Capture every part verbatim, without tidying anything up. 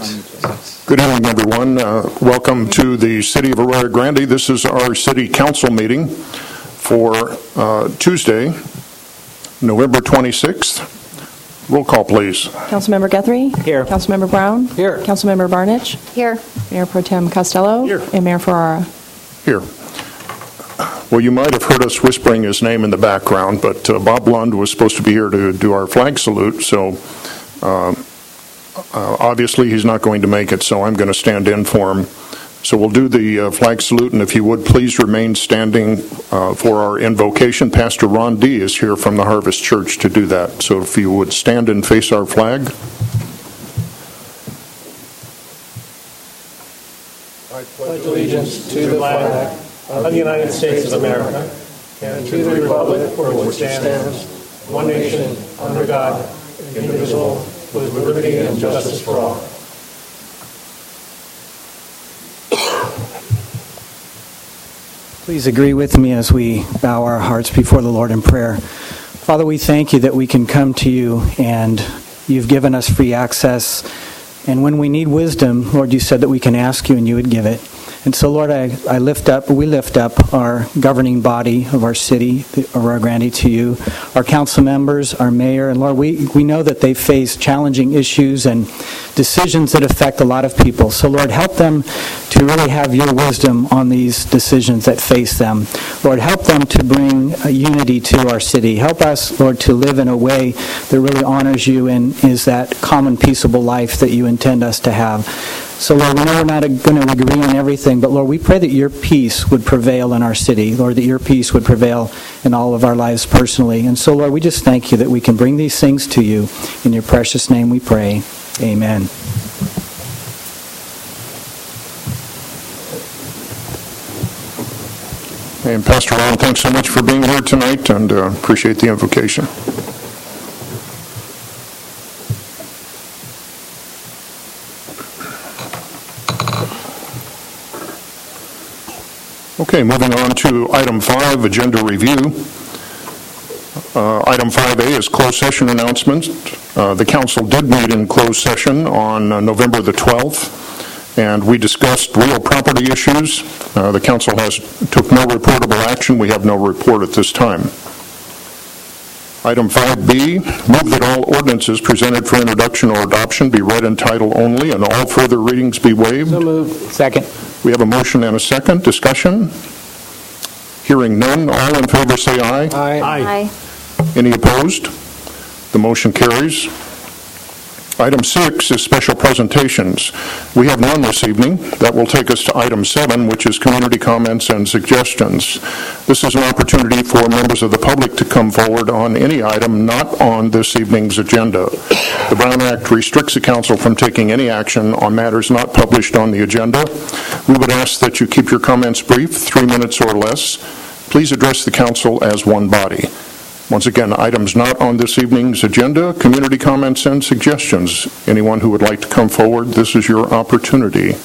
Good evening, everyone. Uh, welcome to the City of Arroyo Grande. This is our City Council meeting for uh, Tuesday, November twenty-sixth. Roll call, please. Councilmember Guthrie? Here. Councilmember Brown? Here. Councilmember Barnich? Here. Mayor Pro Tem Costello? Here. And Mayor Ferrara? Here. Well, you might have heard us whispering his name in the background, but uh, Bob Lund was supposed to be here to do our flag salute, so uh, uh, obviously he's not going to make it, so I'm going to stand in for him. So we'll do the uh, flag salute, and if you would please remain standing uh, for our invocation. Pastor Ron D. is here from the Harvest Church to do that. So if you would stand and face our flag. I pledge allegiance to the flag of the United States of America and to the republic for which it stands, one nation, under God, indivisible, with liberty and justice for all. Please agree with me as we bow our hearts before the Lord in prayer. Father, we thank you that we can come to you, and you've given us free access. And when we need wisdom, Lord, you said that we can ask you and you would give it. And so, Lord, I, I lift up, we lift up our governing body of our city, Arroyo Grande, to you, our council members, our mayor, and Lord, we, we know that they face challenging issues and decisions that affect a lot of people. So, Lord, help them to really have your wisdom on these decisions that face them. Lord, help them to bring a unity to our city. Help us, Lord, to live in a way that really honors you and is that common, peaceable life that you intend us to have. So, Lord, we know we're not going to agree on everything, but, Lord, we pray that your peace would prevail in our city. Lord, that your peace would prevail in all of our lives personally. And so, Lord, we just thank you that we can bring these things to you. In your precious name we pray. Amen. And Pastor Ron, thanks so much for being here tonight, and uh, appreciate the invocation. Okay, moving on to item five, agenda review. Uh, item five A is closed session announcement. Uh, the council did meet in closed session on uh, November the twelfth, and we discussed real property issues. Uh, the council has took no reportable action. We have no report at this time. Item five B, move that all ordinances presented for introduction or adoption be read in title only and all further readings be waived. So moved. Second. We have a motion and a second. Discussion? Hearing none. All in favor say aye. Aye. Aye. Any opposed? The motion carries. Item six is special presentations. We have none this evening. That will take us to item seven, which is community comments and suggestions. This is an opportunity for members of the public to come forward on any item not on this evening's agenda. The Brown Act restricts the council from taking any action on matters not published on the agenda. We would ask that you keep your comments brief, three minutes or less. Please address the council as one body. Once again, items not on this evening's agenda, community comments and suggestions. Anyone who would like to come forward, this is your opportunity.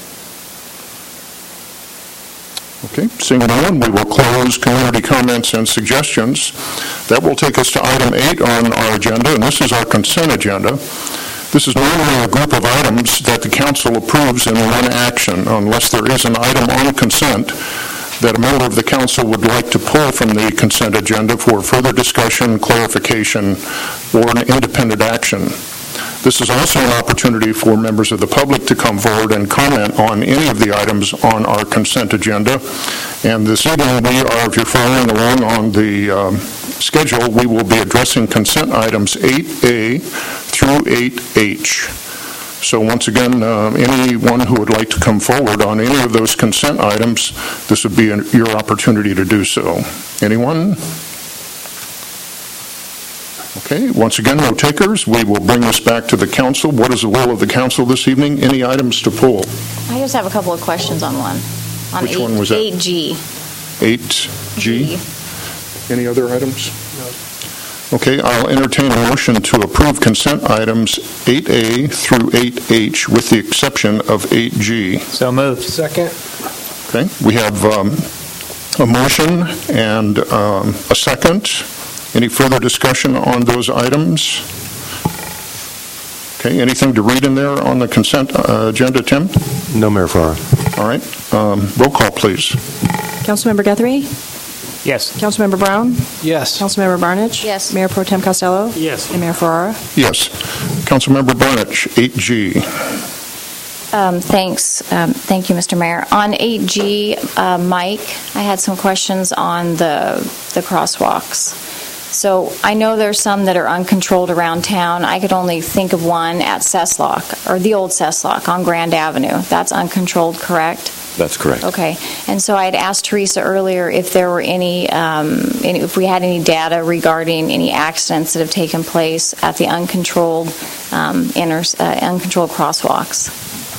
Okay, seeing no one, we will close community comments and suggestions. That will take us to item eight on our agenda, and this is our consent agenda. This is normally a group of items that the council approves in one action, unless there is an item on consent that a member of the council would like to pull from the consent agenda for further discussion, clarification, or an independent action. This is also an opportunity for members of the public to come forward and comment on any of the items on our consent agenda. And this evening, we are, if you're following along on the um, schedule, we will be addressing consent items eight A through eight H. So once again, uh, anyone who would like to come forward on any of those consent items, this would be an, your opportunity to do so. Anyone? Okay, once again, no takers. We will bring this back to the council. What is the will of the council this evening? Any items to pull? I just have a couple of questions on one. On Which eight, one was that? eight G. eight G? G. Any other items? No. Okay, I'll entertain a motion to approve consent items eight A through eight H with the exception of eight G. So moved. Second. Okay, we have um, a motion and um, a second. Any further discussion on those items? Okay, anything to read in there on the consent uh, agenda, Tim? No, Mayor Farrar. All right, um, roll call, please. Councilmember Guthrie? Yes. Councilmember Brown? Yes. Councilmember Barnich? Yes. Mayor Pro Tem Costello? Yes. And Mayor Ferrara? Yes. Councilmember Barnich, eight G. Um, Thanks. Um, Thank you, Mister Mayor. On eight G, uh, Mike, I had some questions on the the crosswalks. So I know there's some that are uncontrolled around town. I could only think of one at Cesslock, or the old Cesslock on Grand Avenue. That's uncontrolled, correct? That's correct. Okay. And so I had asked Teresa earlier if there were any, um, any, if we had any data regarding any accidents that have taken place at the uncontrolled, um, inter, uh, uncontrolled crosswalks.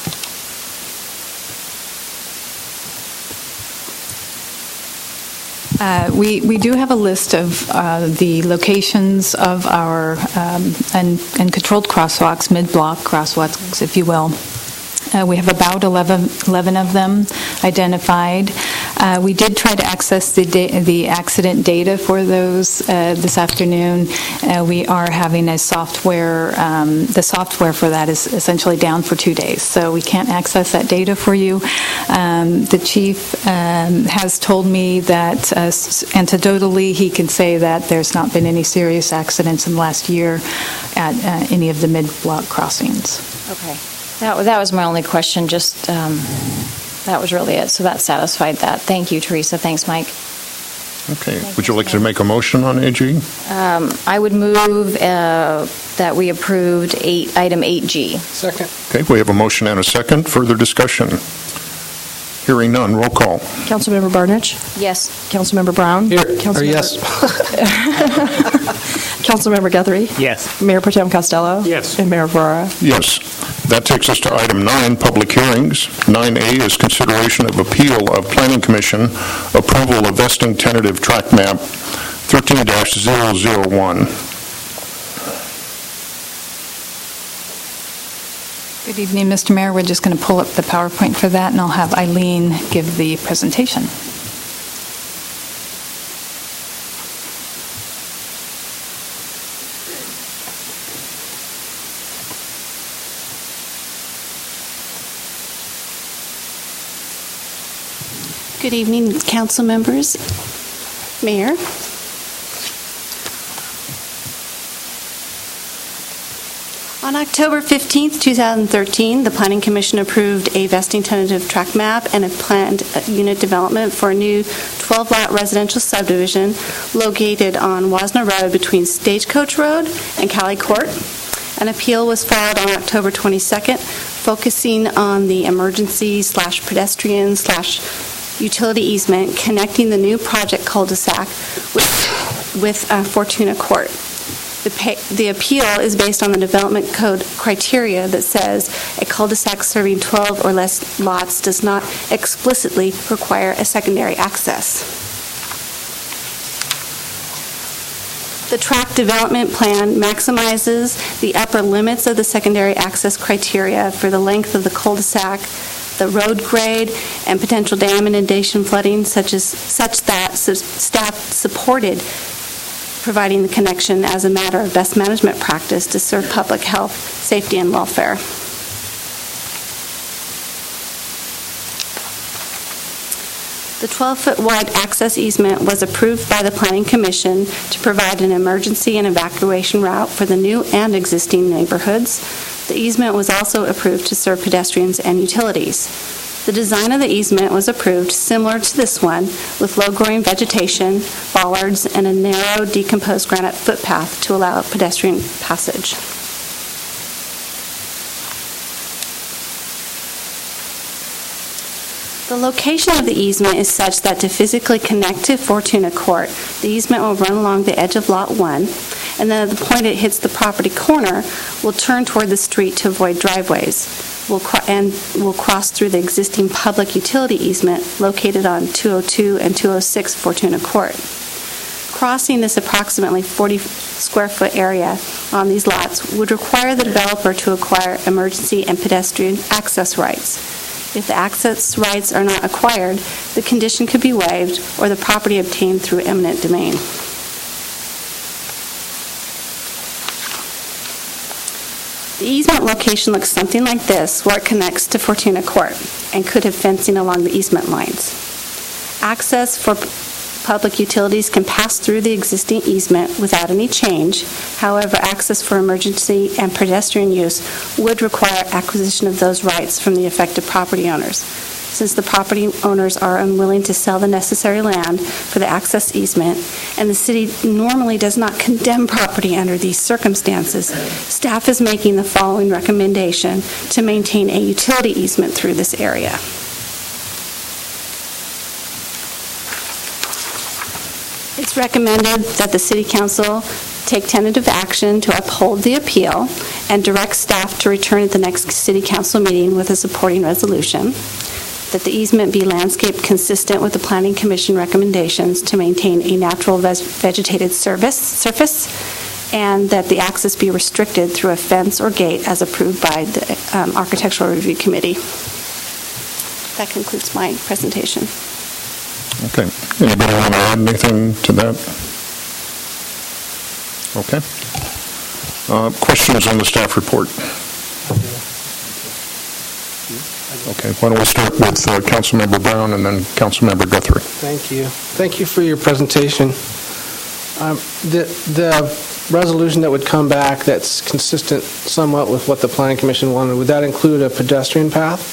Uh, we, we do have a list of uh, the locations of our um, and, and controlled crosswalks, mid-block crosswalks, if you will. Uh, we have about eleven, eleven of them identified. Uh, we did try to access the da- the accident data for those uh, this afternoon. Uh, we are having a software, um, the software for that is essentially down for two days, so we can't access that data for you. Um, the chief um, has told me that uh, anecdotally he can say that there's not been any serious accidents in the last year at uh, any of the mid-block crossings. Okay. That, wa- that was my only question, just, um, that was really it. So that satisfied that. Thank you, Teresa. Thanks, Mike. Okay, Thank would you, you like to Mayor. make a motion on A G? Um, I would move uh, that we approved eight, item eight G. Second. Okay, we have a motion and a second. Further discussion? Hearing none, roll call. Councilmember Barnich? Yes. Councilmember Brown? Here, or Councilmember- yes. Councilmember Guthrie? Yes. Mayor Pro Tem Costello? Yes. And Mayor Ferrara? Yes. That takes us to item nine, public hearings. nine A is consideration of appeal of Planning Commission approval of vesting tentative tract map thirteen dash zero zero one. Good evening, Mister Mayor. We're just going to pull up the PowerPoint for that, and I'll have Eileen give the presentation. Good evening, council members, Mayor. On October fifteenth, two thousand thirteen, the Planning Commission approved a vesting tentative tract map and a planned uh, unit development for a new twelve-lot residential subdivision located on Wasna Road between Stagecoach Road and Cali Court. An appeal was filed on October twenty-second, focusing on the emergency slash pedestrian slash utility easement connecting the new project cul-de-sac with, with uh, Fortuna Court. The, pay, the appeal is based on the development code criteria that says a cul-de-sac serving twelve or less lots does not explicitly require a secondary access. The tract development plan maximizes the upper limits of the secondary access criteria for the length of the cul-de-sac, the road grade, and potential dam inundation flooding, such as such that su- staff supported providing the connection as a matter of best management practice to serve public health, safety, and welfare. The twelve-foot wide access easement was approved by the Planning Commission to provide an emergency and evacuation route for the new and existing neighborhoods. The easement was also approved to serve pedestrians and utilities. The design of the easement was approved similar to this one, with low-growing vegetation, bollards, and a narrow decomposed granite footpath to allow pedestrian passage. The location of the easement is such that to physically connect to Fortuna Court, the easement will run along the edge of Lot one, and then at the point it hits the property corner, will turn toward the street to avoid driveways, will cro- and will cross through the existing public utility easement located on two oh two and two oh six Fortuna Court. Crossing this approximately forty square foot area on these lots would require the developer to acquire emergency and pedestrian access rights. If the access rights are not acquired, the condition could be waived or the property obtained through eminent domain. The easement location looks something like this, where it connects to Fortuna Court and could have fencing along the easement lines. Access for p- public utilities can pass through the existing easement without any change. However, access for emergency and pedestrian use would require acquisition of those rights from the affected property owners. Since the property owners are unwilling to sell the necessary land for the access easement, and the city normally does not condemn property under these circumstances, staff is making the following recommendation to maintain a utility easement through this area. It's recommended that the City Council take tentative action to uphold the appeal and direct staff to return at the next City Council meeting with a supporting resolution, that the easement be landscaped consistent with the Planning Commission recommendations to maintain a natural ves- vegetated service, surface, and that the access be restricted through a fence or gate as approved by the um, Architectural Review Committee. That concludes my presentation. Okay. Anybody want to add anything to that? Okay. Uh, Questions on the staff report? Okay, why don't we start with uh, Councilmember Brown and then Councilmember Guthrie. Thank you. Thank you for your presentation. Um, The the resolution that would come back that's consistent somewhat with what the Planning Commission wanted, would that include a pedestrian path?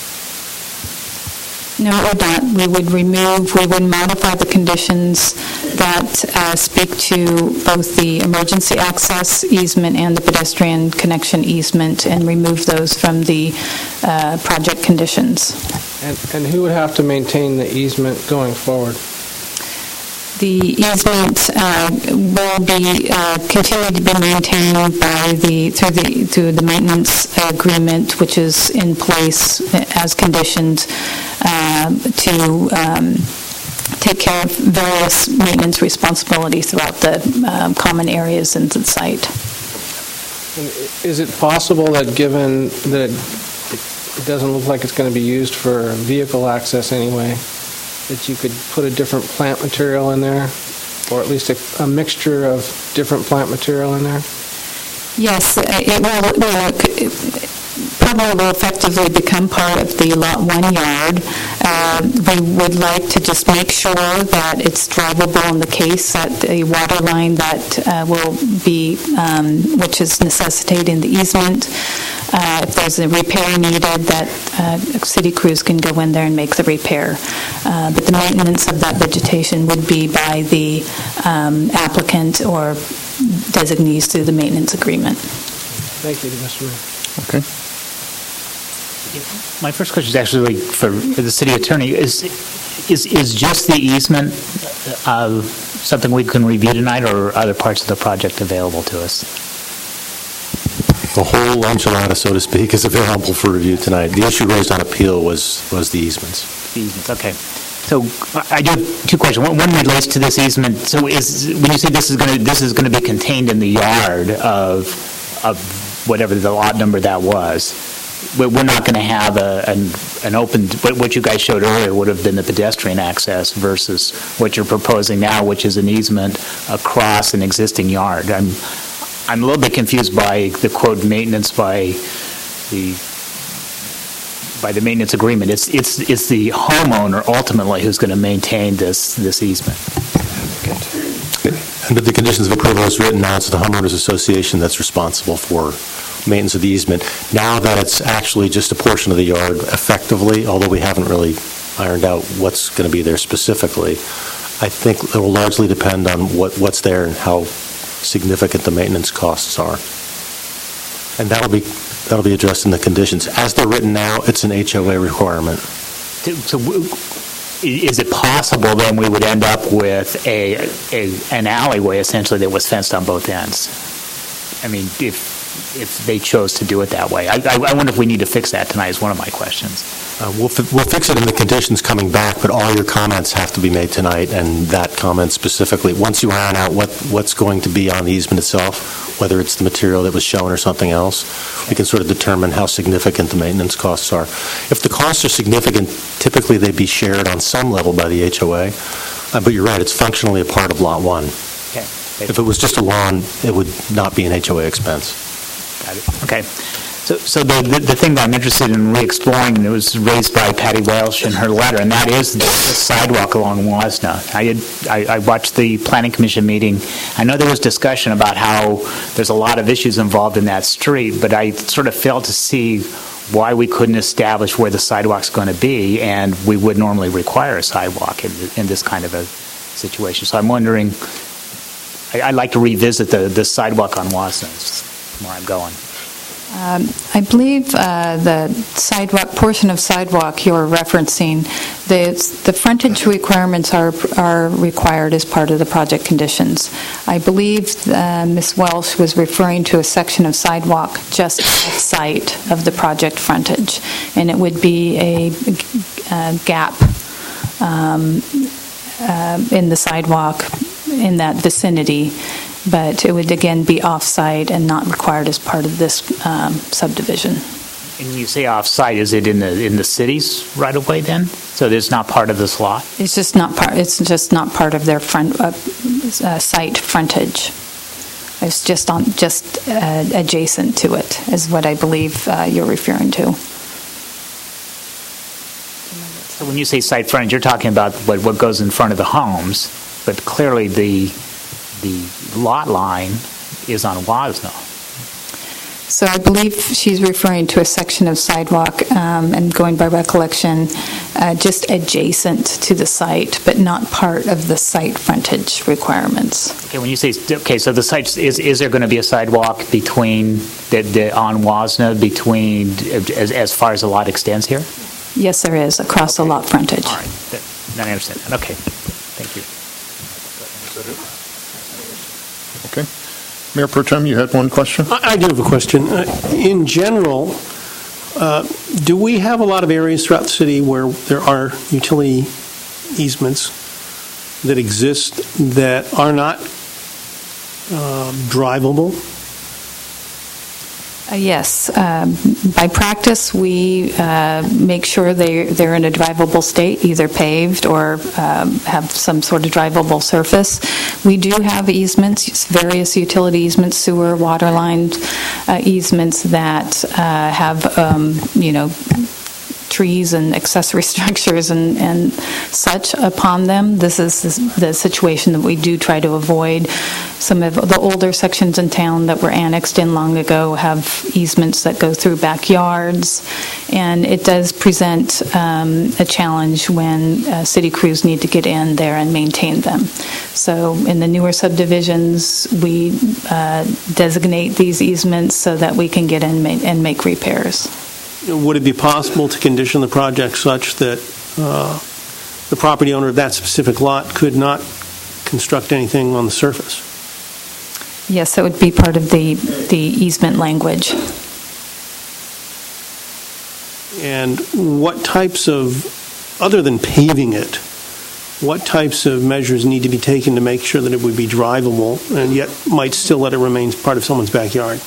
No, it would not. We would remove, we would modify the conditions that uh, speak to both the emergency access easement and the pedestrian connection easement, and remove those from the uh, project conditions. And and who would have to maintain the easement going forward? The easement uh, will be uh, continue to be maintained by the through the through the maintenance agreement, which is in place as conditioned uh, to um, take care of various maintenance responsibilities throughout the um, common areas in the site. And is it possible that, given that it, it doesn't look like it's going to be used for vehicle access anyway, that you could put a different plant material in there, or at least a, a mixture of different plant material in there? Yes, it will, you know, it probably will effectively become part of the Lot one yard. Uh, we would like to just make sure that it's drivable in the case that the water line that uh, will be, um, which is necessitating the easement, uh, if there's a repair needed, that uh, city crews can go in there and make the repair. Uh, but the maintenance of that vegetation would be by the um, applicant or designees through the maintenance agreement. Thank you, Mister Mayor. Okay. My first question is actually for the city attorney. Is is is just the easement uh, something we can review tonight, or are other parts of the project available to us? The whole enchilada, so to speak, is available for review tonight. The issue raised on appeal was was the easements. The easements, okay. So I do have two questions. One, one relates to this easement. So is when you say this is going to this is going to be contained in the yard of of whatever the lot number that was, we're not going to have a, an, an open, what you guys showed earlier would have been the pedestrian access versus what you're proposing now, which is an easement across an existing yard. I'm, I'm a little bit confused by the quote maintenance by the, by the maintenance agreement. It's, it's, it's the homeowner ultimately who's going to maintain this, this easement. Under the conditions of approval as written now, it's the homeowners association that's responsible for maintenance of the easement. Now that it's actually just a portion of the yard effectively, although we haven't really ironed out what's going to be there specifically, I think it will largely depend on what, what's there and how significant the maintenance costs are. And that'll be that'll be addressed in the conditions. As they're written now, it's an H O A requirement. So is it possible then we would end up with a, a an alleyway essentially that was fenced on both ends? I mean, if if they chose to do it that way. I, I wonder if we need to fix that tonight is one of my questions. Uh, we'll, fi- we'll fix it in the conditions coming back, but all your comments have to be made tonight, and that comment specifically. Once you iron out what, what's going to be on the easement itself, whether it's the material that was shown or something else, we can sort of determine how significant the maintenance costs are. If the costs are significant, typically they'd be shared on some level by the H O A, uh, but you're right, it's functionally a part of Lot one. Okay. If it was just a lawn, it would not be an H O A expense. Got it. Okay. So, so the, the the thing that I'm interested in re-exploring, it was raised by Patty Welsh in her letter, and that is the, the sidewalk along Wasna. I, had, I, I watched the Planning Commission meeting. I know there was discussion about how there's a lot of issues involved in that street, but I sort of failed to see why we couldn't establish where the sidewalk's going to be, and we would normally require a sidewalk in, in this kind of a situation. So I'm wondering, I, I'd like to revisit the, the sidewalk on Wasna. That's where I'm going. Um, I believe uh, the sidewalk, portion of sidewalk you're referencing, the, the frontage requirements are are required as part of the project conditions. I believe uh, Miz Welsh was referring to a section of sidewalk just outside of the project frontage, and it would be a, a gap um, uh, in the sidewalk in that vicinity. But it would again be off-site and not required as part of this um, subdivision. And when you say off-site, is it in the in the city's right-of-way then? So it's not part of this lot? It's just not part. It's just not part of their front uh, uh, site frontage. It's just on just uh, adjacent to it, is what I believe uh, you're referring to. So when you say site frontage, you're talking about what what goes in front of the homes, but clearly the the lot line is on Wasna. So I believe she's referring to a section of sidewalk, um, and going by recollection, uh, just adjacent to the site, but not part of the site frontage requirements. Okay, when you say, okay, so the site, is is there going to be a sidewalk between, the, the on Wasna, between, as, as far as the lot extends here? Yes, there is, across the lot frontage. All right, that, then I understand that. Okay, thank you. Okay. Mayor Pro Tem, you had one question? I I do have a question. Uh, In general, uh, do we have a lot of areas throughout the city where there are utility easements that exist that are not uh, drivable? Uh, Yes. Um, By practice, we uh, make sure they, they're in a drivable state, either paved or um, have some sort of drivable surface. We do have easements, various utility easements, sewer, water lines, uh, easements that uh, have, um, you know, trees and accessory structures and, and such upon them. This is the situation that we do try to avoid. Some of the older sections in town that were annexed in long ago have easements that go through backyards, and it does present um, a challenge when uh, city crews need to get in there and maintain them. So in the newer subdivisions, we uh, designate these easements so that we can get in ma- and make repairs. Would it be possible to condition the project such that uh, the property owner of that specific lot could not construct anything on the surface? Yes, that would be part of the, the easement language. And what types of, other than paving it, what types of measures need to be taken to make sure that it would be drivable and yet might still let it remain part of someone's backyard?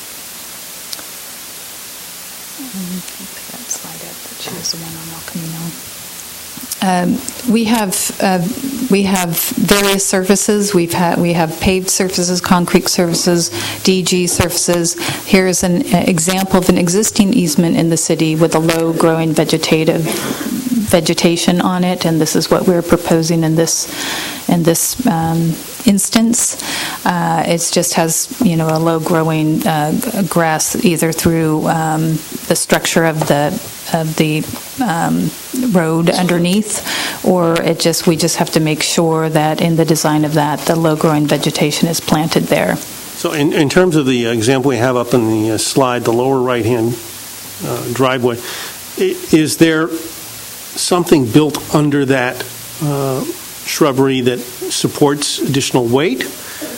Um, we have uh, we have various surfaces. We've had we have paved surfaces, concrete surfaces, D G surfaces. Here is an uh, example of an existing easement in the city with a low-growing vegetative vegetation on it, and this is what we're proposing in this in this um, instance. Uh, it just has, you know, a low-growing uh, grass either through um, the structure of the of the um, road underneath, or it just we just have to make sure that in the design of that, the low-growing vegetation is planted there. So in, in terms of the example we have up in the uh, slide, the lower right-hand uh, driveway, i- is there something built under that uh, shrubbery that supports additional weight?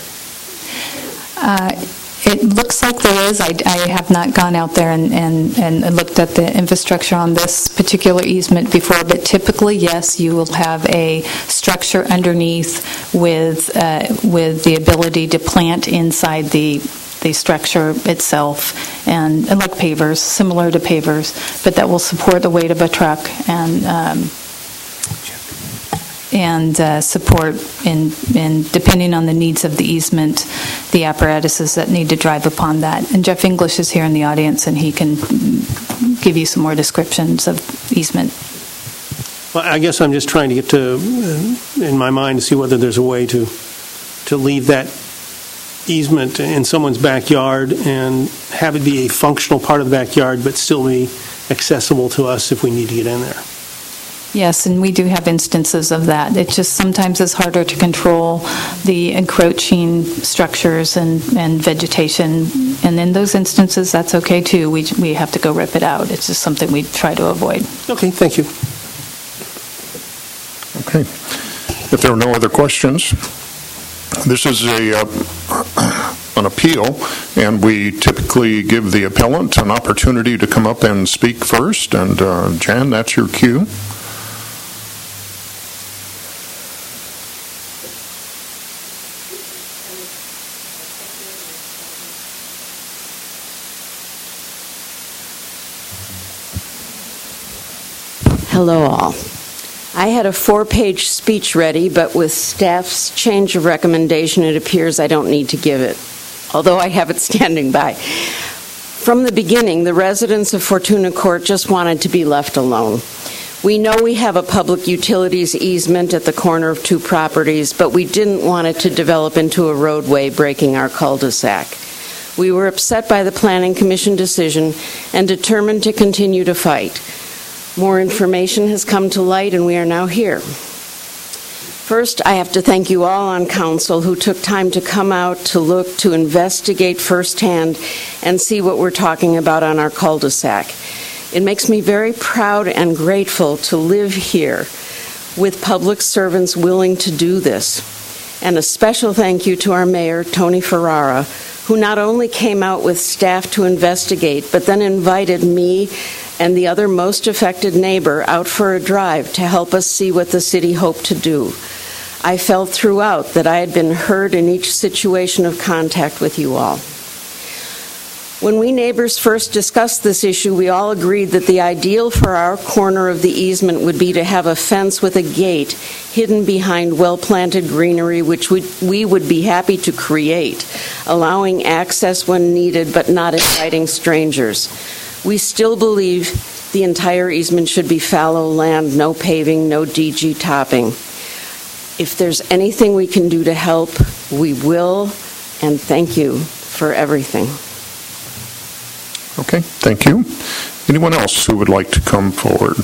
Uh, It looks like there is. I, I have not gone out there and, and, and looked at the infrastructure on this particular easement before, but typically, yes, you will have a structure underneath with uh, with the ability to plant inside the the structure itself, and, and like pavers, similar to pavers, but that will support the weight of a truck and. Um, and uh, support in, in, depending on the needs of the easement, the apparatuses that need to drive upon that. And Jeff English is here in the audience, and he can give you some more descriptions of easement. Well, I guess I'm just trying to get to, uh, in my mind, to see whether there's a way to to leave that easement in someone's backyard and have it be a functional part of the backyard, but still be accessible to us if we need to get in there. Yes, and we do have instances of that. It just sometimes is harder to control the encroaching structures and, and vegetation. And in those instances, that's okay too. We we have to go rip it out. It's just something we try to avoid. Okay, thank you. Okay. If there are no other questions, this is a uh, an appeal, and we typically give the appellant an opportunity to come up and speak first. And uh, Jan, that's your cue. Hello all. I had a four-page speech ready, but with staff's change of recommendation, it appears I don't need to give it, although I have it standing by. From the beginning, the residents of Fortuna Court just wanted to be left alone. We know we have a public utilities easement at the corner of two properties, but we didn't want it to develop into a roadway breaking our cul-de-sac. We were upset by the Planning Commission decision and determined to continue to fight. More information has come to light, and we are now here. First, I have to thank you all on council who took time to come out to look, to investigate firsthand, and see what we're talking about on our cul-de-sac. It makes me very proud and grateful to live here with public servants willing to do this. And a special thank you to our mayor, Tony Ferrara, who not only came out with staff to investigate, but then invited me and the other most affected neighbor out for a drive to help us see what the city hoped to do. I felt throughout that I had been heard in each situation of contact with you all. When we neighbors first discussed this issue, we all agreed that the ideal for our corner of the easement would be to have a fence with a gate hidden behind well-planted greenery, which we would be happy to create, allowing access when needed but not inviting strangers. We still believe the entire easement should be fallow land, no paving, no D G topping. If there's anything we can do to help, we will, and thank you for everything. Okay, thank you. Anyone else who would like to come forward?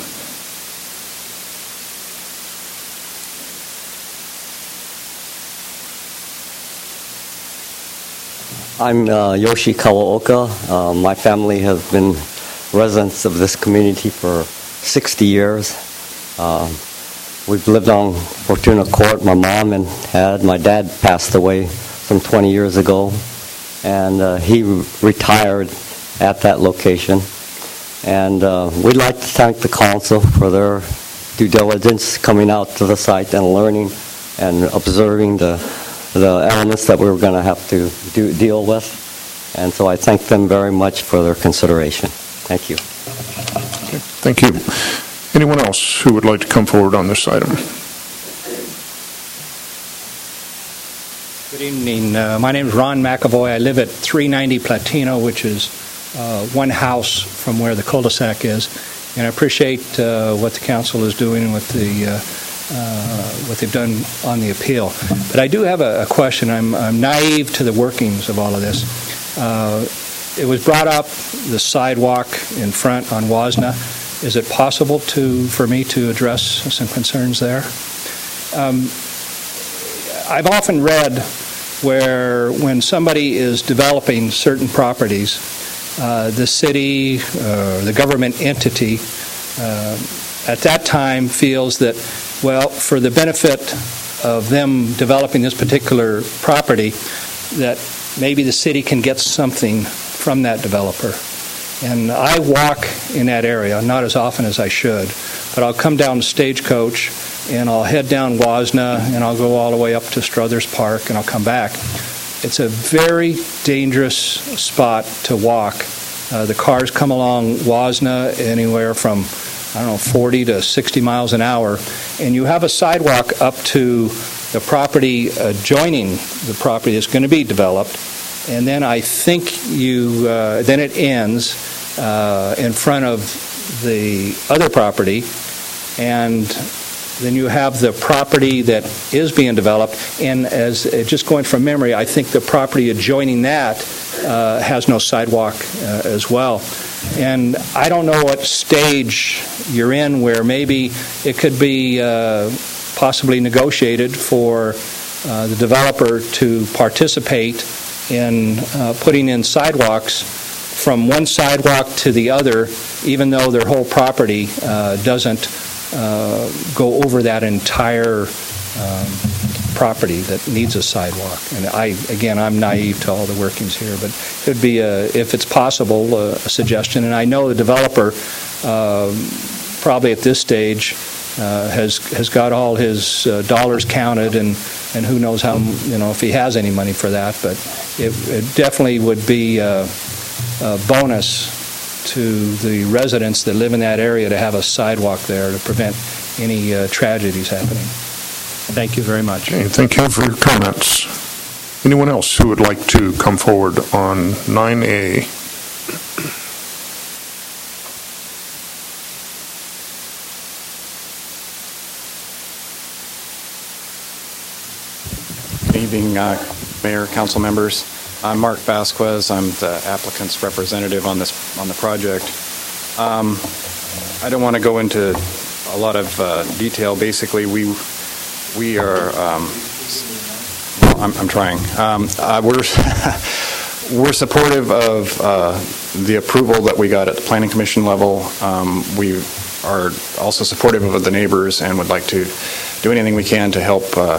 I'm uh, Yoshi Kawaoka. Uh, my family has been residents of this community for sixty years. Uh, we've lived on Fortuna Court. My mom and dad, my dad passed away some twenty years ago, and uh, he retired at that location. And uh, we'd like to thank the council for their due diligence coming out to the site and learning and observing the the elements that we were going to have to do, deal with. And so I thank them very much for their consideration. Thank you. Okay, thank you. Anyone else who would like to come forward on this item? Good evening. Uh, my name is Ron McAvoy. I live at three ninety Platino, which is uh, one house from where the cul-de-sac is. And I appreciate uh, what the council is doing with the uh, Uh, what they've done on the appeal. But I do have a, a question. I'm, I'm naive to the workings of all of this. Uh, it was brought up, the sidewalk in front on Wasna. Is it possible to for me to address some concerns there? Um, I've often read where when somebody is developing certain properties, uh, the city, uh, the government entity, uh, at that time feels that, well, for the benefit of them developing this particular property, that maybe the city can get something from that developer. And I walk in that area, not as often as I should, but I'll come down to Stagecoach, and I'll head down Wasna, and I'll go all the way up to Struthers Park, and I'll come back. It's a very dangerous spot to walk. Uh, the cars come along Wasna anywhere from I don't know, forty to sixty miles an hour, and you have a sidewalk up to the property adjoining the property that's going to be developed, and then I think you, uh, then it ends uh, in front of the other property, and then you have the property that is being developed, and as uh, just going from memory, I think the property adjoining that uh, has no sidewalk uh, as well. And I don't know what stage you're in where maybe it could be uh, possibly negotiated for uh, the developer to participate in uh, putting in sidewalks from one sidewalk to the other, even though their whole property uh, doesn't uh, go over that entire um, property that needs a sidewalk. And I, again, I'm naive to all the workings here, but it would be, a, if it's possible, a, a suggestion. And I know the developer uh, probably at this stage uh, has has got all his uh, dollars counted, and, and who knows how, you know, if he has any money for that. But it, it definitely would be a, a bonus to the residents that live in that area to have a sidewalk there to prevent any uh, tragedies happening. Thank you very much. Okay, thank you for your comments. Anyone else who would like to come forward on nine A? Good evening, uh, Mayor, council members. I'm Mark Vasquez. I'm the applicant's representative on this on the project. Um, I don't want to go into a lot of uh, detail. Basically, we we are. Um, well, I'm, I'm trying. Um, uh, we're we're supportive of uh, the approval that we got at the Planning Commission level. Um, we are also supportive of the neighbors and would like to do anything we can to help uh,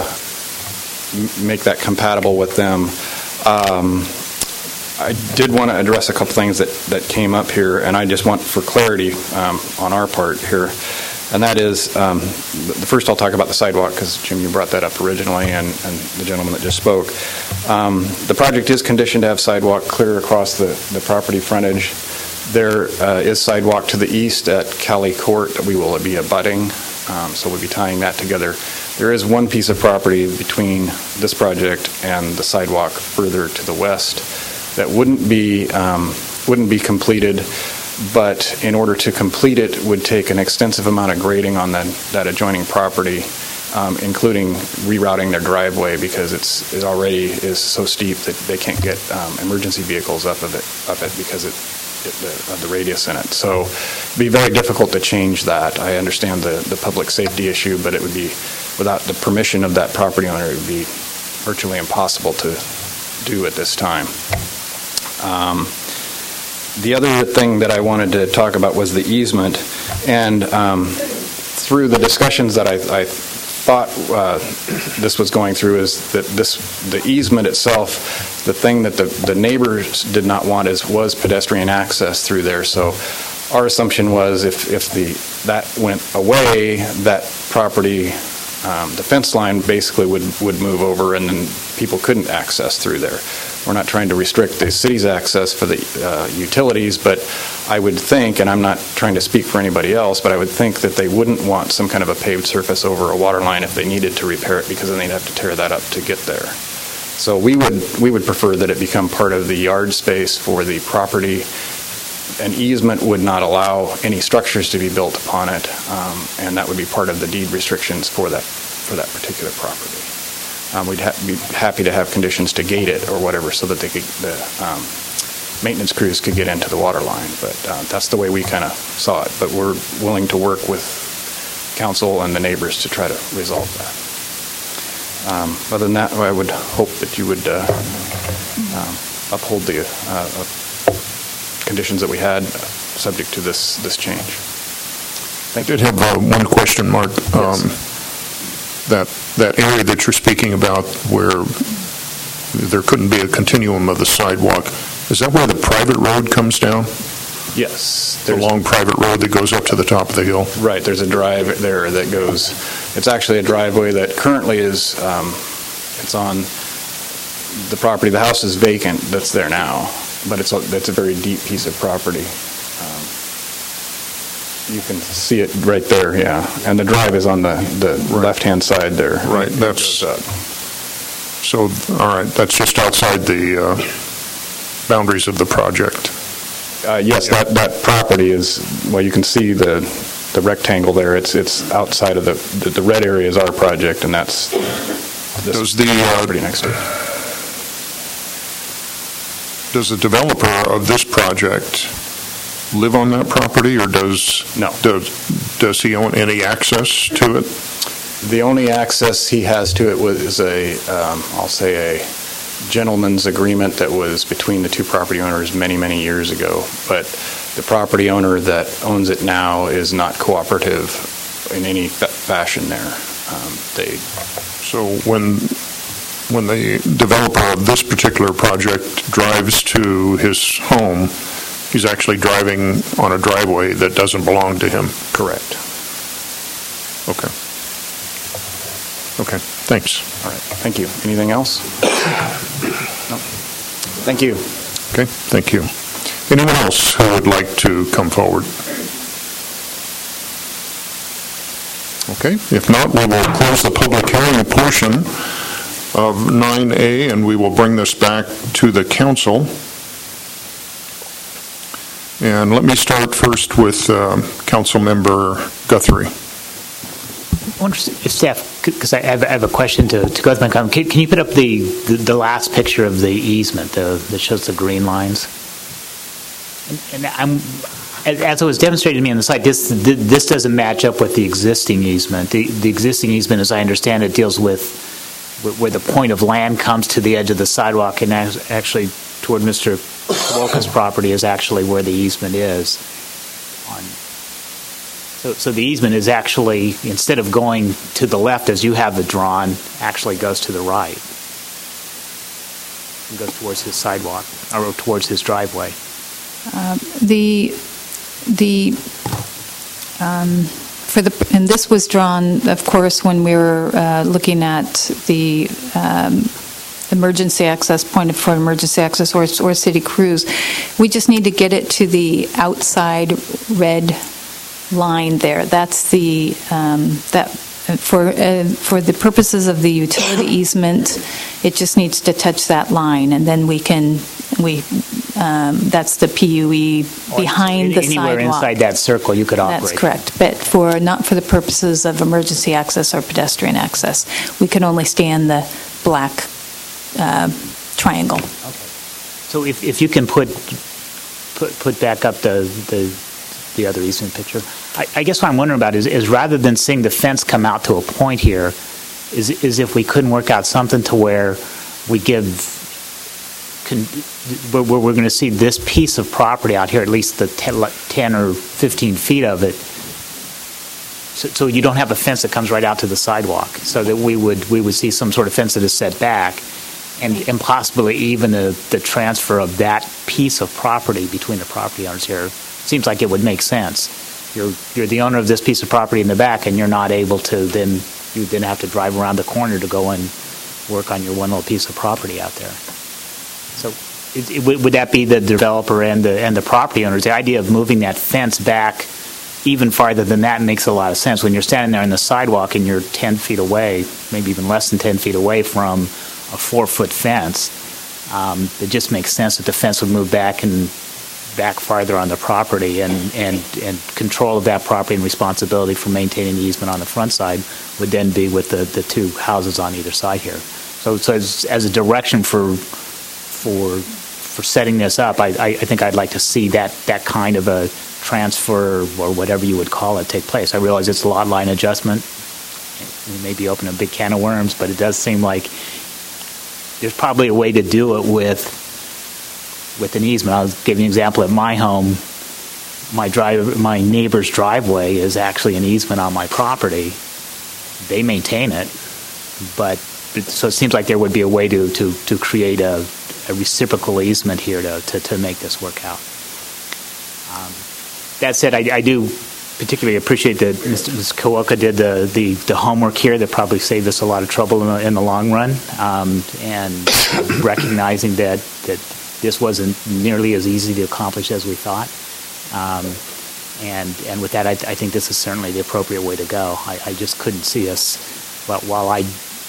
m- make that compatible with them. Um, I did want to address a couple things that, that came up here, and I just want for clarity um, on our part here, and that is, um, the first I'll talk about the sidewalk, because Jim, you brought that up originally, and, and the gentleman that just spoke. Um, the project is conditioned to have sidewalk clear across the, the property frontage. There uh, is sidewalk to the east at Cali Court that we will be abutting, um, so we'll be tying that together. There is one piece of property between this project and the sidewalk further to the west that wouldn't be um, wouldn't be completed, but in order to complete it would take an extensive amount of grading on that, that adjoining property, um, including rerouting their driveway because it's it already is so steep that they can't get um, emergency vehicles up of it up it because it. The, of the radius in it. So it'd be very difficult to change that. I understand the, the public safety issue, but it would be, without the permission of that property owner, it would be virtually impossible to do at this time. Um, the other thing that I wanted to talk about was the easement, and um, through the discussions that I, I thought uh, this was going through is that this the easement itself, the thing that the, the neighbors did not want is was pedestrian access through there. So our assumption was if, if the that went away, that property, um, the fence line basically would, would move over and then people couldn't access through there. We're not trying to restrict the city's access for the uh, utilities, but I would think, and I'm not trying to speak for anybody else, but I would think that they wouldn't want some kind of a paved surface over a water line if they needed to repair it, because then they'd have to tear that up to get there. So we would we would prefer that it become part of the yard space for the property. An easement would not allow any structures to be built upon it, um, and that would be part of the deed restrictions for that for that particular property. Um, we'd ha- be happy to have conditions to gate it or whatever, so that they could the um, maintenance crews could get into the water line. But uh, that's the way we kind of saw it. But we're willing to work with council and the neighbors to try to resolve that. Um, other than that, I would hope that you would uh, um, uphold the uh, uh, conditions that we had, subject to this this change. Thank I did have uh, one question, Mark. Yes. Um, that that area that you're speaking about, where there couldn't be a continuum of the sidewalk, is that where the private road comes down? Yes. The long private road that goes up to the top of the hill? Right. There's a drive there that goes. It's actually a driveway that currently is, um, it's on the property. The house is vacant that's there now, but it's a, it's a very deep piece of property. Um, You can see it right there, yeah. And the drive is on the, the left-hand side there. Right, that's, so, all right, that's just outside the uh, boundaries of the project. Uh, yes, that, that property is, well, you can see the, the rectangle there. It's, it's outside of the, the, the red area is our project, and that's this Does the, uh, property next to it. Does the developer of this project live on that property, or does no does does he own any access to it? The only access he has to it was is a um, I'll say a gentleman's agreement that was between the two property owners many many years ago. But the property owner that owns it now is not cooperative in any fa- fashion. There, um, they. So when when the developer of this particular project drives to his home, he's actually driving on a driveway that doesn't belong to him. Correct. Okay. Okay, thanks. All right, thank you. Anything else? No. Thank you. Okay, thank you. Anyone else who would like to come forward? Okay, if not, we will close the public hearing portion of nine A, and we will bring this back to the council. And let me start first with uh, Councilmember Guthrie. I wonder if staff, because I have, I have a question to, to Guthrie. Can, can you put up the, the, the last picture of the easement the, that shows the green lines? And, and I'm, as, as it was demonstrated to me on the site, this this doesn't match up with the existing easement. The, the existing easement, as I understand it, deals with where the point of land comes to the edge of the sidewalk, and actually toward Mister Walker's property is actually where the easement is. On, so, so the easement is actually, instead of going to the left as you have it drawn, actually goes to the right. And goes towards his sidewalk, or towards his driveway. Uh, the the um, for the and this was drawn, of course, when we were uh, looking at the um, emergency access point for emergency access or or city crews. We just need to get it to the outside red line there. That's the um, that for uh, for the purposes of the utility easement. It just needs to touch that line, and then we can we. Um, that's the P U E behind Anywhere the sidewalk. Anywhere inside that circle you could operate. That's correct, but for not for the purposes of emergency access or pedestrian access. We can only stay in the black uh, triangle. Okay. So if, if you can put put put back up the the, the other easement picture, I, I guess what I'm wondering about is, is rather than seeing the fence come out to a point here, is is if we couldn't work out something to where we give. Can, we're, we're going to see this piece of property out here, at least the ten or fifteen feet of it, so, so you don't have a fence that comes right out to the sidewalk, so that we would we would see some sort of fence that is set back, and, and possibly even the, the transfer of that piece of property between the property owners here. Seems like it would make sense. You're you're the owner of this piece of property in the back, and you're not able to then you then have to drive around the corner to go and work on your one little piece of property out there. So it, it, would that be the developer and the and the property owners? The idea of moving that fence back even farther than that makes a lot of sense. When you're standing there on the sidewalk and you're ten feet away, maybe even less than ten feet away from a four-foot fence, um, it just makes sense that the fence would move back and back farther on the property, and, and, and control of that property and responsibility for maintaining the easement on the front side would then be with the, the two houses on either side here. So, so as, as a direction for for for setting this up, I, I, I think I'd like to see that, that kind of a transfer or whatever you would call it take place. I realize it's a lot line adjustment. We may be opening a big can of worms, but it does seem like there's probably a way to do it with with an easement. I'll give you an example. At my home, my drive, my neighbor's driveway is actually an easement on my property. They maintain it, but it, so it seems like there would be a way to to, to create a a reciprocal easement here to, to, to make this work out. Um, that said, I, I do particularly appreciate that Mister Kawaka did the, the, the homework here that probably saved us a lot of trouble in the, in the long run, um, and recognizing that, that this wasn't nearly as easy to accomplish as we thought. Um, And and with that, I, I think this is certainly the appropriate way to go. I, I just couldn't see us, but while I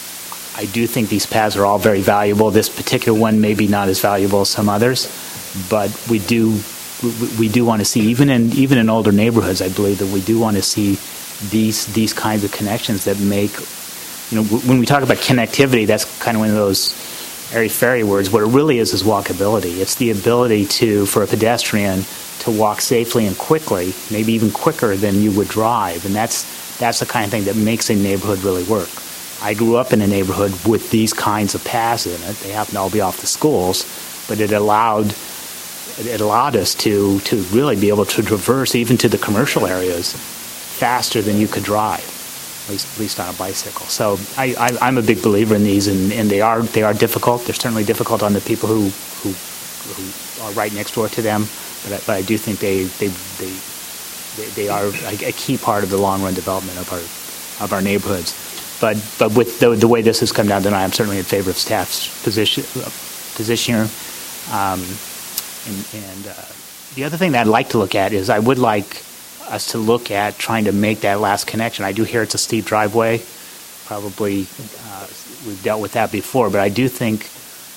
I do think these paths are all very valuable, this particular one maybe not as valuable as some others, but we do we, we do want to see, even in even in older neighborhoods, I believe that we do want to see these these kinds of connections that make, you know, when we talk about connectivity, that's kind of one of those airy-fairy words. What it really is is walkability. It's the ability to, for a pedestrian, to walk safely and quickly, maybe even quicker than you would drive, and that's that's the kind of thing that makes a neighborhood really work. I grew up in a neighborhood with these kinds of paths in it. They happen to all be off the schools, but it allowed it allowed us to to really be able to traverse even to the commercial areas faster than you could drive, at least at least on a bicycle. So I, I, I'm a big believer in these, and, and they are they are difficult. They're certainly difficult on the people who who, who are right next door to them. But I, but I do think they they they they, they are a, a key part of the long run development of our of our neighborhoods. But but with the, the way this has come down tonight, I'm certainly in favor of staff's position uh, position here. Um, and and uh, the other thing that I'd like to look at is I would like us to look at trying to make that last connection. I do hear it's a steep driveway. Probably uh, we've dealt with that before, but I do think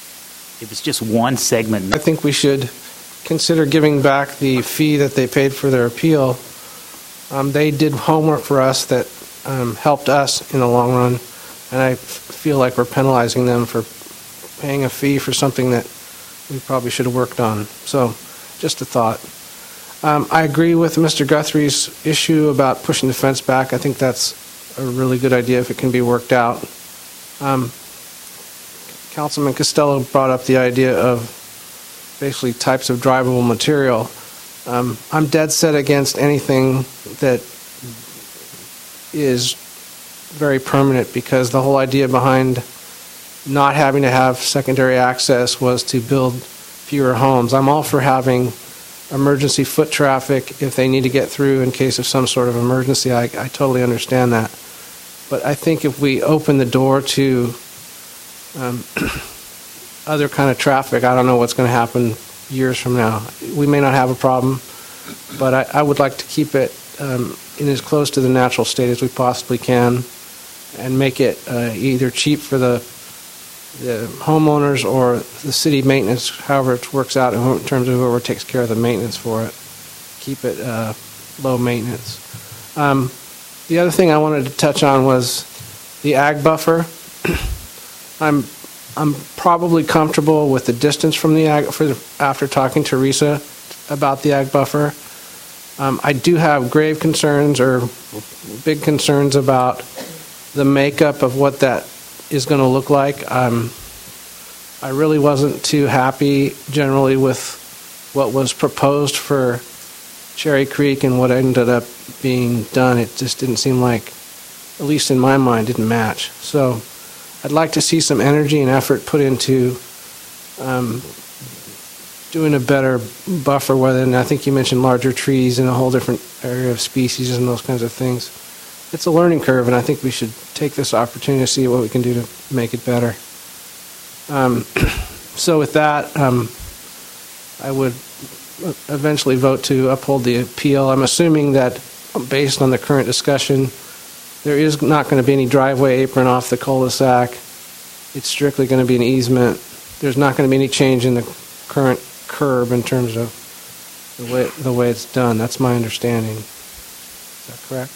if it's just one segment, I think we should consider giving back the fee that they paid for their appeal. Um, they did homework for us that um, helped us in the long run, and I f- feel like we're penalizing them for paying a fee for something that we probably should have worked on. So, just a thought. Um, I agree with Mister Guthrie's issue about pushing the fence back. I think that's a really good idea if it can be worked out. Um, Councilman Costello brought up the idea of basically types of drivable material. Um, I'm dead set against anything that is very permanent, because the whole idea behind not having to have secondary access was to build fewer homes. I'm all for having emergency foot traffic if they need to get through in case of some sort of emergency. I, I totally understand that. But I think if we open the door to um, other kind of traffic, I don't know what's going to happen years from now. We may not have a problem, but I, I would like to keep it um, in as close to the natural state as we possibly can, and make it uh, either cheap for the the homeowners or the city maintenance, however it works out in terms of whoever takes care of the maintenance for it. Keep it uh, low maintenance. Um, the other thing I wanted to touch on was the ag buffer. I'm I'm probably comfortable with the distance from the ag for the, after talking to Teresa about the ag buffer. Um, I do have grave concerns or big concerns about the makeup of what that is going to look like. Um, I really wasn't too happy generally with what was proposed for Cherry Creek and what ended up being done. It just didn't seem like, at least in my mind, didn't match. So I'd like to see some energy and effort put into um, doing a better buffer, whether, and I think you mentioned larger trees and a whole different area of species and those kinds of things. It's a learning curve, and I think we should take this opportunity to see what we can do to make it better. Um, so with that, um, I would eventually vote to uphold the appeal. I'm assuming that based on the current discussion, there is not going to be any driveway apron off the cul-de-sac. It's strictly going to be an easement. There's not going to be any change in the current curb in terms of the way, the way it's done. That's my understanding. Is that correct?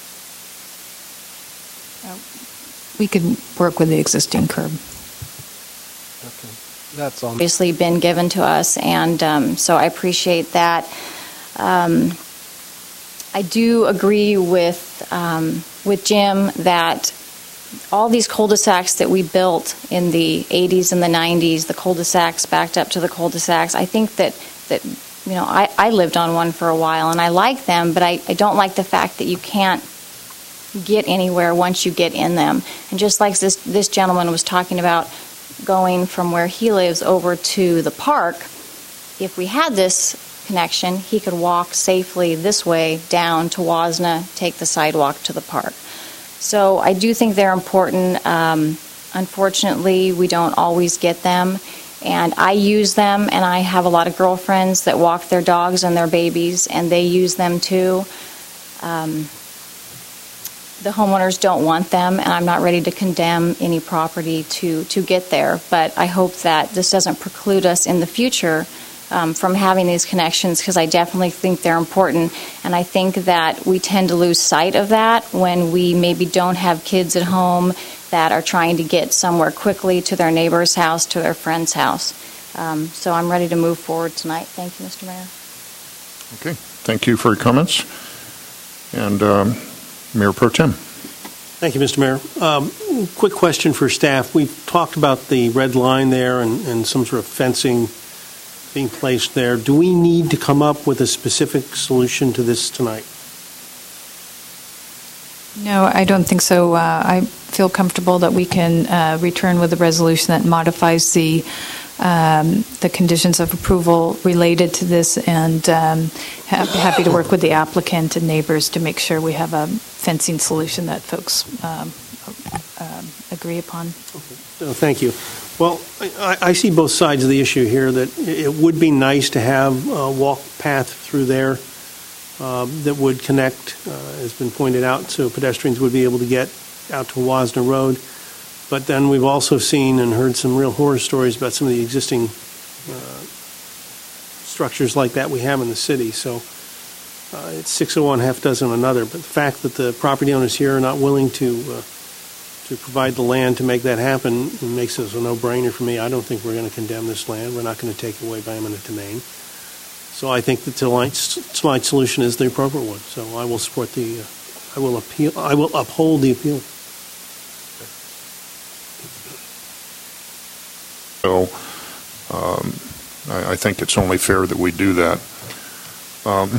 We could work with the existing curb. Okay, that's all. Obviously been given to us, and um, so I appreciate that. Um, I do agree with um, with Jim that all these cul-de-sacs that we built in the eighties and the nineties, the cul-de-sacs backed up to the cul-de-sacs, I think that, that you know, I, I lived on one for a while, and I like them, but I, I don't like the fact that you can't get anywhere once you get in them. And just like this, this gentleman was talking about going from where he lives over to the park, if we had this connection, he could walk safely this way down to Wasna, take the sidewalk to the park. So I do think they're important. Um, unfortunately, we don't always get them. And I use them, and I have a lot of girlfriends that walk their dogs and their babies, and they use them too. Um, the homeowners don't want them, and I'm not ready to condemn any property to, to get there. But I hope that this doesn't preclude us in the future um, from having these connections, because I definitely think they're important. And I think that we tend to lose sight of that when we maybe don't have kids at home that are trying to get somewhere quickly to their neighbor's house, to their friend's house. Um, so I'm ready to move forward tonight. Thank you, Mister Mayor. Okay. Thank you for your comments. And um, Mayor Pro Tem. Thank you, Mister Mayor. Um, quick question for staff. We've talked about the red line there and, and some sort of fencing being placed there. Do we need to come up with a specific solution to this tonight? No, I don't think so. Uh, I feel comfortable that we can uh, return with a resolution that modifies the um, the conditions of approval related to this, and um, ha- happy to work with the applicant and neighbors to make sure we have a fencing solution that folks um, um, agree upon. Okay. So, thank you. Well, I, I see both sides of the issue here, that it would be nice to have a walk path through there uh, that would connect, uh, has been pointed out, so pedestrians would be able to get out to Wasna Road. But then we've also seen and heard some real horror stories about some of the existing uh, structures like that we have in the city. So uh, it's six of one, half dozen of another. But the fact that the property owners here are not willing to uh, to provide the land to make that happen makes this a no-brainer for me. I don't think we're going to condemn this land. We're not going to take it away by eminent domain. So I think that tonight's, tonight's solution is the appropriate one. So I will support the. Uh, I will appeal. I will uphold the appeal. So um, I, I think it's only fair that we do that. Um,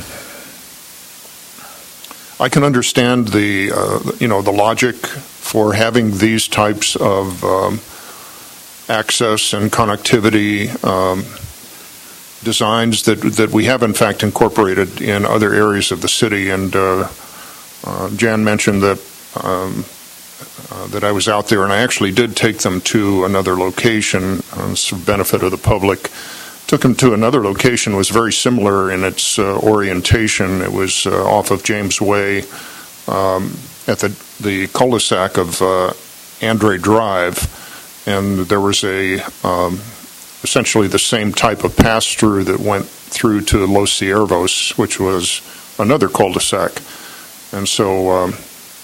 I can understand the, uh, you know, the logic for having these types of um, access and connectivity um, designs that that we have in fact incorporated in other areas of the city. And uh, uh, Jan mentioned that. Um, Uh, that I was out there, and I actually did take them to another location uh, for the benefit of the public. Took them to another location, was very similar in its uh, orientation. It was uh, off of James Way um, at the, the cul-de-sac of uh, Andre Drive, and there was a um, essentially the same type of pass-through that went through to Los Ciervos, which was another cul-de-sac. And so um,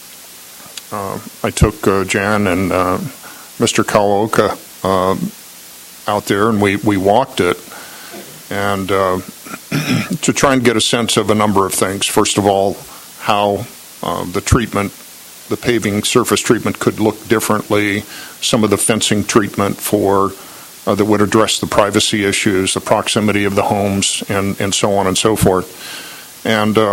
Uh, I took uh, Jan and uh, Mister Kawaoka uh, out there, and we, we walked it, and uh, to try and get a sense of a number of things. First of all, how uh, the treatment, the paving surface treatment could look differently, some of the fencing treatment for uh, that would address the privacy issues, the proximity of the homes, and, and so on and so forth. And uh,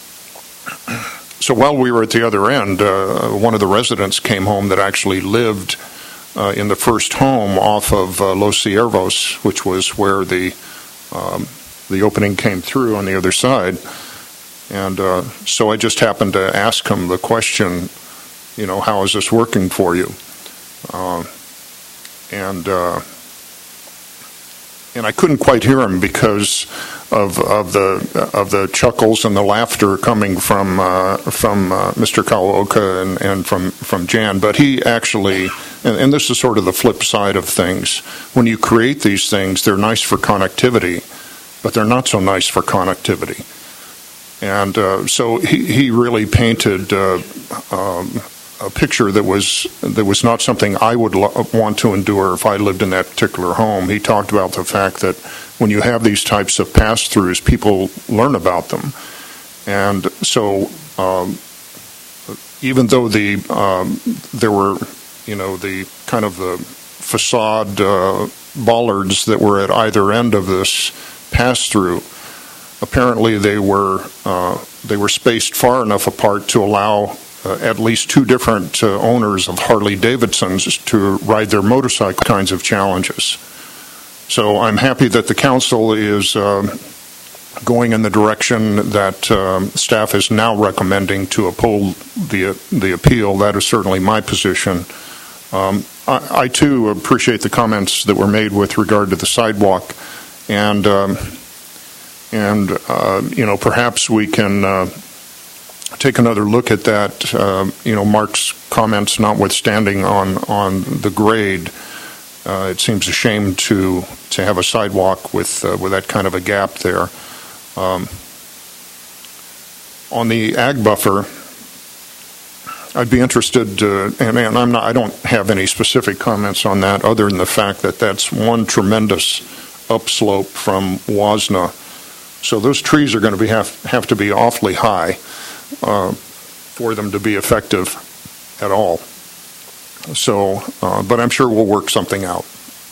So while we were at the other end, uh, one of the residents came home that actually lived uh, in the first home off of uh, Los Ciervos, which was where the um, the opening came through on the other side. And uh, so I just happened to ask him the question, you know, how is this working for you? Uh, and uh, and I couldn't quite hear him because of of the of the chuckles and the laughter coming from uh, from uh, Mister Kawaoka and, and from, from Jan. But he actually, and, and this is sort of the flip side of things, when you create these things, they're nice for connectivity, but they're not so nice for connectivity. And uh, so he, he really painted uh, um, a picture that was that was not something I would lo- want to endure if I lived in that particular home. He talked about the fact that when you have these types of pass-throughs, people learn about them. And so um, even though the um, there were, you know, the kind of the facade uh, bollards that were at either end of this pass-through, apparently they were uh, they were spaced far enough apart to allow uh, at least two different uh, owners of Harley-Davidsons to ride their motorcycle kinds of challenges. So I'm happy that the council is uh, going in the direction that um, staff is now recommending to uphold the the appeal. That is certainly my position. Um, I, I too appreciate the comments that were made with regard to the sidewalk, and um, and uh, you know, perhaps we can uh, take another look at that. Uh, you know, Mark's comments notwithstanding on on the grade, uh, it seems a shame to to have a sidewalk with uh, with that kind of a gap there. Um, on the ag buffer, I'd be interested, uh, and, and I'm not, I don't have any specific comments on that other than the fact that that's one tremendous upslope from Wasna. So those trees are going to be have, have to be awfully high uh, for them to be effective at all. So, uh, but I'm sure we'll work something out.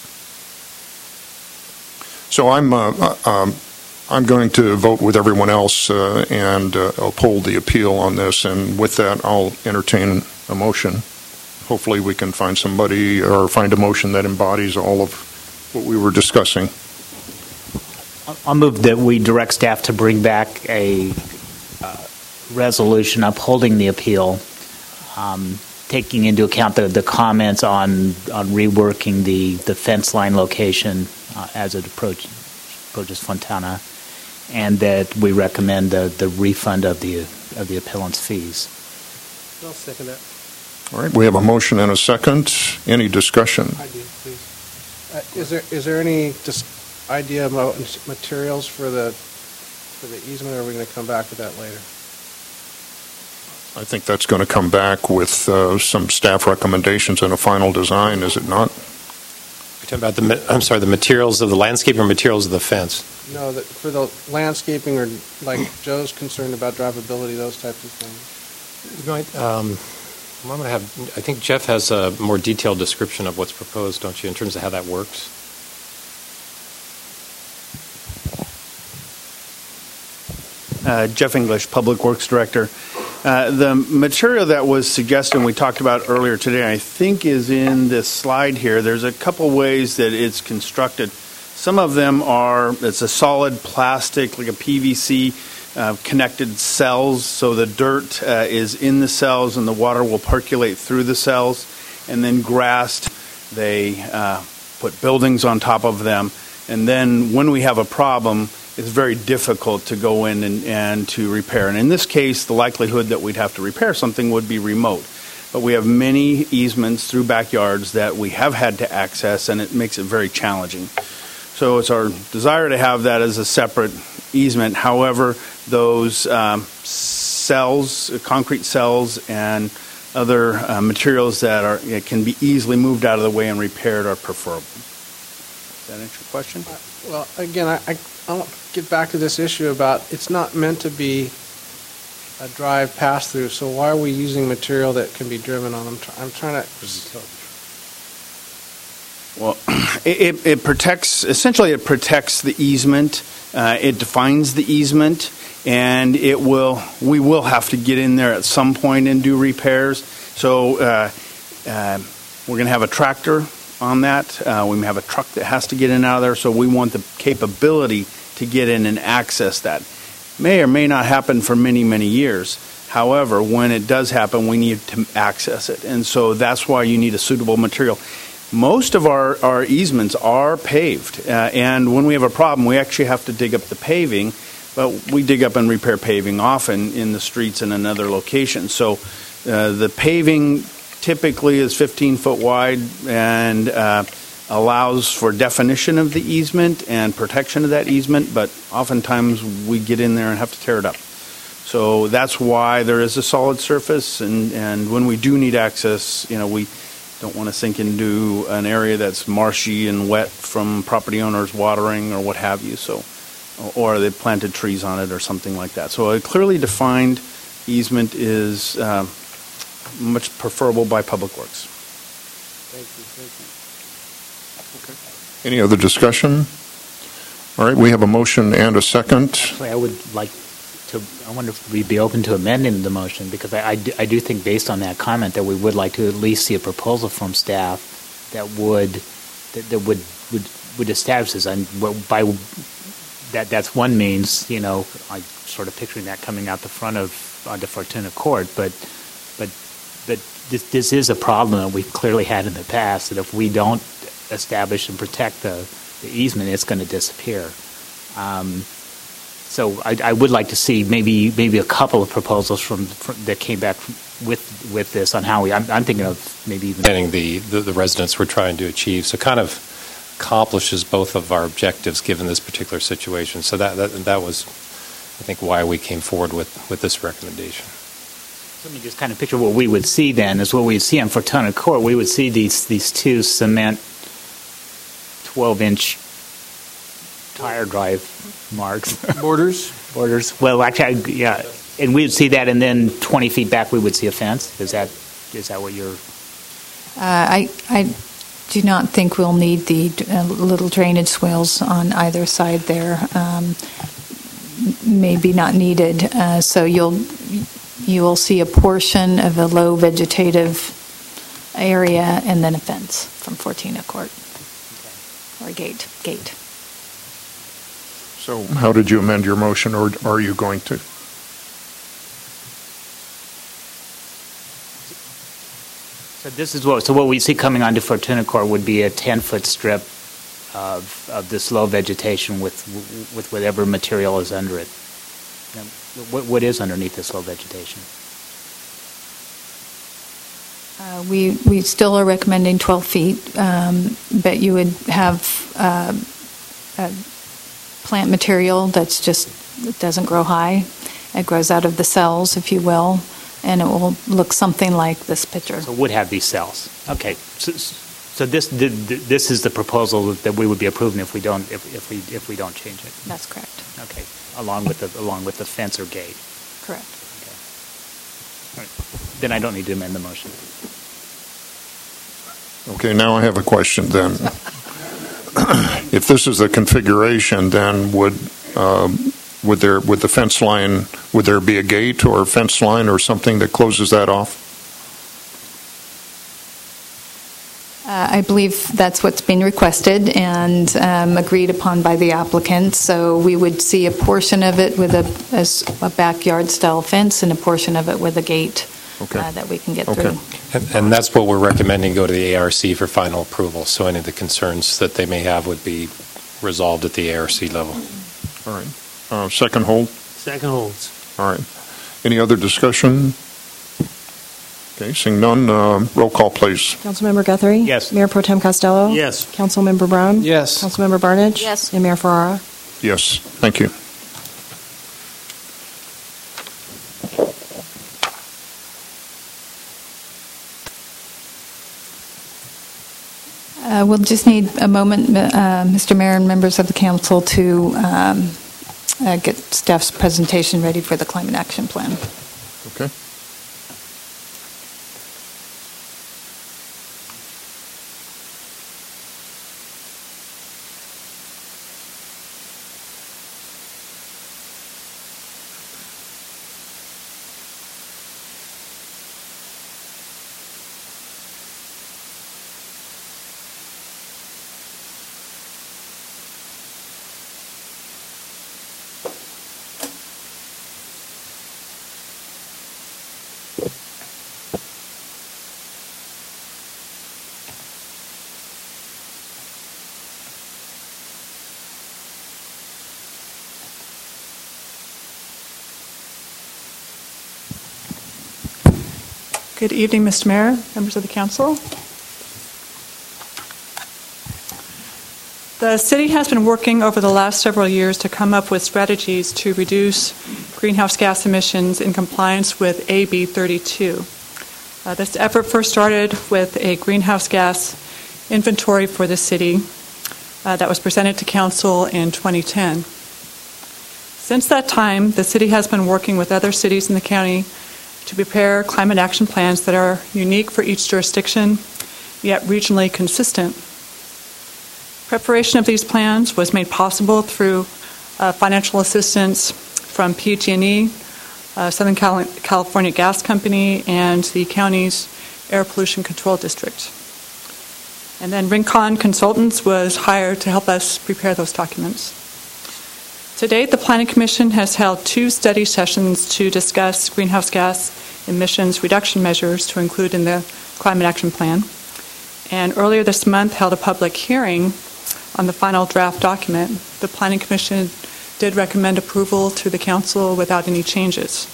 So I'm uh, uh, um, I'm going to vote with everyone else uh, and uh, uphold the appeal on this, and with that, I'll entertain a motion. Hopefully we can find somebody or find a motion that embodies all of what we were discussing. I'll move that we direct staff to bring back a uh, resolution upholding the appeal, um, taking into account the, the comments on, on reworking the, the fence line location uh, as it approach, approaches Fontana, and that we recommend the, the refund of the of the appellant's fees. I'll second that. All right, we have a motion and a second. Any discussion? I do, please. Uh, is there is there any dis- idea about materials for the for the easement, or are we going to come back to that later? I think that's going to come back with uh, some staff recommendations and a final design, is it not? You're talking about the, I'm sorry, the materials of the landscape or materials of the fence? No, that for the landscaping, or like Joe's concerned about drivability, those types of things. Right. Um, I'm going to have, I think Jeff has a more detailed description of what's proposed, don't you, in terms of how that works? Uh, Jeff English, Public Works Director. Uh, the material that was suggested and we talked about earlier today, I think, is in this slide here. There's a couple ways that it's constructed. Some of them are, it's a solid plastic, like a P V C, uh, connected cells, so the dirt uh, is in the cells and the water will percolate through the cells, and then grassed. They uh, put buildings on top of them, and then when we have a problem, it's very difficult to go in and, and to repair. And in this case, the likelihood that we'd have to repair something would be remote. But we have many easements through backyards that we have had to access, and it makes it very challenging. So it's our desire to have that as a separate easement. However, those um, cells, concrete cells, and other uh, materials that are it can be easily moved out of the way and repaired are preferable. Does that answer your question? Uh, well, again, I, I, I want to get back to this issue about it's not meant to be a drive pass-through, so why are we using material that can be driven on? I'm, tr- I'm trying to... Well, it, it, it protects, essentially it protects the easement. Uh, it defines the easement, and it will, we will have to get in there at some point and do repairs. So uh, uh, we're going to have a tractor on that. Uh, we have a truck that has to get in and out of there, so we want the capability to get in and access that. May or may not happen for many, many years. However, when it does happen, we need to access it, and so that's why you need a suitable material. Most of our, our easements are paved, uh, and when we have a problem, we actually have to dig up the paving, but we dig up and repair paving often in the streets and in other locations. So uh, the paving typically is fifteen foot wide and uh, allows for definition of the easement and protection of that easement, but oftentimes we get in there and have to tear it up. So that's why there is a solid surface, and, and when we do need access, you know, we don't want to sink into an area that's marshy and wet from property owners watering or what have you, so, or they planted trees on it or something like that. So a clearly defined easement is uh, much preferable by Public Works. Thank you, thank you. Any other discussion? All right, we have a motion and a second. Actually, I would like to, I wonder if we'd be open to amending the motion, because I, I, do, I do think based on that comment that we would like to at least see a proposal from staff that would, that, that would, would, would establish this. And by that, that's one means, you know, I'm sort of picturing that coming out the front of, onto Fortuna Court, but, but, but this, this is a problem that we've clearly had in the past, that if we don't establish and protect the, the easement, it's going to disappear. Um, so I, I would like to see maybe maybe a couple of proposals from, from that came back with with this on how we. I'm, I'm thinking of maybe even getting the, the the residents we're trying to achieve. So kind of accomplishes both of our objectives given this particular situation. So that that, that was, I think, why we came forward with, with this recommendation. Let me just kind of picture what we would see then is what we'd see on Fortuna Court. We would see these these two cement twelve-inch tire drive marks. Borders? Borders. Well, actually, yeah. And we'd see that, and then twenty feet back we would see a fence. Is that is that what you're... Uh, I, I do not think we'll need the uh, little drainage swales on either side there. Um, maybe not needed. Uh, so you'll... You will see a portion of a low vegetative area and then a fence from Fortuna Court, or a gate. Gate. So how did you amend your motion, or are you going to? So this is what. So what we see coming onto Fortuna Court would be a ten-foot strip of of this low vegetation with with whatever material is under it. Now, What, what is underneath this low vegetation? Uh, we we still are recommending twelve feet, um, but you would have uh, a plant material that's just it doesn't grow high. It grows out of the cells, if you will, and it will look something like this picture. So it would have these cells. Okay. So, so this this is the proposal that we would be approving if we don't if, if we if we don't change it. That's correct. Okay. Along with the along with the fence or gate. Correct. Okay. All right. Then I don't need to amend the motion. Okay, now I have a question then. If this is the configuration, then would um, would there would the fence line would there be a gate or a fence line or something that closes that off? Uh, I believe that's what's been requested and um, agreed upon by the applicant. So we would see a portion of it with a, as a backyard-style fence and a portion of it with a gate okay. uh, that we can get okay. through. And, and that's what we're recommending go to the A R C for final approval. So any of the concerns that they may have would be resolved at the A R C level. All right. Uh, second hold? Second holds. All right. Any other discussion? Okay, seeing none, uh, roll call, please. Councilmember Guthrie? Yes. Mayor Pro Tem Costello? Yes. Councilmember Brown? Yes. Councilmember Barnage? Yes. And Mayor Ferrara? Yes, thank you. Uh, we'll just need a moment, uh, Mister Mayor and members of the council, to um, uh, get staff's presentation ready for the climate action plan. Okay. Good evening, Mister Mayor, members of the council. The city has been working over the last several years to come up with strategies to reduce greenhouse gas emissions in compliance with A B thirty-two. Uh, this effort first started with a greenhouse gas inventory for the city uh, that was presented to council in twenty ten. Since that time, the city has been working with other cities in the county to prepare climate action plans that are unique for each jurisdiction, yet regionally consistent. Preparation of these plans was made possible through uh, financial assistance from P G and E, uh, Southern Cal- California Gas Company, and the county's Air Pollution Control District. And then Rincon Consultants was hired to help us prepare those documents. To date, the Planning Commission has held two study sessions to discuss greenhouse gas emissions reduction measures to include in the Climate Action Plan. And earlier this month held a public hearing on the final draft document. The Planning Commission did recommend approval to the Council without any changes.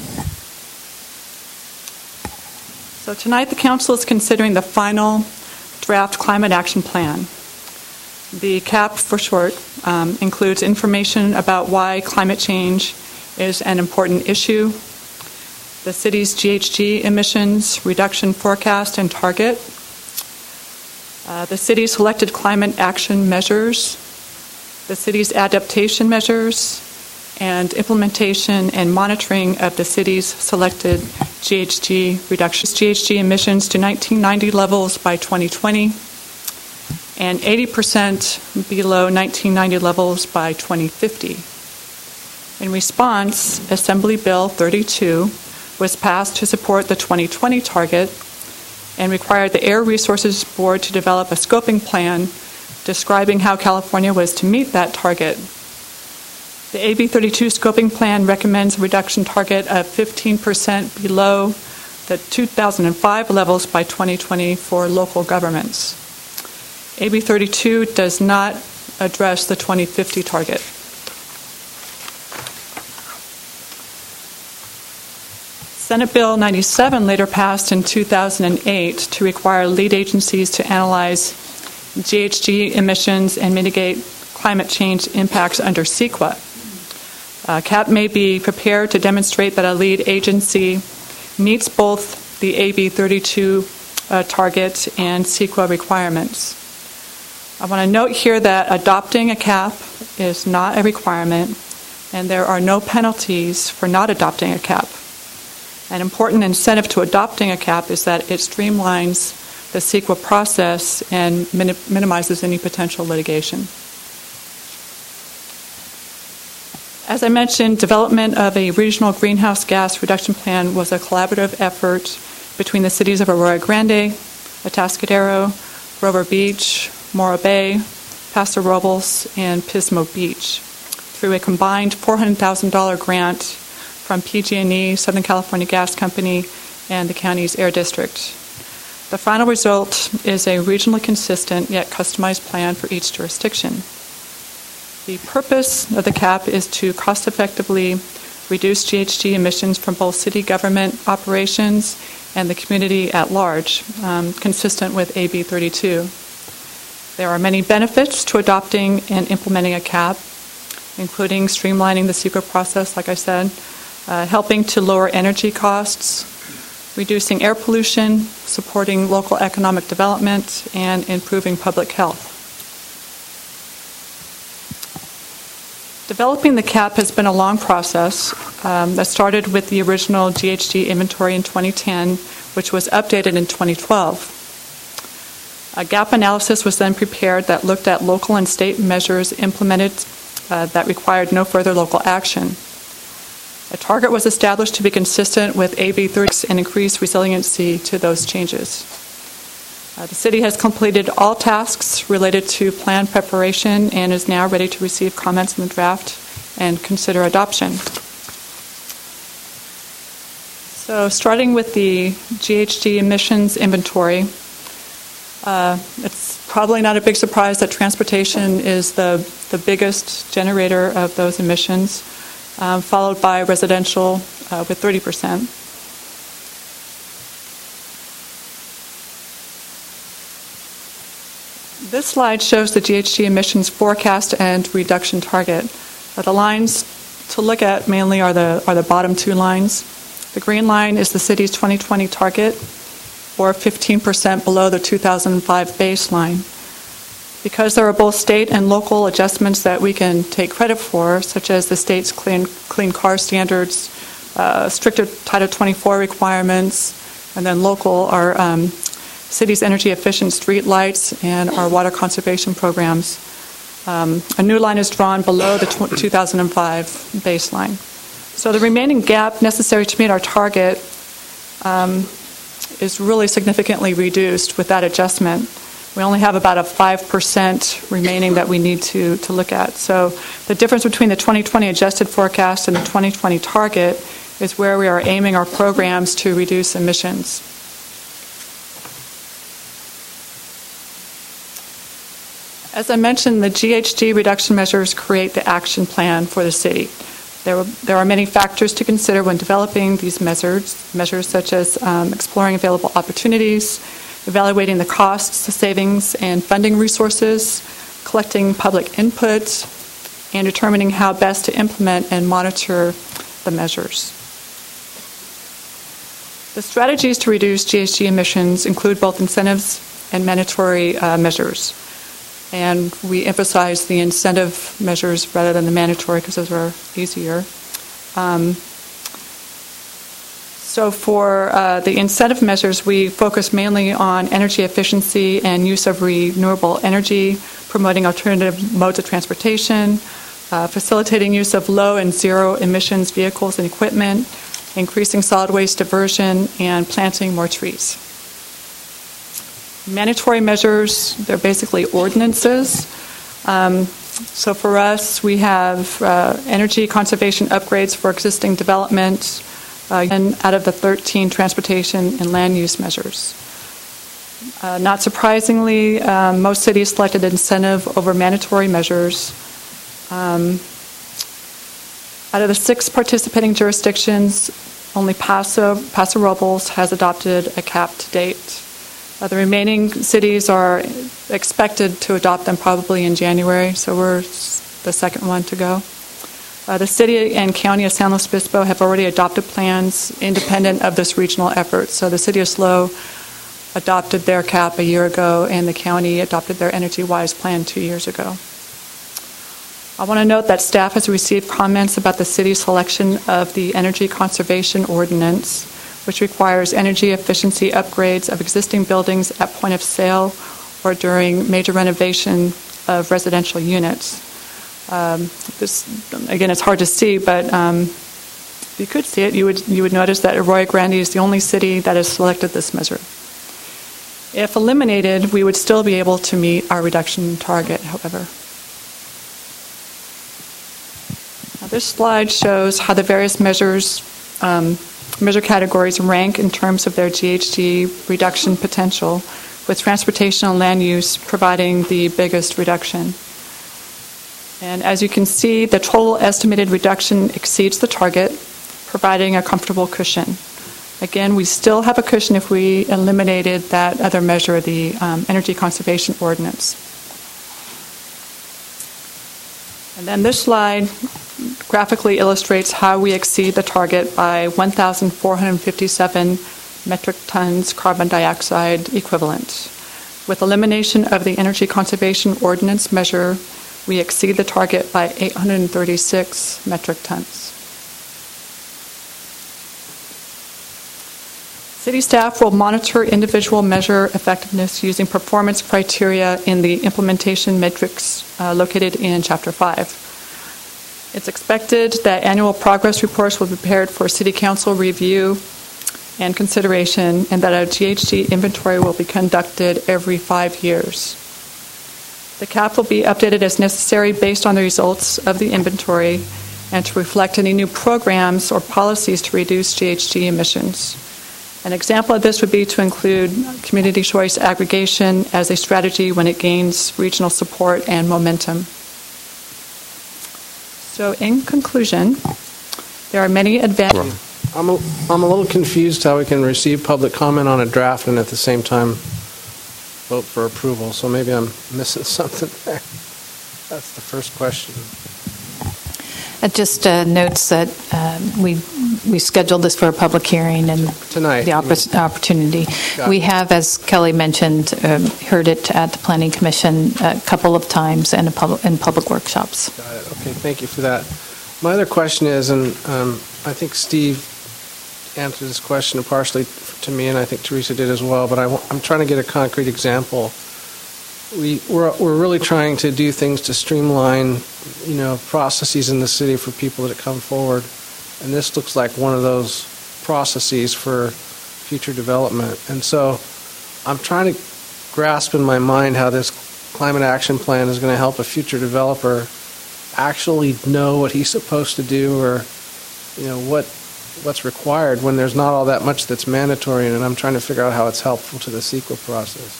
So tonight the Council is considering the final draft Climate Action Plan. The C A P, for short, um, includes information about why climate change is an important issue, the city's G H G emissions reduction forecast and target, uh, the city's selected climate action measures, the city's adaptation measures, and implementation and monitoring of the city's selected G H G reductions. G H G emissions to nineteen ninety levels by twenty twenty and eighty percent below nineteen ninety levels by twenty fifty. In response, Assembly Bill thirty-two was passed to support the twenty twenty target and required the Air Resources Board to develop a scoping plan describing how California was to meet that target. The A B thirty-two scoping plan recommends a reduction target of fifteen percent below the two thousand five levels by twenty twenty for local governments. A B thirty-two does not address the twenty fifty target. Senate Bill ninety-seven later passed in two thousand eight to require lead agencies to analyze G H G emissions and mitigate climate change impacts under CEQA. Uh, C A P may be prepared to demonstrate that a lead agency meets both the A B thirty-two uh, target and CEQA requirements. I want to note here that adopting a C A P is not a requirement, and there are no penalties for not adopting a C A P. An important incentive to adopting a C A P is that it streamlines the CEQA process and minim- minimizes any potential litigation. As I mentioned, development of a regional greenhouse gas reduction plan was a collaborative effort between the cities of Arroyo Grande, Atascadero, Grover Beach, Morro Bay, Paso Robles, and Pismo Beach through a combined four hundred thousand dollars grant from P G and E, Southern California Gas Company, and the county's Air District. The final result is a regionally consistent yet customized plan for each jurisdiction. The purpose of the C A P is to cost-effectively reduce G H G emissions from both city government operations and the community at large, um, consistent with A B thirty-two. There are many benefits to adopting and implementing a C A P, including streamlining the CEQA process, like I said, uh, helping to lower energy costs, reducing air pollution, supporting local economic development, and improving public health. Developing the C A P has been a long process um, that started with the original G H G inventory in twenty ten, which was updated in twenty twelve. A gap analysis was then prepared that looked at local and state measures implemented uh, that required no further local action. A target was established to be consistent with A B thirty and increase resiliency to those changes. Uh, the city has completed all tasks related to plan preparation and is now ready to receive comments on the draft and consider adoption. So starting with the G H G emissions inventory, uh, it's probably not a big surprise that transportation is the, the biggest generator of those emissions, um, followed by residential uh, with thirty percent. This slide shows the G H G emissions forecast and reduction target. Uh, the lines to look at mainly are the are the bottom two lines. The green line is the city's twenty twenty target, or fifteen percent below the two thousand five baseline. Because there are both state and local adjustments that we can take credit for, such as the state's clean clean car standards, uh, stricter Title twenty-four requirements, and then local are um, city's energy efficient street lights and our water conservation programs. Um, a new line is drawn below the two thousand five baseline. So the remaining gap necessary to meet our target um, is really significantly reduced with that adjustment. We only have about a five percent remaining that we need to, to look at. So the difference between the twenty twenty adjusted forecast and the twenty twenty target is where we are aiming our programs to reduce emissions. As I mentioned, the G H G reduction measures create the action plan for the city. There, there are many factors to consider when developing these measures, measures such as um, exploring available opportunities, evaluating the costs, the savings, and funding resources, collecting public input, and determining how best to implement and monitor the measures. The strategies to reduce G H G emissions include both incentives and mandatory uh, measures. And we emphasize the incentive measures rather than the mandatory because those are easier. Um, so for uh, the incentive measures, we focus mainly on energy efficiency and use of renewable energy, promoting alternative modes of transportation, uh, facilitating use of low and zero emissions vehicles and equipment, increasing solid waste diversion, and planting more trees. Mandatory measures, they're basically ordinances. Um, so for us, we have uh, energy conservation upgrades for existing development, uh, and out of the thirteen transportation and land use measures. Uh, not surprisingly, um, most cities selected incentive over mandatory measures. Um, out of the six participating jurisdictions, only Paso, Paso Robles has adopted a cap to date. Uh, the remaining cities are expected to adopt them probably in January, so we're the second one to go. Uh, the city and county of San Luis Obispo have already adopted plans independent of this regional effort. So the city of SLO adopted their cap a year ago, and the county adopted their Energy Wise plan two years ago. I want to note that staff has received comments about the city's selection of the Energy Conservation Ordinance, which requires energy efficiency upgrades of existing buildings at point of sale or during major renovation of residential units. Um, this, again, it's hard to see, but um, if you could see it, you would you would notice that Arroyo Grande is the only city that has selected this measure. If eliminated, we would still be able to meet our reduction target, however. Now, this slide shows how the various measures um, measure categories rank in terms of their G H G reduction potential, with transportation and land use providing the biggest reduction. And as you can see, the total estimated reduction exceeds the target, providing a comfortable cushion. Again, we still have a cushion if we eliminated that other measure, the um, Energy Conservation Ordinance. And then this slide graphically illustrates how we exceed the target by one thousand four hundred fifty-seven metric tons carbon dioxide equivalent. With elimination of the Energy Conservation Ordinance measure, we exceed the target by eight hundred thirty-six metric tons. City staff will monitor individual measure effectiveness using performance criteria in the implementation matrix uh, located in Chapter five. It's expected that annual progress reports will be prepared for City Council review and consideration, and that a G H G inventory will be conducted every five years. The cap will be updated as necessary based on the results of the inventory and to reflect any new programs or policies to reduce G H G emissions. An example of this would be to include community choice aggregation as a strategy when it gains regional support and momentum. So in conclusion, there are many advantages. I'm a, I'm a little confused how we can receive public comment on a draft and at the same time vote for approval, so maybe I'm missing something there. That's the first question. It just uh, notes that uh, we we scheduled this for a public hearing and tonight the oppor- opportunity. Got we it. have, as Kelly mentioned, um, heard it at the Planning Commission a couple of times and a public in public workshops. Got it. Okay, thank you for that. My other question is, and um, I think Steve answered this question partially to me, and I think Teresa did as well, but I w- I'm trying to get a concrete example. We, we're, we're really trying to do things to streamline, you know, processes in the city for people that come forward, and this looks like one of those processes for future development. And so I'm trying to grasp in my mind how this climate action plan is going to help a future developer actually know what he's supposed to do, or, you know, what what's required when there's not all that much that's mandatory, and I'm trying to figure out how it's helpful to the CEQA process.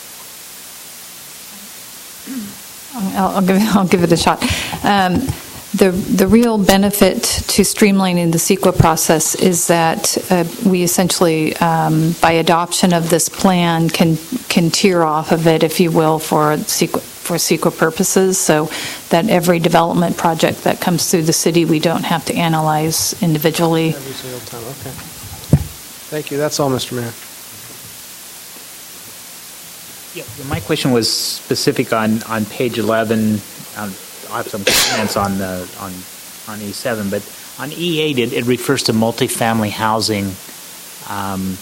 I'll, I'll, give, I'll give it a shot. Um, the, the real benefit to streamlining the CEQA process is that uh, we essentially, um, by adoption of this plan, can can tier off of it, if you will, for CEQA, for CEQA purposes, so that every development project that comes through the city, we don't have to analyze individually. Every single time, okay. Thank you. That's all, Mister Mayor. Yeah, my question was specific on, on page eleven. Um, I have some comments on the on on E seven, but on E eight it, it refers to multifamily housing. Um,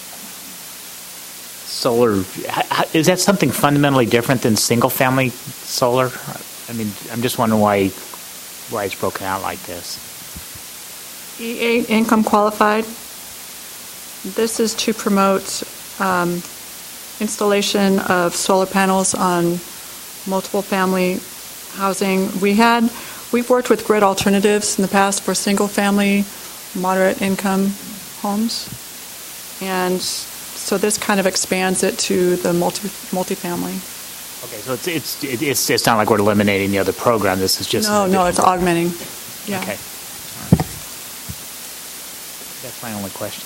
solar, is that something fundamentally different than single-family solar? I mean, I'm just wondering why why it's broken out like this. E eight income qualified. This is to promote um, installation of solar panels on multiple family housing. We had, we've worked with Grid Alternatives in the past for single-family, moderate income homes, and so this kind of expands it to the multi multifamily. Okay, so it's it's it's it's not like we're eliminating the other program. This is just no, no, it's program. augmenting. Yeah. Okay. All right. That's my only question.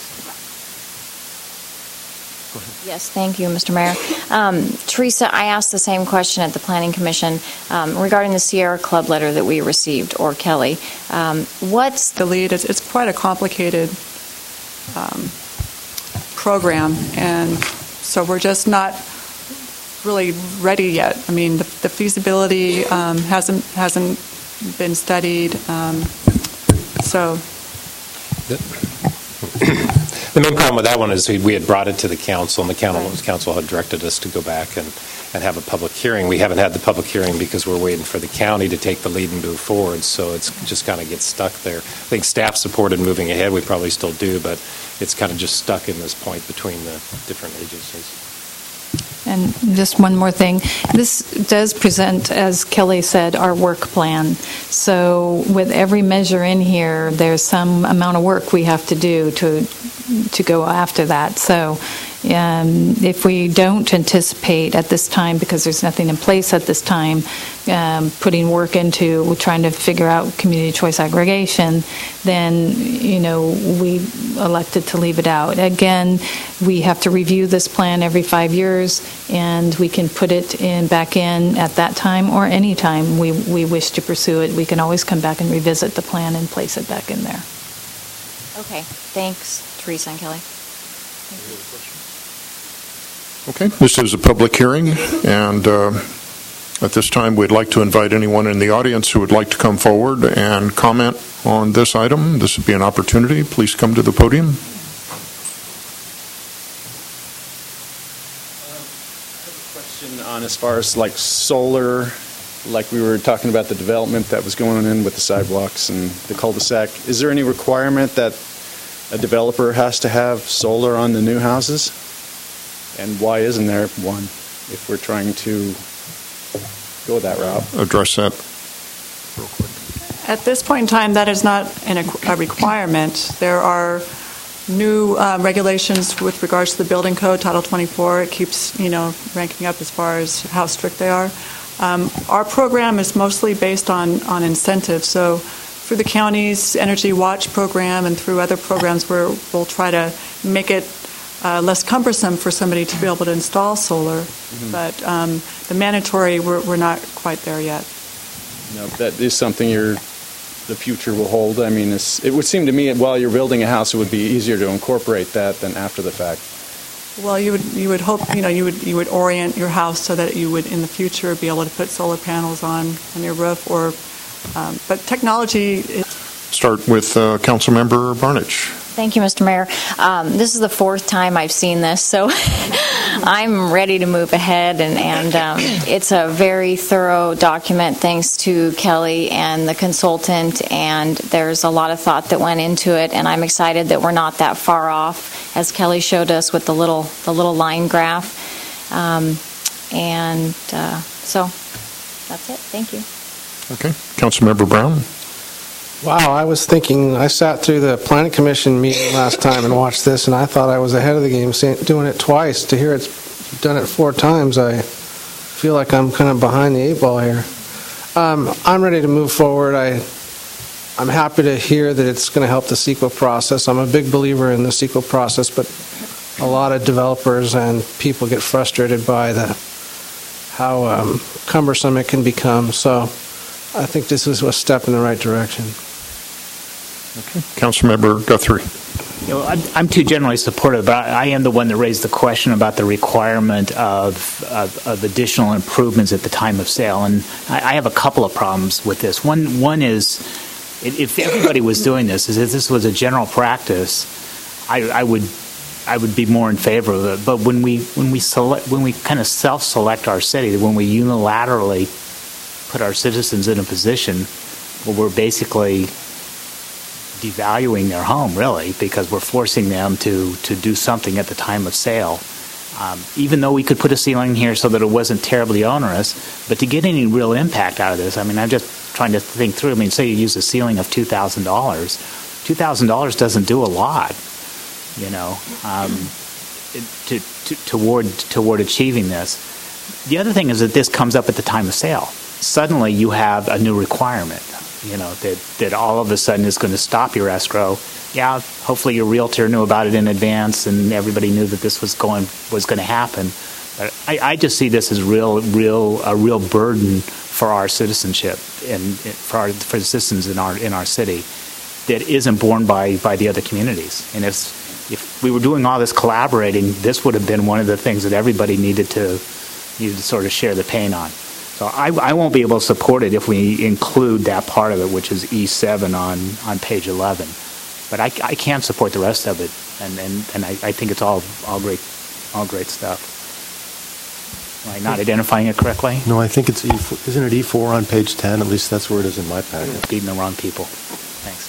Yes, thank you, Mister Mayor. Um, Teresa, I asked the same question at the Planning Commission um, regarding the Sierra Club letter that we received, or Kelly. Um, what's the lead? It's, it's quite a complicated um, program, and so we're just not really ready yet. I mean, the, the feasibility um, hasn't hasn't been studied, um, so. The main problem with that one is we had brought it to the council, and the council, right. council had directed us to go back and, and have a public hearing. We haven't had the public hearing because we're waiting for the county to take the lead and move forward, so it's just kind of gets stuck there. I think staff supported moving ahead. We probably still do, but it's kind of just stuck in this point between the different agencies. And just one more thing. This does present, as Kelly said, our work plan. So with every measure in here, there's some amount of work we have to do to to go after that. So um, if we don't anticipate at this time, because there's nothing in place at this time, um, putting work into trying to figure out community choice aggregation, then, you know, we elected to leave it out. Again, we have to review this plan every five years, and we can put it in back in at that time or any time we, we wish to pursue it. We can always come back and revisit the plan and place it back in there. Okay, thanks, Teresa and Kelly. Okay, this is a public hearing, and uh, at this time we'd like to invite anyone in the audience who would like to come forward and comment on this item. This would be an opportunity. Please come to the podium. Um, I have a question on as far as like solar, like we were talking about the development that was going on with the sidewalks and the cul-de-sac. Is there any requirement that a developer has to have solar on the new houses? And why isn't there one if we're trying to go that route? Address that real quick. At this point in time, that is not an, a requirement. There are new uh, regulations with regards to the building code, Title twenty-four. It keeps, you know, ranking up as far as how strict they are. Um, our program is mostly based on, on incentives. So through the county's Energy Watch program and through other programs where we'll try to make it uh, less cumbersome for somebody to be able to install solar. Mm-hmm. But um, the mandatory, we're, we're not quite there yet. No, that is something you're, the future will hold. I mean, it's, it would seem to me while you're building a house, it would be easier to incorporate that than after the fact. Well, you would you would hope you know you would you would orient your house so that you would in the future be able to put solar panels on on your roof, or um, but technology. Is Start with uh, Councilmember Barnidge. Thank you, Mister Mayor. Um, this is the fourth time I've seen this, so I'm ready to move ahead, and, and um, it's a very thorough document thanks to Kelly and the consultant, and there's a lot of thought that went into it, and I'm excited that we're not that far off, as Kelly showed us with the little the little line graph. Um, and uh, so that's it. Thank you. Okay. Councilmember Brown. Wow, I was thinking, I sat through the Planning Commission meeting last time and watched this, and I thought I was ahead of the game, saying, doing it twice. To hear it's done it four times, I feel like I'm kind of behind the eight ball here. Um, I'm ready to move forward. I, I'm happy to hear that it's going to help the C E Q A process. I'm a big believer in the C E Q A process, but a lot of developers and people get frustrated by the how um, cumbersome it can become. So I think this is a step in the right direction. Okay. Councilmember Guthrie. You know, I'm, I'm too generally supportive, but I, I am the one that raised the question about the requirement of, of, of additional improvements at the time of sale. And I, I have a couple of problems with this. One, one is, if everybody was doing this, is if this was a general practice, I, I would, I would be more in favor of it. But when we, when we select, when we kind of self-select our city, when we unilaterally put our citizens in a position where we're basically devaluing their home, really, because we're forcing them to, to do something at the time of sale. Um, even though we could put a ceiling here so that it wasn't terribly onerous, but to get any real impact out of this, I mean, I'm just trying to think through. I mean, say you use a ceiling of two thousand dollars. two thousand dollars doesn't do a lot, you know, um, to, to, toward, toward achieving this. The other thing is that this comes up at the time of sale. Suddenly you have a new requirement. You know, that, that all of a sudden is going to stop your escrow. Yeah, hopefully your realtor knew about it in advance and everybody knew that this was going was going to happen. But I, I just see this as real, real, a real burden for our citizenship and for our, for the citizens in our in our city that isn't borne by, by the other communities. And if if we were doing all this collaborating, this would have been one of the things that everybody needed to needed to sort of share the pain on. So I, I won't be able to support it if we include that part of it, which is E seven on, on page eleven. But I, I can support the rest of it, and, and, and I, I think it's all all great all great stuff. Am I not identifying it correctly? No, I think it's E four. Isn't it E four on page ten? At least that's where it is in my packet. Beating the wrong people. Thanks.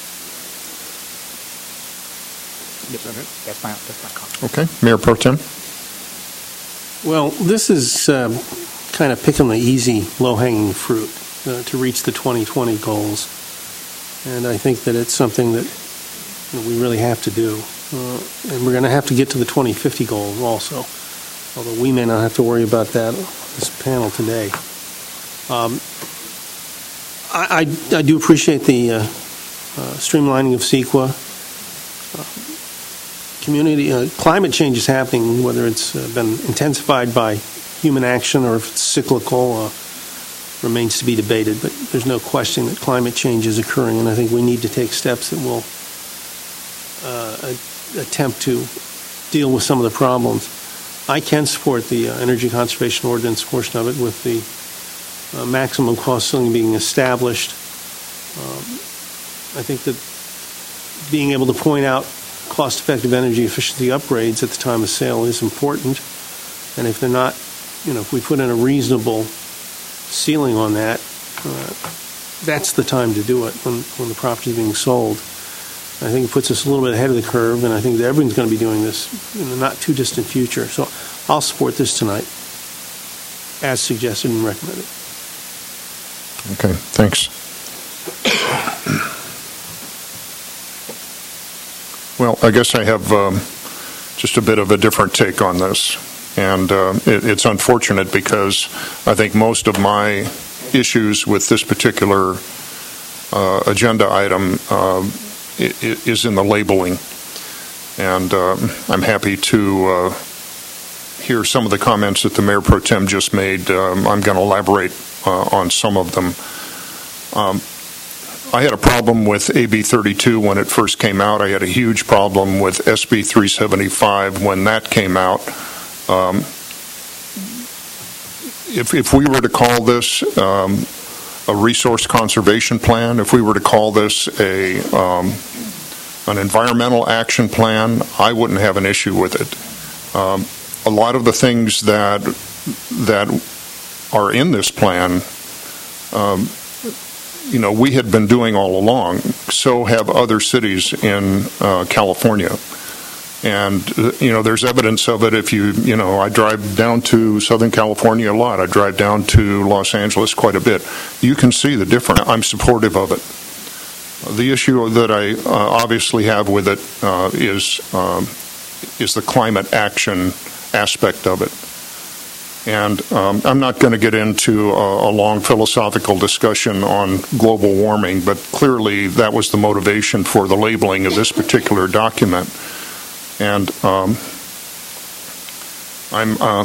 That's my, that's my comment. Okay. Mayor Pro Tem. Well, this is um, kind of picking the easy, low-hanging fruit uh, to reach the twenty twenty goals. And I think that it's something that you know, we really have to do. Uh, and we're going to have to get to the twenty fifty goals also, although we may not have to worry about that on this panel today. Um, I, I, I do appreciate the uh, uh, streamlining of C E Q A. Uh, community, uh, climate change is happening, whether it's uh, been intensified by human action or if it's cyclical, uh, remains to be debated. But there's no question that climate change is occurring, and I think we need to take steps that will uh, attempt to deal with some of the problems. I can support the uh, energy conservation ordinance portion of it with the uh, maximum cost ceiling being established. Um, I think that being able to point out cost-effective energy efficiency upgrades at the time of sale is important. And if they're not, you know, if we put in a reasonable ceiling on that, uh, that's the time to do it when, when the property is being sold. I think it puts us a little bit ahead of the curve, and I think that everyone's going to be doing this in the not-too-distant future. So I'll support this tonight, as suggested and recommended. Okay, thanks. Well, I guess I have um, just a bit of a different take on this. And uh, it, it's unfortunate because I think most of my issues with this particular uh, agenda item uh, is in the labeling. And uh, I'm happy to uh, hear some of the comments that the Mayor Pro Tem just made. Um, I'm going to elaborate uh, on some of them. Um, I had a problem with A B thirty-two when it first came out. I had a huge problem with S B three seventy-five when that came out. Um, if, if we were to call this um, a resource conservation plan, if we were to call this a um, an environmental action plan, I wouldn't have an issue with it. Um, a lot of the things that that are in this plan, um, you know, we had been doing all along. So have other cities in uh, California. And, uh, you know, there's evidence of it if you, you know, I drive down to Southern California a lot. I drive down to Los Angeles quite a bit. You can see the difference. I'm supportive of it. The issue that I uh, obviously have with it uh, is um, is the climate action aspect of it. And um, I'm not going to get into a, a long philosophical discussion on global warming, but clearly that was the motivation for the labeling of this particular document. And um, I'm, uh,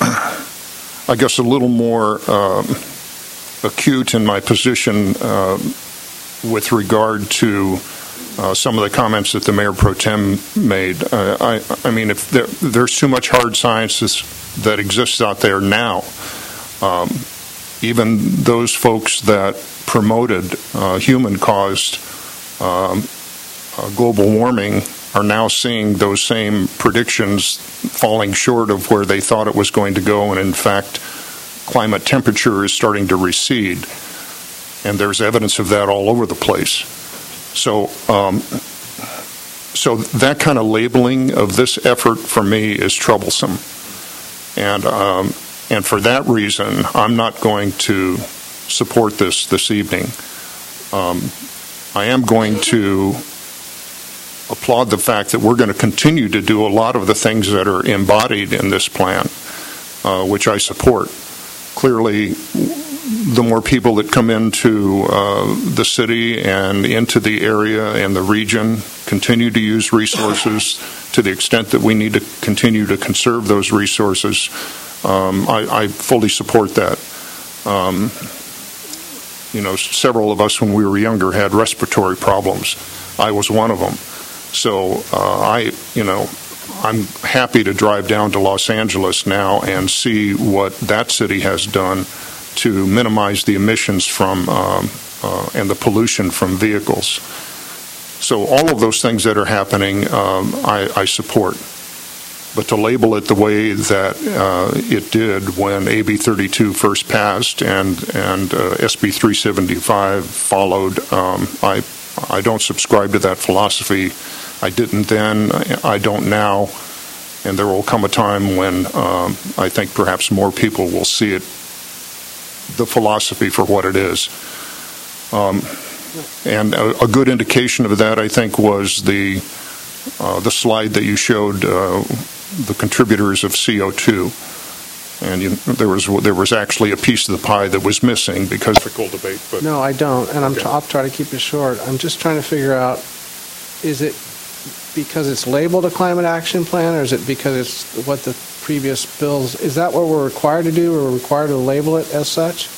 I guess, a little more uh, acute in my position uh, with regard to uh, some of the comments that the Mayor Pro Tem made. Uh, I, I mean, if there, there's too much hard science that exists out there now, um, even those folks that promoted uh, human-caused um, uh, global warming are now seeing those same predictions falling short of where they thought it was going to go, and in fact, climate temperature is starting to recede, and there's evidence of that all over the place. So, um, so that kind of labeling of this effort for me is troublesome, and um, and for that reason, I'm not going to support this this evening. Um, I am going to applaud the fact that we're going to continue to do a lot of the things that are embodied in this plan, uh, which I support. Clearly, the more people that come into uh, the city and into the area and the region continue to use resources to the extent that we need to continue to conserve those resources, um, I, I fully support that. Um, you know, several of us when we were younger had respiratory problems. I was one of them. So uh, I, you know, I'm happy to drive down to Los Angeles now and see what that city has done to minimize the emissions from um, uh, and the pollution from vehicles. So all of those things that are happening, um, I, I support. But to label it the way that uh, it did when A B thirty-two first passed and and uh, S B three seventy-five followed, um, I I don't subscribe to that philosophy. I didn't then, I don't now, and there will come a time when um, I think perhaps more people will see it, the philosophy for what it is. Um, and a, a good indication of that, I think, was the uh, the slide that you showed, uh, the contributors of C O two. And you, there was there was actually a piece of the pie that was missing because of the debate. But no, I don't, and I'm okay. t- I'll try to keep it short. I'm just trying to figure out, is it because it's labeled a climate action plan, or is it because it's what the previous bills, is that what we're required to do? We're required to label it as such?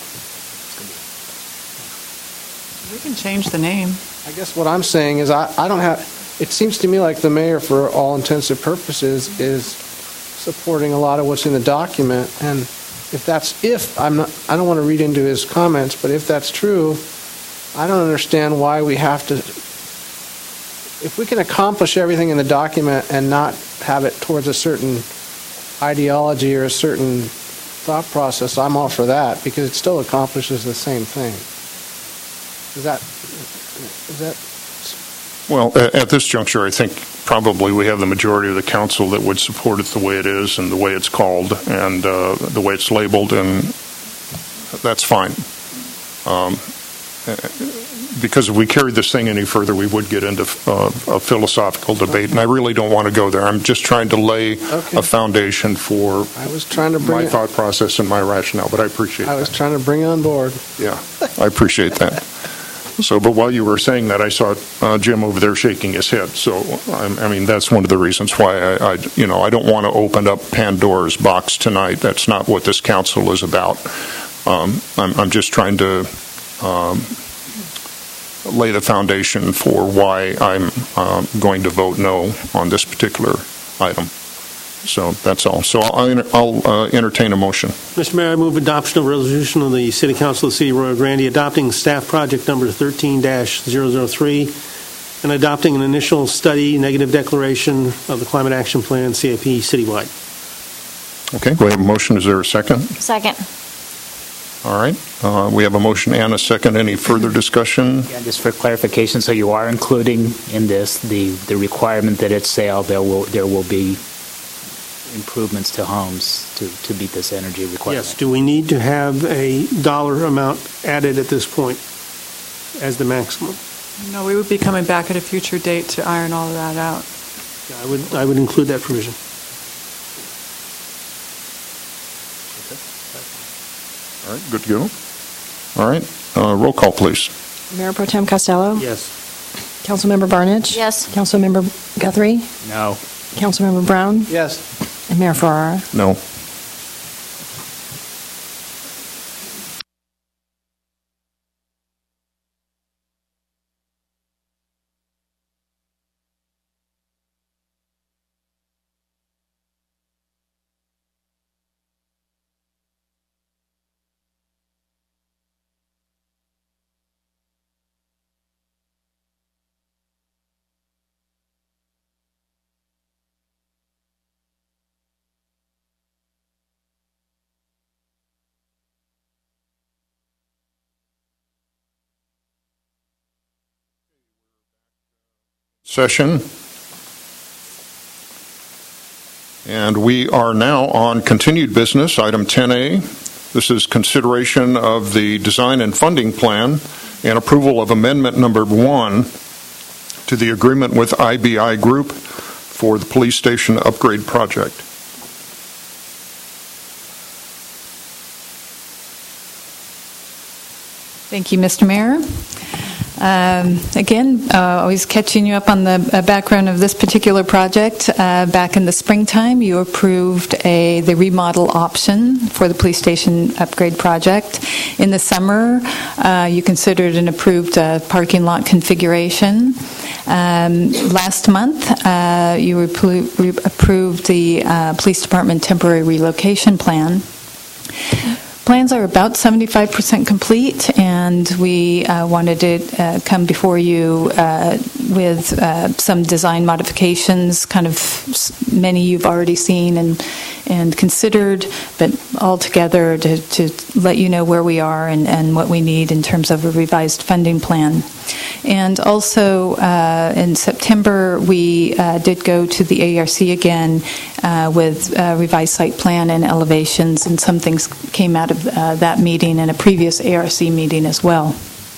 We can change the name. I guess what I'm saying is I, I don't have, it seems to me like the mayor, for all intents and purposes, is supporting a lot of what's in the document, and if that's, if, I'm not, I don't want to read into his comments, but if that's true, I don't understand why we have to, if we can accomplish everything in the document and not have it towards a certain ideology or a certain thought process, I'm all for that, because it still accomplishes the same thing. Is that, is that? Well, at, at this juncture, I think probably we have the majority of the council that would support it the way it is and the way it's called and uh, the way it's labeled, and that's fine. Um, because if we carried this thing any further, we would get into uh, a philosophical debate, and I really don't want to go there. I'm just trying to lay okay. a foundation for I was trying to bring my it, thought process and my rationale, but I appreciate I that. was trying to bring on board. Yeah, I appreciate that. So, but while you were saying that, I saw uh, Jim over there shaking his head. So, I, I mean, that's one of the reasons why I, I, you know, I don't want to open up Pandora's box tonight. That's not what this council is about. Um, I'm, I'm just trying to um, lay the foundation for why I'm um, going to vote no on this particular item. So that's all. So I'll, I'll uh, entertain a motion. Mister Mayor, I move adoption of a resolution of the City Council of the City of Rio Grande adopting staff project number thirteen dash zero zero three and adopting an initial study negative declaration of the Climate Action Plan, C I P, citywide. Okay, we have a motion. Is there a second? Second. All right. Uh, we have a motion and a second. Any further discussion? Yeah, just for clarification, so you are including in this the, the requirement that at sale there will there will be improvements to homes to, to meet this energy requirement. Yes. Do we need to have a dollar amount added at this point as the maximum? No, we would be coming back at a future date to iron all of that out. Yeah, I would, I would include that provision. All right, good to go. All right, uh, roll call, please. Mayor Pro Tem Costello? Yes. Councilmember Barnich? Yes. Councilmember Guthrie? No. Councilmember Brown? Yes. And Mayor Ferrara? No. Session. And we are now on continued business, item ten A. This is consideration of the design and funding plan and approval of amendment number one to the agreement with I B I Group for the police station upgrade project. Thank you, Mister Mayor. Um, again, uh, always catching you up on the uh, background of this particular project. Uh, back in the springtime, you approved a the remodel option for the police station upgrade project. In the summer, uh, you considered and approved a parking lot configuration. Um, last month, uh, you repro- re- approved the uh, police department temporary relocation plan. Plans are about seventy-five percent complete, and we uh, wanted to uh, come before you uh, with uh, some design modifications, kind of many you've already seen and and considered, but all together to, to let you know where we are and, and what we need in terms of a revised funding plan. And also uh, in September, we uh, did go to the A R C again uh, with a revised site plan and elevations, and some things came out of uh, that meeting and a previous A R C meeting as well.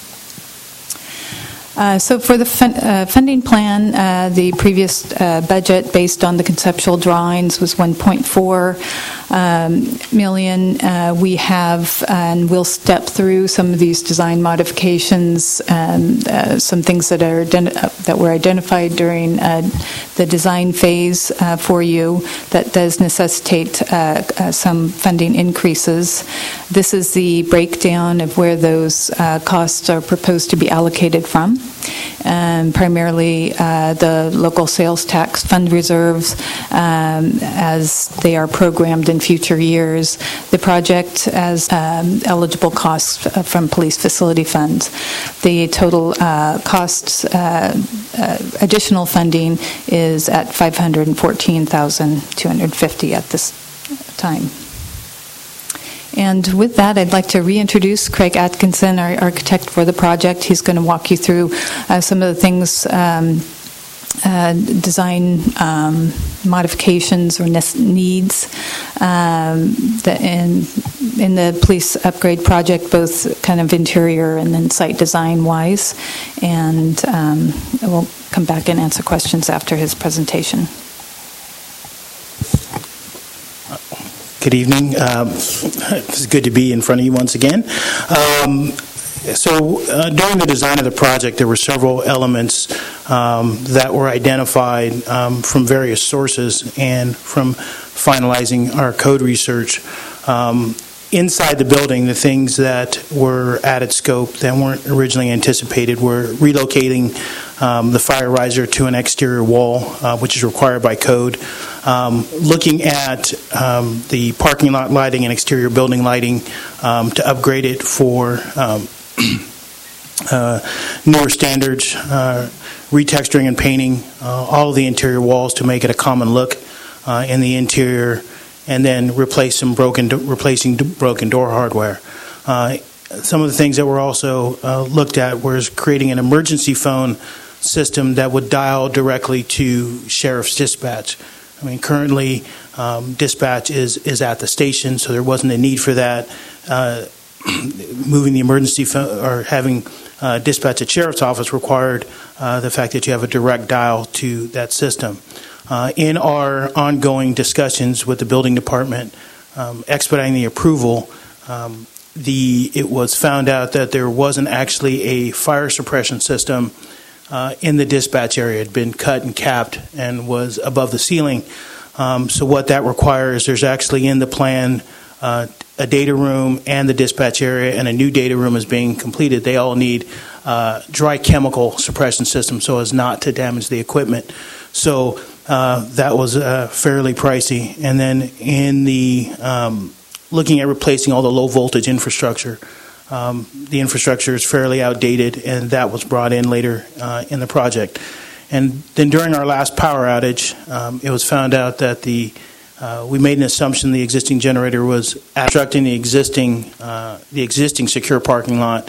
Uh, so for the fun, uh, funding plan, uh, the previous uh, budget based on the conceptual drawings was one point four um, million. Uh, we have, and we'll step through some of these design modifications, and uh, some things that are identi- uh, that were identified during uh, the design phase uh, for you that does necessitate uh, uh, some funding increases. This is the breakdown of where those uh, costs are proposed to be allocated from. Um, primarily uh, the local sales tax fund reserves um, as they are programmed in future years, the project as um, eligible costs from police facility funds. The total uh, costs, uh, uh, additional funding is at five hundred fourteen thousand two hundred fifty dollars at this time. And with that, I'd like to reintroduce Craig Atkinson, our architect for the project. He's going to walk you through uh, some of the things, um, uh, design um, modifications or needs um, that in, in the police upgrade project, both kind of interior and then site design-wise. And um, we'll come back and answer questions after his presentation. Good evening. Um, it's good to be in front of you once again. Um, so uh, during the design of the project, there were several elements um, that were identified um, from various sources and from finalizing our code research. Um, inside the building, the things that were added scope that weren't originally anticipated were relocating um, the fire riser to an exterior wall, uh, which is required by code. Um, looking at um, the parking lot lighting and exterior building lighting um, to upgrade it for um, uh, newer standards, uh, retexturing and painting uh, all of the interior walls to make it a common look uh, in the interior, and then replace some broken, replacing broken door hardware. Uh, some of the things that were also uh, looked at was creating an emergency phone system that would dial directly to sheriff's dispatch. I mean, currently, um, dispatch is, is at the station, so there wasn't a need for that. Uh, moving the emergency phone or having uh, dispatch at sheriff's office required uh, the fact that you have a direct dial to that system. Uh, in our ongoing discussions with the building department, um, expediting the approval, um, the it was found out that there wasn't actually a fire suppression system uh, in the dispatch area. It had been cut and capped and was above the ceiling. Um, so what that requires, there's actually in the plan uh, a data room and the dispatch area, and a new data room is being completed. They all need uh, dry chemical suppression systems so as not to damage the equipment. So uh, that was uh, fairly pricey. And then in the um, looking at replacing all the low voltage infrastructure, um, the infrastructure is fairly outdated, and that was brought in later uh, in the project. And then during our last power outage, um, it was found out that the uh, we made an assumption the existing generator was obstructing the existing uh, the existing secure parking lot.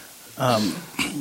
Um,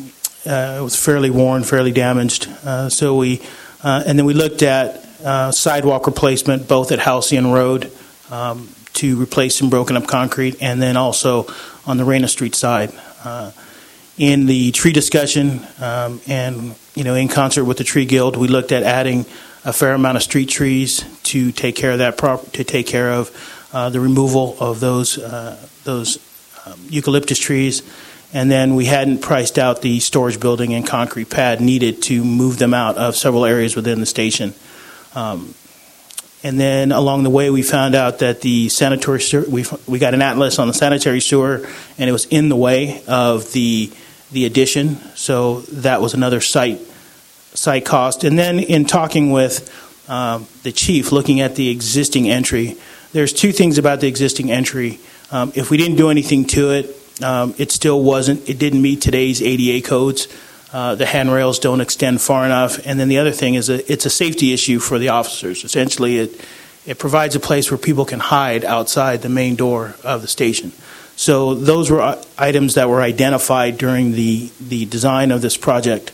uh, it was fairly worn, fairly damaged. Uh, so we uh, and then we looked at uh, sidewalk replacement both at Halcyon Road um, to replace some broken up concrete, and then also on the Reyna Street side. Uh, in the tree discussion, um, and you know, in concert with the Tree Guild, we looked at adding a fair amount of street trees to take care of that prop- to take care of uh, the removal of those uh, those um, eucalyptus trees, and then we hadn't priced out the storage building and concrete pad needed to move them out of several areas within the station. Um, and then along the way, we found out that the sanitary sewer, we we got an atlas on the sanitary sewer, and it was in the way of the the addition, so that was another site site cost. And then in talking with um, the chief, looking at the existing entry, there's two things about the existing entry. Um, if we didn't do anything to it, um, it still wasn't, it didn't meet today's A D A codes. Uh, the handrails don't extend far enough. And then the other thing is a, it's a safety issue for the officers. Essentially, it, it provides a place where people can hide outside the main door of the station. So those were items that were identified during the, the design of this project.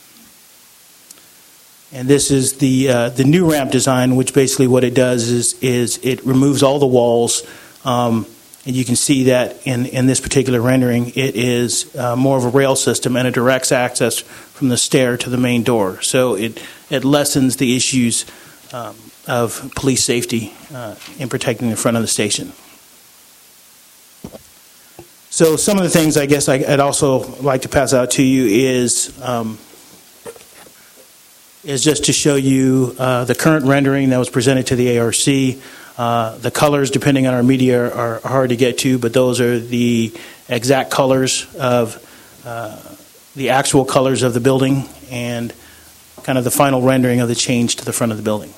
And this is the uh, the new ramp design, which basically what it does is is it removes all the walls, um, and you can see that in, in this particular rendering, it is uh, more of a rail system and it directs access from the stair to the main door. So it it lessens the issues um, of police safety uh, in protecting the front of the station. So some of the things I guess I'd also like to pass out to you is um, is just to show you uh, the current rendering that was presented to the A R C. Uh, the colors, depending on our media, are hard to get to, but those are the exact colors of uh, the actual colors of the building and kind of the final rendering of the change to the front of the building.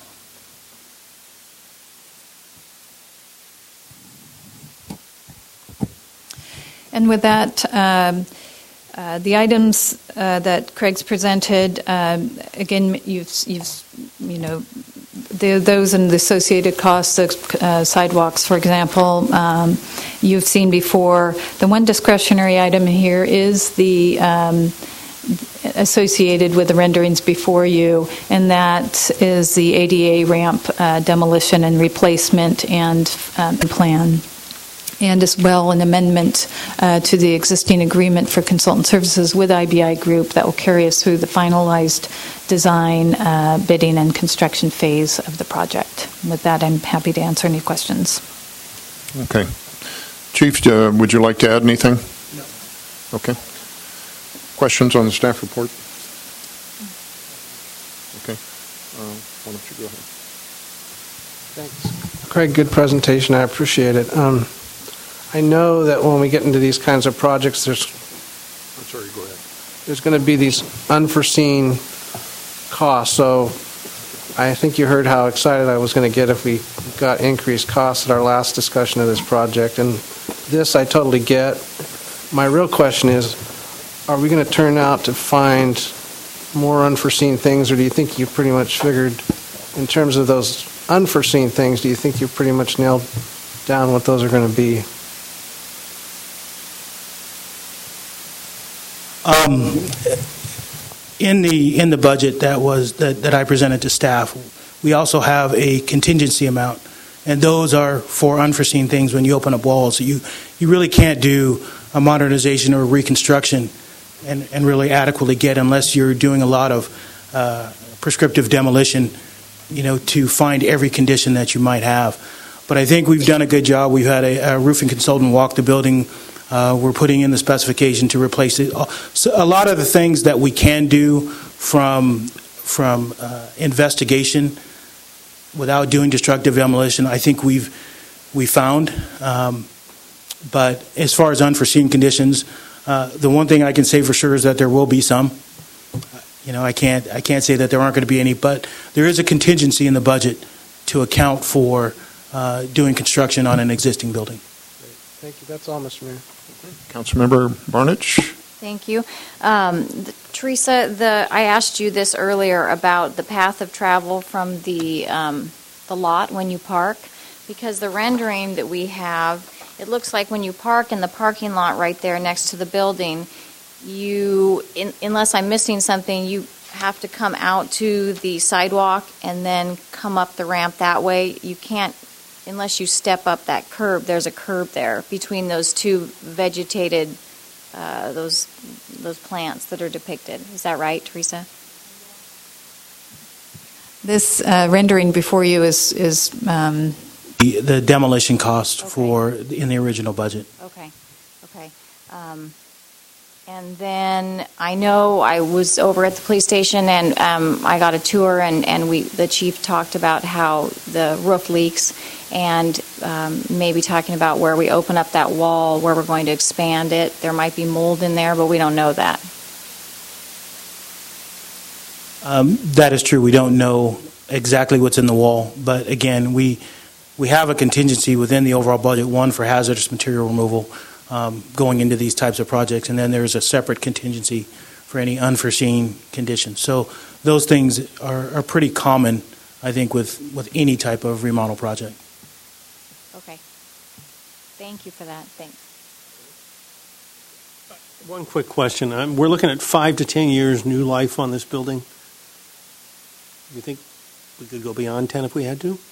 And with that, um, uh, the items uh, that Craig's presented, um, again, you've, you've, you know, the, those and the associated costs, uh, sidewalks, for example, um, you've seen before. The one discretionary item here is the um, associated with the renderings before you, and that is the A D A ramp uh, demolition and replacement and um, plan. And as well an amendment uh, to the existing agreement for consultant services with I B I Group that will carry us through the finalized design, uh, bidding, and construction phase of the project. With that, I'm happy to answer any questions. Okay. Chief, uh, would you like to add anything? No. Okay. Questions on the staff report? Okay. Uh, why don't you go ahead? Thanks. Craig, good presentation. I appreciate it. Um, I know that when we get into these kinds of projects, there's I'm sorry, go ahead. There's going to be these unforeseen costs. So I think you heard how excited I was going to get if we got increased costs at our last discussion of this project. And this I totally get. My real question is, are we going to turn out to find more unforeseen things, or do you think you pretty much figured in terms of those unforeseen things, do you think you've pretty much nailed down what those are going to be? Um, in the in the budget that was that, that I presented to staff, we also have a contingency amount, And those are for unforeseen things when you open up walls. You, you really can't do a modernization or reconstruction and, and really adequately get unless you're doing a lot of uh, prescriptive demolition, you know, to find every condition that you might have. But I think we've done a good job. We've had a, a roofing consultant walk the building. Uh, we're putting in the specification to replace it. So a lot of the things that we can do from from uh, investigation without doing destructive demolition, I think we've we found. Um, but as far as unforeseen conditions, uh, the one thing I can say for sure is that there will be some. You know, I can't I can't say that there aren't going to be any, but there is a contingency in the budget to account for uh, doing construction on an existing building. Thank you. That's all, Mister Mayor. Councilmember Barnich. Thank you. Um, the, Teresa, the, I asked you this earlier about the path of travel from the, um, the lot when you park, because the rendering that we have, it looks like when you park in the parking lot right there next to the building, you, in, unless I'm missing something, you have to come out to the sidewalk and then come up the ramp that way. You can't, unless you step up that curb, there's a curb there between those two vegetated, uh, those those plants that are depicted. Is that right, Teresa? This uh, rendering before you is is um, the, the demolition cost okay. for in the original budget. Okay, okay. Um, and then I know I was over at the police station and um, I got a tour and, and we the chief talked about how the roof leaks and um, maybe talking about where we open up that wall, where we're going to expand it. There might be mold in there, but we don't know that. Um, that is true. We don't know exactly what's in the wall, but again, we we have a contingency within the overall budget, one for hazardous material removal um, going into these types of projects, and then there's a separate contingency for any unforeseen conditions. So those things are, are pretty common, I think, with, with any type of remodel project. Okay. Thank you for that. Thanks. One quick question. Um, we're looking at five to ten years new life on this building. Do you think we could go beyond ten if we had to?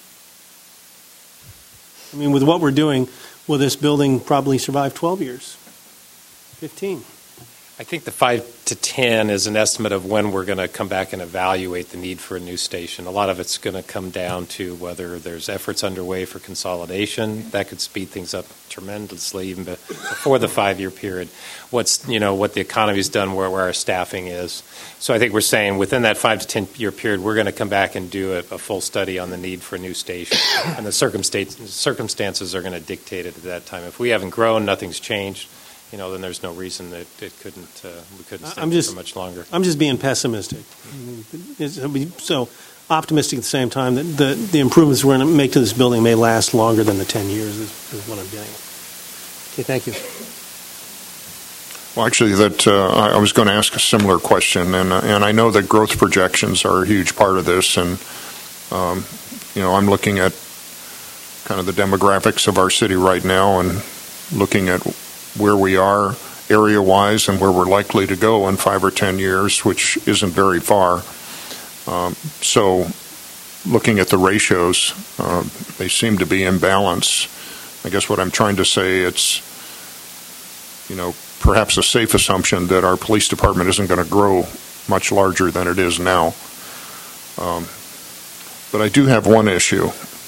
I mean, with what we're doing, will this building probably survive twelve years, fifteen? I think the five to ten is an estimate of when we're going to come back and evaluate the need for a new station. A lot of it's going to come down to whether there's efforts underway for consolidation. That could speed things up tremendously even before the five-year period. What's, you know, what the economy's done, where, where our staffing is. So I think we're saying within that five to ten-year period, we're going to come back and do a, a full study on the need for a new station. And the circumstances are going to dictate it at that time. If we haven't grown, nothing's changed, you know, then there's no reason that it couldn't, uh, we couldn't stay just, for much longer. I'm just being pessimistic. So optimistic at the same time that the, the improvements we're going to make to this building may last longer than the ten years is, is what I'm getting. Okay, thank you. Well, actually, that uh, I was going to ask a similar question, and uh, and I know that growth projections are a huge part of this, and um, you know, I'm looking at kind of the demographics of our city right now, and looking at where we are area-wise and where we're likely to go in five or ten years, which isn't very far. Um, so, looking at the ratios, uh, they seem to be in balance. I guess what I'm trying to say, it's, you know, perhaps a safe assumption that our police department isn't going to grow much larger than it is now. Um, but I do have one issue.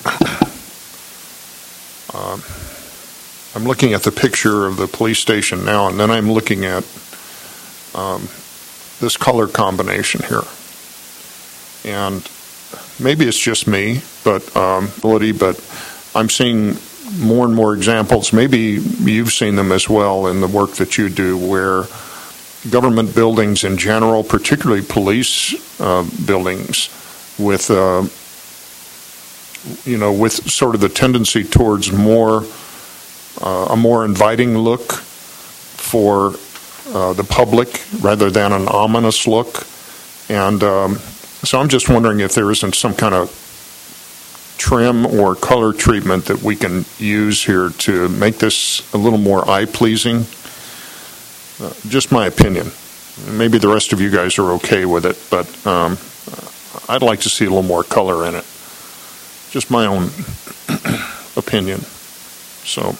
um, I'm looking at the picture of the police station now, and then I'm looking at um, this color combination here. And maybe it's just me, but um, but I'm seeing more and more examples, maybe you've seen them as well in the work that you do, where government buildings in general, particularly police uh, buildings, with uh, you know, with sort of the tendency towards more uh, a more inviting look for uh, the public rather than an ominous look, and um, so I'm just wondering if there isn't some kind of trim or color treatment that we can use here to make this a little more eye-pleasing. Uh, just my opinion. Maybe the rest of you guys are okay with it, but um, I'd like to see a little more color in it. just my own opinion. So,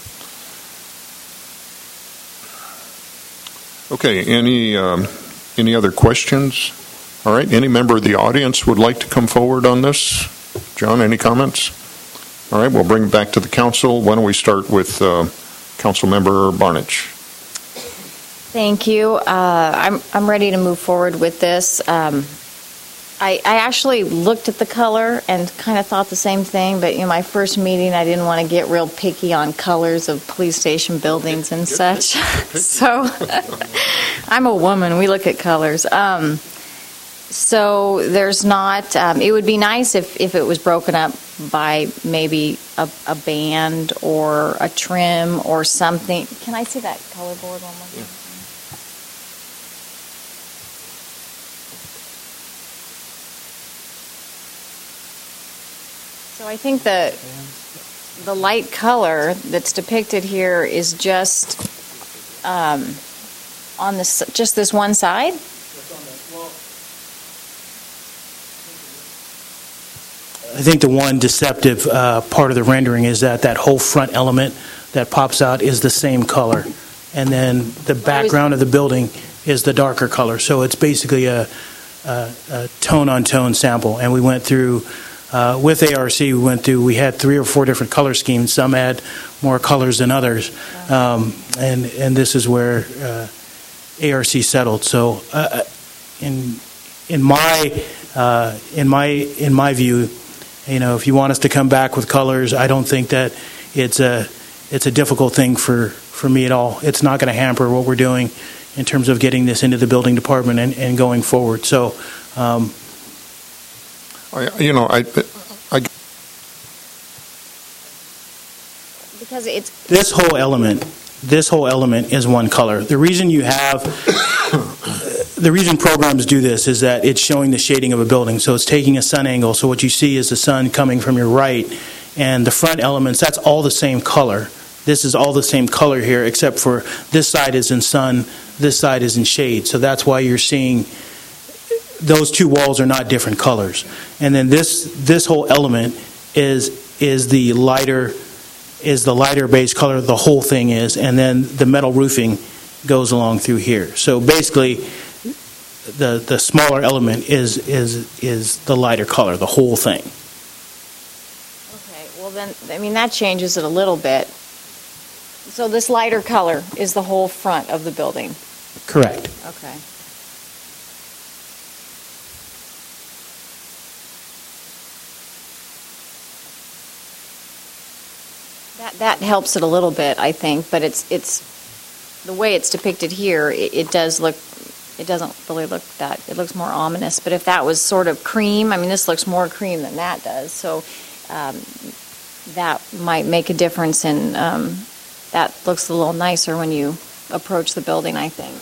okay, any, um, any other questions? All right, any member of the audience would like to come forward on this? John, any comments? All right, we'll bring it back to the council. Why don't we start with uh, Councilmember Barnich? Thank you. Uh, I'm I'm ready to move forward with this. Um, I, I actually looked at the color and kind of thought the same thing, but in my first meeting, I didn't want to get real picky on colors of police station buildings and such. So I'm a woman. We look at colors. Um, so there's not, um, it would be nice if, if it was broken up by maybe a, a band or a trim or something. Can I see that color board one more time? Yeah. So I think the the light color that's depicted here is just um, on this just this one side. I think the one deceptive uh, part of the rendering is that that whole front element that pops out is the same color, and then the background of the building is the darker color. So it's basically a, a, a tone-on-tone sample, and we went through. Uh, with A R C, we went through, we had three or four different color schemes. Some had more colors than others. Um, and, and this is where uh, A R C settled. So uh, in, in, my, uh, in, my, in my view, you know, if you want us to come back with colors, I don't think that it's a, it's a difficult thing for, for me at all. It's not going to hamper what we're doing in terms of getting this into the building department and, and going forward. So, um, I, you know, I, I because it's this whole element. This whole element is one color. The reason you have, the reason programs do this is that it's showing the shading of a building. So it's taking a sun angle. So what you see is the sun coming from your right, and the front elements. That's all the same color. This is all the same color here, except for this side is in sun, this side is in shade. So that's why you're seeing. Those two walls are not different colors, and then this this whole element is is the lighter is the lighter base color. The whole thing is, and then the metal roofing goes along through here. So basically, the the smaller element is is is the lighter color. The whole thing. Okay. Well, then I mean that changes it a little bit. So this lighter color is the whole front of the building. Correct. Okay. That, that helps it a little bit, I think, but it's it's the way it's depicted here. It, it does look, it doesn't really look that. It looks more ominous. But if that was sort of cream, I mean, this looks more cream than that does. So um, that might make a difference in. Um, that looks a little nicer when you approach the building, I think.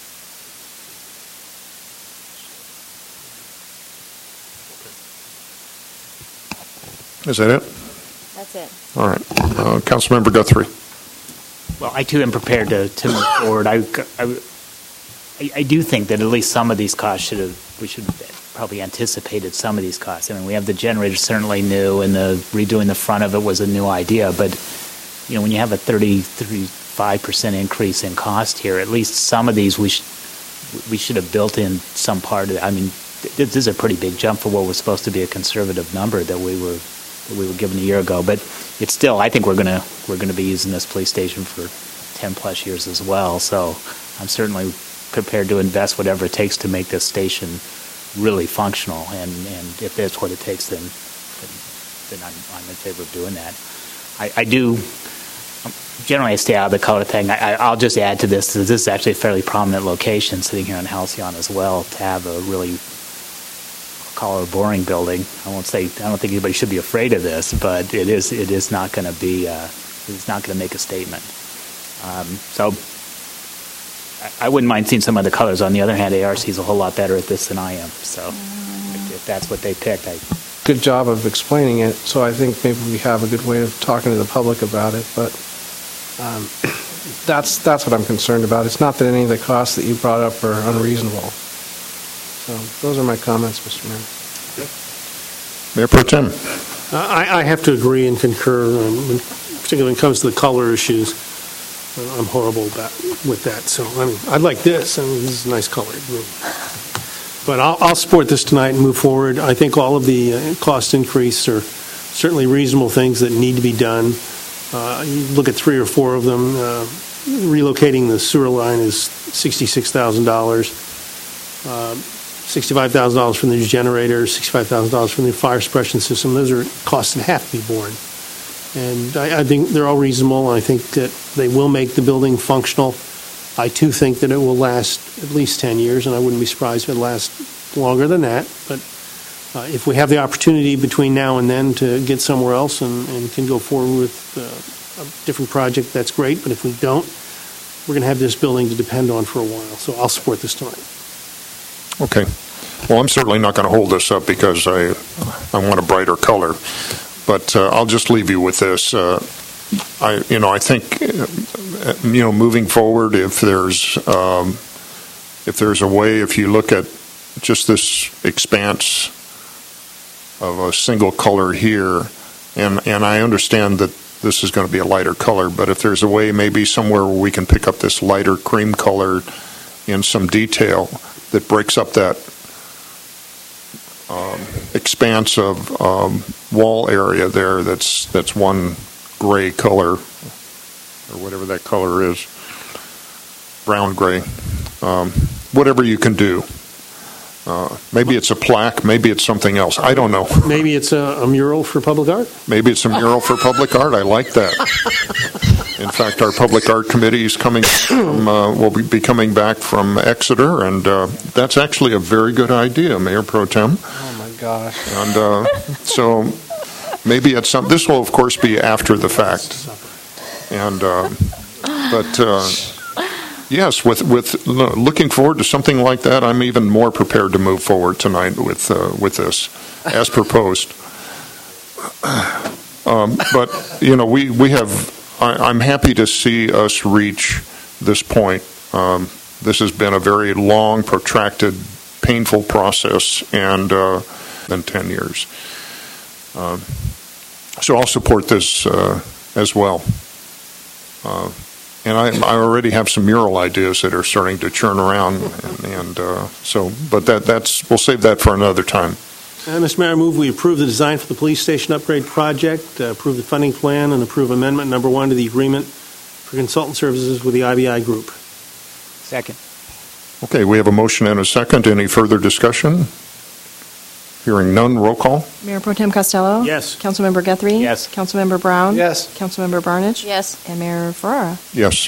Is that it? That's it. All right. Uh, Councilmember Guthrie. Well, I too am prepared to, to move forward. I, I, I do think that at least some of these costs should have, we should have probably anticipated some of these costs. I mean, we have the generator certainly new, and the redoing the front of it was a new idea. But, you know, when you have a thirty, thirty-five percent increase in cost here, at least some of these we should, we should have built in some part of it. I mean, this is a pretty big jump for what was supposed to be a conservative number that we were that we were given a year ago, but it's still. I think we're gonna we're gonna be using this police station for ten plus years as well. So I'm certainly prepared to invest whatever it takes to make this station really functional. And, and if that's what it takes, then then, then I'm, I'm in favor of doing that. I, I do generally I stay out of the color thing. I, I'll just add to this. This is actually a fairly prominent location, sitting here in Halcyon as well, to have a really call it a boring building. I won't say I don't think anybody should be afraid of this, but it is it is not going to be uh, it's not going to make a statement. Um, so I, I wouldn't mind seeing some of the colors. On the other hand, A R C is a whole lot better at this than I am. So if, if that's what they picked, I. Good job of explaining it. So I think maybe we have a good way of talking to the public about it. But um, that's that's what I'm concerned about. It's not that any of the costs that you brought up are unreasonable. So those are my comments, Mister Mayor. Mayor Pro Tem. I, I have to agree and concur, um, particularly when it comes to the color issues. Uh, I'm horrible about, with that. So, I mean, I'd like this. I mean, this is a nice color. But I'll, I'll support this tonight and move forward. I think all of the uh, cost increase are certainly reasonable things that need to be done. Uh, you look at three or four of them. Uh, relocating the sewer line is sixty-six thousand dollars. Uh, sixty-five thousand dollars from the new generator, sixty-five thousand dollars from the fire suppression system. Those are costs that have to be borne. And I, I think they're all reasonable. I think that they will make the building functional. I, too, think that it will last at least ten years, and I wouldn't be surprised if it lasts longer than that. But uh, if we have the opportunity between now and then to get somewhere else and, and can go forward with uh, a different project, that's great. But if we don't, we're going to have this building to depend on for a while. So I'll support this tonight. Okay. Well, I'm certainly not going to hold this up because I, I want a brighter color. But uh, I'll just leave you with this. Uh, I, you know, I think, uh, you know, moving forward, if there's, um, if there's a way, if you look at just this expanse of a single color here, and and I understand that this is going to be a lighter color, but if there's a way, maybe somewhere where we can pick up this lighter cream color in some detail that breaks up that um, expanse of um, wall area there. That's that's one gray color, or whatever that color is, brown gray. Um, whatever you can do. Uh, maybe it's a plaque. Maybe it's something else. I don't know. Maybe it's a, a mural for public art? Maybe it's a mural for public art. I like that. In fact, our public art committee is coming from, uh, will be coming back from Exeter, and uh, that's actually a very good idea, Mayor Pro Tem. Oh, my gosh. And uh, so maybe it's some, this will, of course, be after the fact. And, uh, but, uh, yes, with with looking forward to something like that, I'm even more prepared to move forward tonight with uh, with this, as proposed. Um, but you know, we we have. I, I'm happy to see us reach this point. Um, this has been a very long, protracted, painful process, and uh, than ten years. Uh, so I'll support this uh, as well. Uh, And I, I already have some mural ideas that are starting to churn around, and, and uh, so, but that that's we'll save that for another time. Uh, Mister Mayor, I move we approve the design for the police station upgrade project, uh, approve the funding plan, and approve amendment number one to the agreement for consultant services with the I B I Group. Second. Okay, we have a motion and a second. Any further discussion? Hearing none, roll call. Mayor Pro Tem Costello? Yes. Councilmember Guthrie? Yes. Councilmember Brown? Yes. Councilmember Barnich? Yes. And Mayor Ferrara? Yes.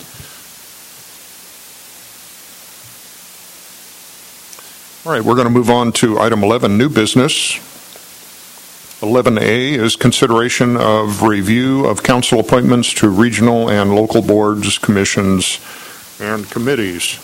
All right, we're going to move on to item eleven, new business. eleven A is consideration of review of council appointments to regional and local boards, commissions, and committees.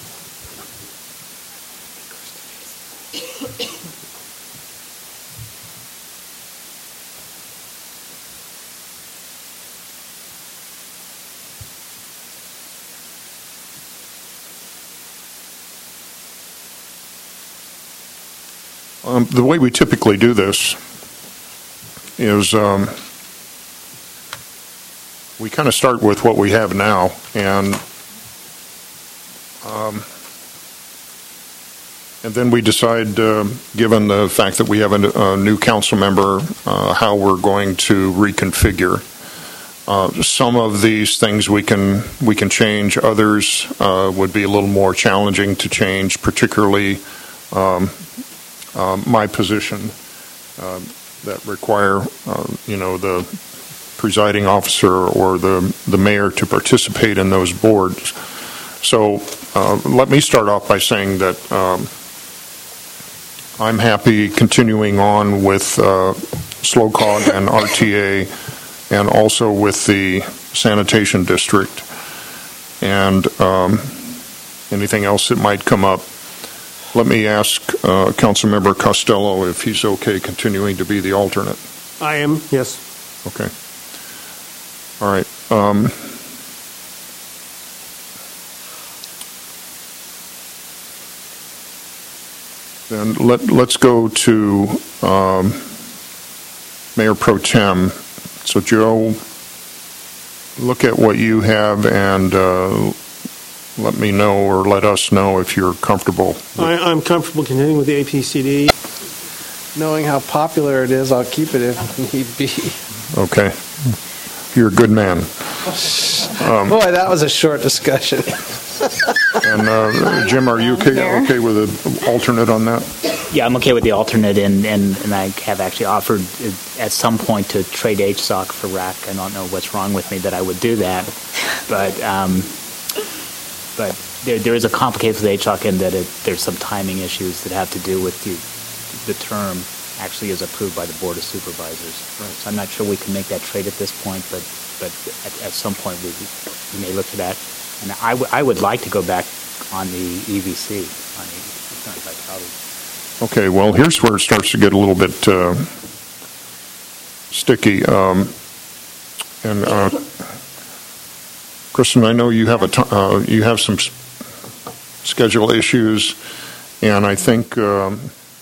Um, the way we typically do this is um, we kind of start with what we have now, and um, and then we decide, uh, given the fact that we have a, a new council member, uh, how we're going to reconfigure. Uh, some of these things we can we can change. Others uh, would be a little more challenging to change, particularly um, uh, my position uh, that require uh, you know the presiding officer or the the mayor to participate in those boards. So uh, let me start off by saying that um, I'm happy continuing on with uh, SLOCOG and R T A, and also with the sanitation district, and um, anything else that might come up. Let me ask uh, Councilmember Costello if he's okay continuing to be the alternate. I am, yes. Okay. All right. Um, then let, let's go to um, Mayor Pro Tem. So, Joe, look at what you have and uh, let me know or let us know if you're comfortable. I, I'm comfortable continuing with the A P C D. Knowing how popular it is, I'll keep it if need be. Okay. You're a good man. Um, Boy, that was a short discussion. And uh, Jim, are you okay, okay with an alternate on that? Yeah, I'm okay with the alternate, and, and, and I have actually offered uh, at some point to trade H S O C for R A C. I don't know what's wrong with me that I would do that, but um, but there there is a complication with H S O C in that it, there's some timing issues that have to do with the the term actually is approved by the Board of Supervisors. Right. So I'm not sure we can make that trade at this point, but but at, at some point we, we may look at that. And I, w- I would like to go back on the E V C, on the Economic Vitality. Okay, well, here's where it starts to get a little bit uh, sticky. Um, and uh, Kristen, I know you have a t- uh, you have some s- schedule issues, and I think um,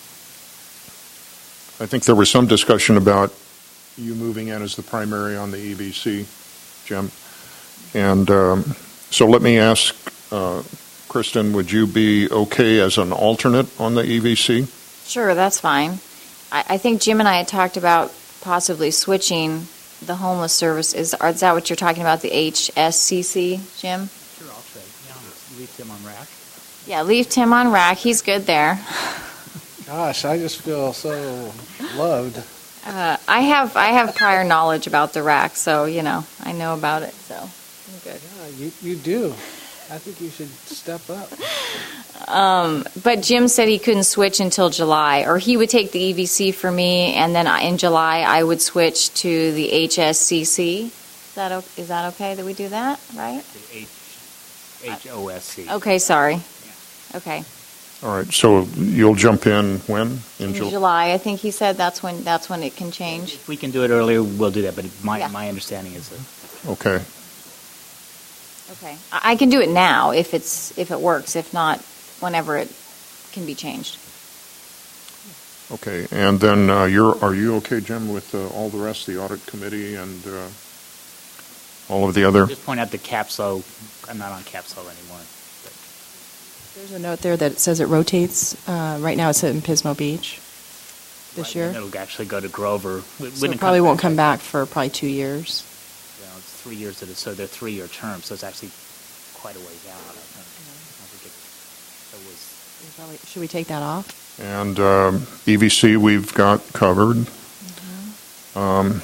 I think there was some discussion about you moving in as the primary on the E V C, Jim. And um, so let me ask. Uh, Kristen, would you be okay as an alternate on the E V C? Sure, that's fine. I, I think Jim and I had talked about possibly switching the homeless service. Is, is that what you're talking about, the H S C C, Jim? Sure, I'll trade. Yeah, leave Tim on R A C. Yeah, leave Tim on R A C. He's good there. Gosh, I just feel so loved. Uh, I have I have prior knowledge about the R A C, so, you know, I know about it, so I'm good. Yeah, you, you do. I think you should step up. Um, but Jim said he couldn't switch until July, or he would take the E V C for me, and then I- in July I would switch to the H S C C. Is that, o- is that okay that we do that, right? The H, H O S C. Okay, sorry. Okay. All right, so you'll jump in when? In Jul- July, I think he said that's when that's when it can change. If we can do it earlier, we'll do that, but my, Yeah. my understanding is that... Okay. Okay. I I can do it now if it's if it works. If not, whenever it can be changed. Okay, and then uh, you're, are you okay, Jim, with uh, all the rest, the audit committee and uh, all of the other? Just point out the CAPSLO, I'm not on CAPSLO anymore. There's a note there that says it rotates. Uh, right now it's in Pismo Beach this year. And it'll actually go to Grover. It So wouldn't it probably come- won't come back for probably two years. You know, it's three years, that it- so they're three-year terms, so it's actually quite a ways out, I think. I think it- it was- We probably- Should we take that off? And um, E V C we've got covered. Mm-hmm. Um,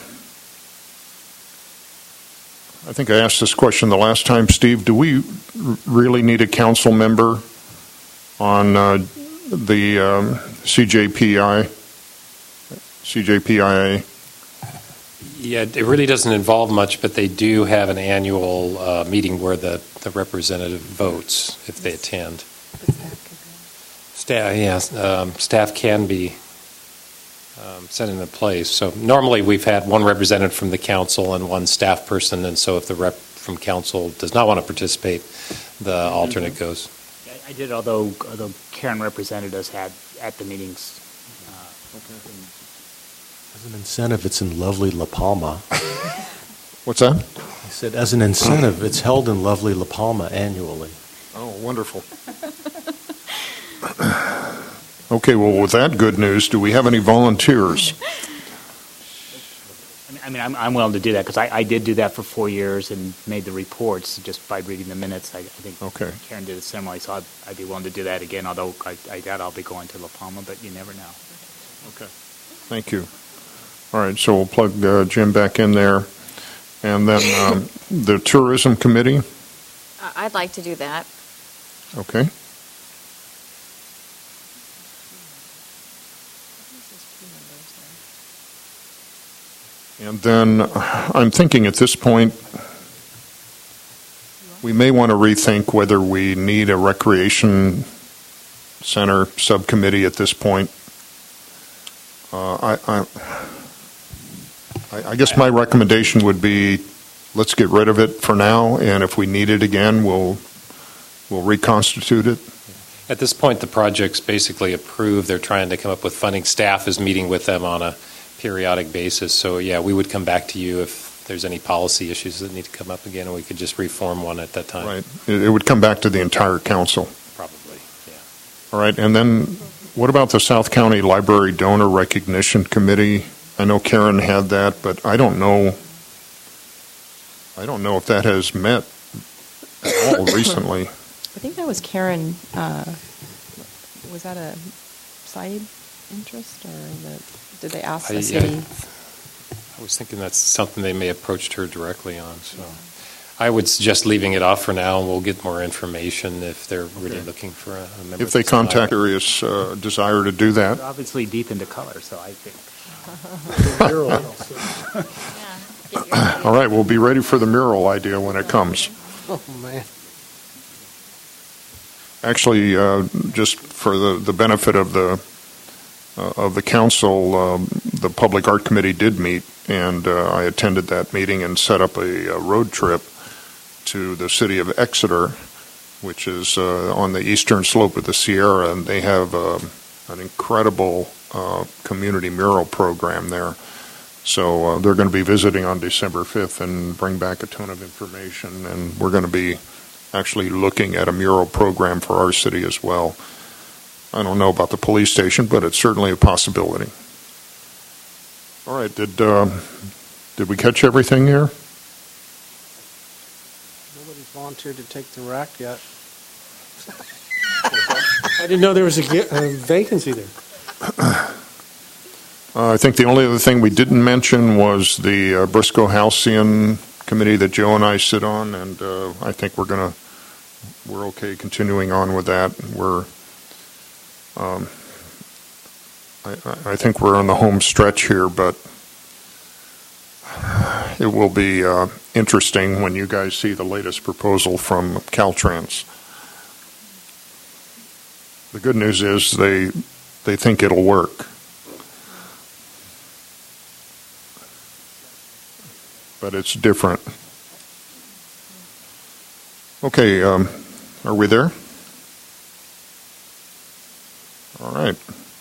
I think I asked this question the last time, Steve. Do we r- really need a council member on uh, the um, C J P I, C J P I A? Yeah, it really doesn't involve much, but they do have an annual uh, meeting where the, the representative votes if they attend. Staff, yes, um, staff can be um, set into place. So normally we've had one representative from the council and one staff person, and so if the rep from council does not want to participate, the alternate goes. I did, although although Karen represented us at, at the meetings. Uh, As an incentive, it's in lovely La Palma. What's that? I said, as an incentive, it's held in lovely La Palma annually. Oh, wonderful. Okay, well, with that good news, do we have any volunteers? I mean, I mean, I'm, I'm willing to do that because I, I did do that for four years and made the reports just by reading the minutes. I, I think Okay. Karen did it similarly, so I'd, I'd be willing to do that again, although I, I doubt I'll be going to La Palma, but you never know. Okay. Thank you. All right, so we'll plug uh, Jim back in there. And then um, the Tourism Committee, Uh, I'd like to do that. okay. And then uh, I'm thinking at this point, we may want to rethink whether we need a recreation center subcommittee at this point. Uh, I, I, I- I guess my recommendation would be, let's get rid of it for now, and if we need it again, we'll, we'll reconstitute it. At this point, the project's basically approved. They're trying to come up with funding. Staff is meeting with them on a periodic basis. So, yeah, we would come back to you if there's any policy issues that need to come up again, and we could just reform one at that time. Right. It it would come back to the entire council. Probably, yeah. All right, and then what about the South County Library Donor Recognition Committee? I know Karen had that, but I don't know, I don't know if that has met at all recently. I think that was Karen, uh, was that a side interest, or the, did they ask the I, city? yeah, I was thinking that's something they may have approached her directly on, so. I would suggest leaving it off for now, and we'll get more information if they're really Okay. looking for a, a member. If they that's not- contact serious uh, desire to do that. We're obviously deep into color, so I think. All right, we'll be ready for the mural idea when it comes. Oh, man. Actually, uh, just for the, the benefit of the uh, of the council, um, the Public Art Committee did meet, and uh, I attended that meeting and set up a, a road trip to the city of Exeter, which is uh, on the eastern slope of the Sierra, and they have uh, an incredible uh, community mural program there. So uh, they're going to be visiting on December fifth and bring back a ton of information, and we're going to be actually looking at a mural program for our city as well. I don't know about the police station, but it's certainly a possibility. All right, did uh, did we catch everything here? Nobody's volunteered to take the rack yet. I didn't know there was a, ge- a vacancy there. Uh, I think the only other thing we didn't mention was the uh, Briscoe Halcyon committee that Joe and I sit on, and uh, I think we're gonna we're okay continuing on with that. We're um, I, I think we're on the home stretch here, but it will be uh, interesting when you guys see the latest proposal from Caltrans. The good news is they they think it'll work. But it's different. Okay, um, are we there? All right.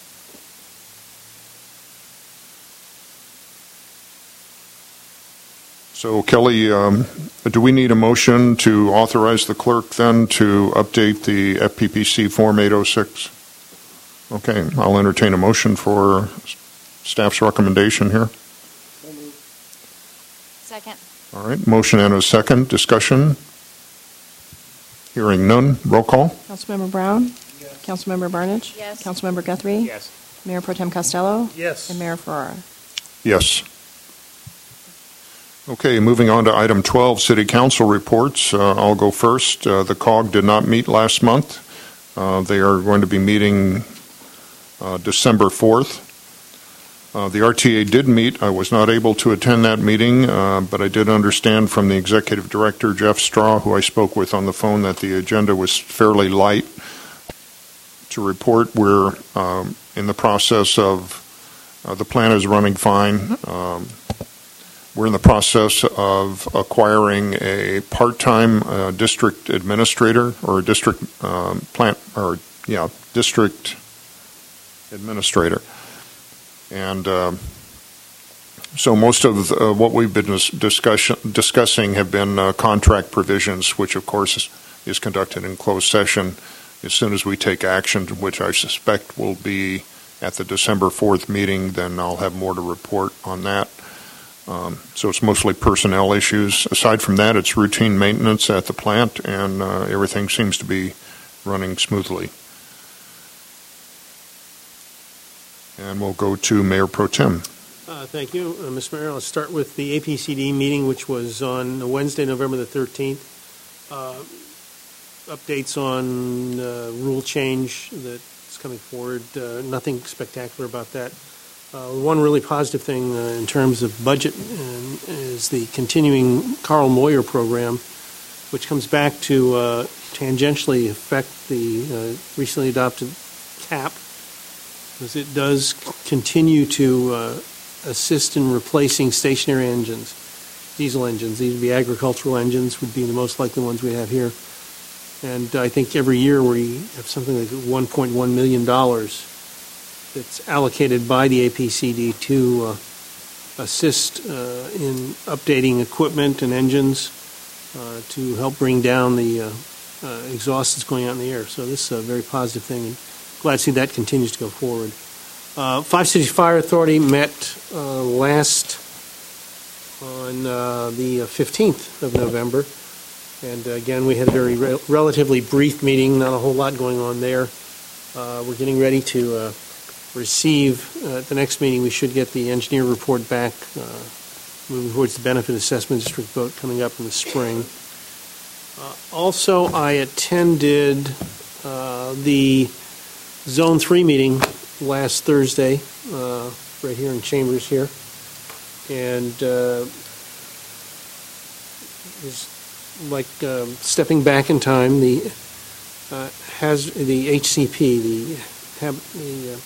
So Kelly, um, do we need a motion to authorize the clerk then to update the F P P C Form eight oh six? Okay, I'll entertain a motion for staff's recommendation here. Second. All right, motion and a second. Discussion? Hearing none. Roll call? Councilmember Brown? Yes. Councilmember Barnage? Yes. Councilmember Guthrie? Yes. Mayor Pro Tem Costello? Yes. And Mayor Ferrara? Yes. Okay, moving on to item twelve, City Council reports. Uh, I'll go first. Uh, the C O G did not meet last month. Uh, they are going to be meeting uh, December fourth. Uh, the R T A did meet. I was not able to attend that meeting, uh, but I did understand from the Executive Director, Jeff Straw, who I spoke with on the phone, that the agenda was fairly light. To report, we're um, in the process of, uh, the plan is running fine. Um, we're in the process of acquiring a part-time uh, district administrator or a district um, plant, or, yeah, district administrator. And uh, so most of uh, what we've been dis- discussion, discussing have been uh, contract provisions, which of course is, is conducted in closed session. As soon as we take action, which I suspect will be at the December fourth meeting, then I'll have more to report on that. Um, so it's mostly personnel issues. Aside from that, it's routine maintenance at the plant, and uh, everything seems to be running smoothly. And we'll go to Mayor Pro Tem. Uh, thank you, uh, Mister Mayor. Let's start with the A P C D meeting, which was on Wednesday, November the thirteenth. Uh, updates on uh, rule change that's coming forward. Uh, nothing spectacular about that. Uh, one really positive thing uh, in terms of budget um, is the continuing Carl Moyer program, which comes back to uh, tangentially affect the uh, recently adopted cap, because it does continue to uh, assist in replacing stationary engines, diesel engines. These would be agricultural engines, would be the most likely ones we have here. And I think every year we have something like one point one million dollars that's allocated by the A P C D to uh, assist uh, in updating equipment and engines uh, to help bring down the uh, uh, exhaust that's going out in the air. So this is a very positive thing, and glad to see that continues to go forward. Uh, Five Cities Fire Authority met uh, last on uh, the fifteenth of November, and uh, again we had a very re- relatively brief meeting, not a whole lot going on there. Uh, we're getting ready to uh, receive, uh, at the next meeting we should get the engineer report back, uh, moving towards the benefit assessment district vote coming up in the spring. Uh, also, I attended uh, the Zone three meeting last Thursday, uh, right here in Chambers here, and uh, it was like um, stepping back in time. The uh, has the H C P, the, hab, the uh,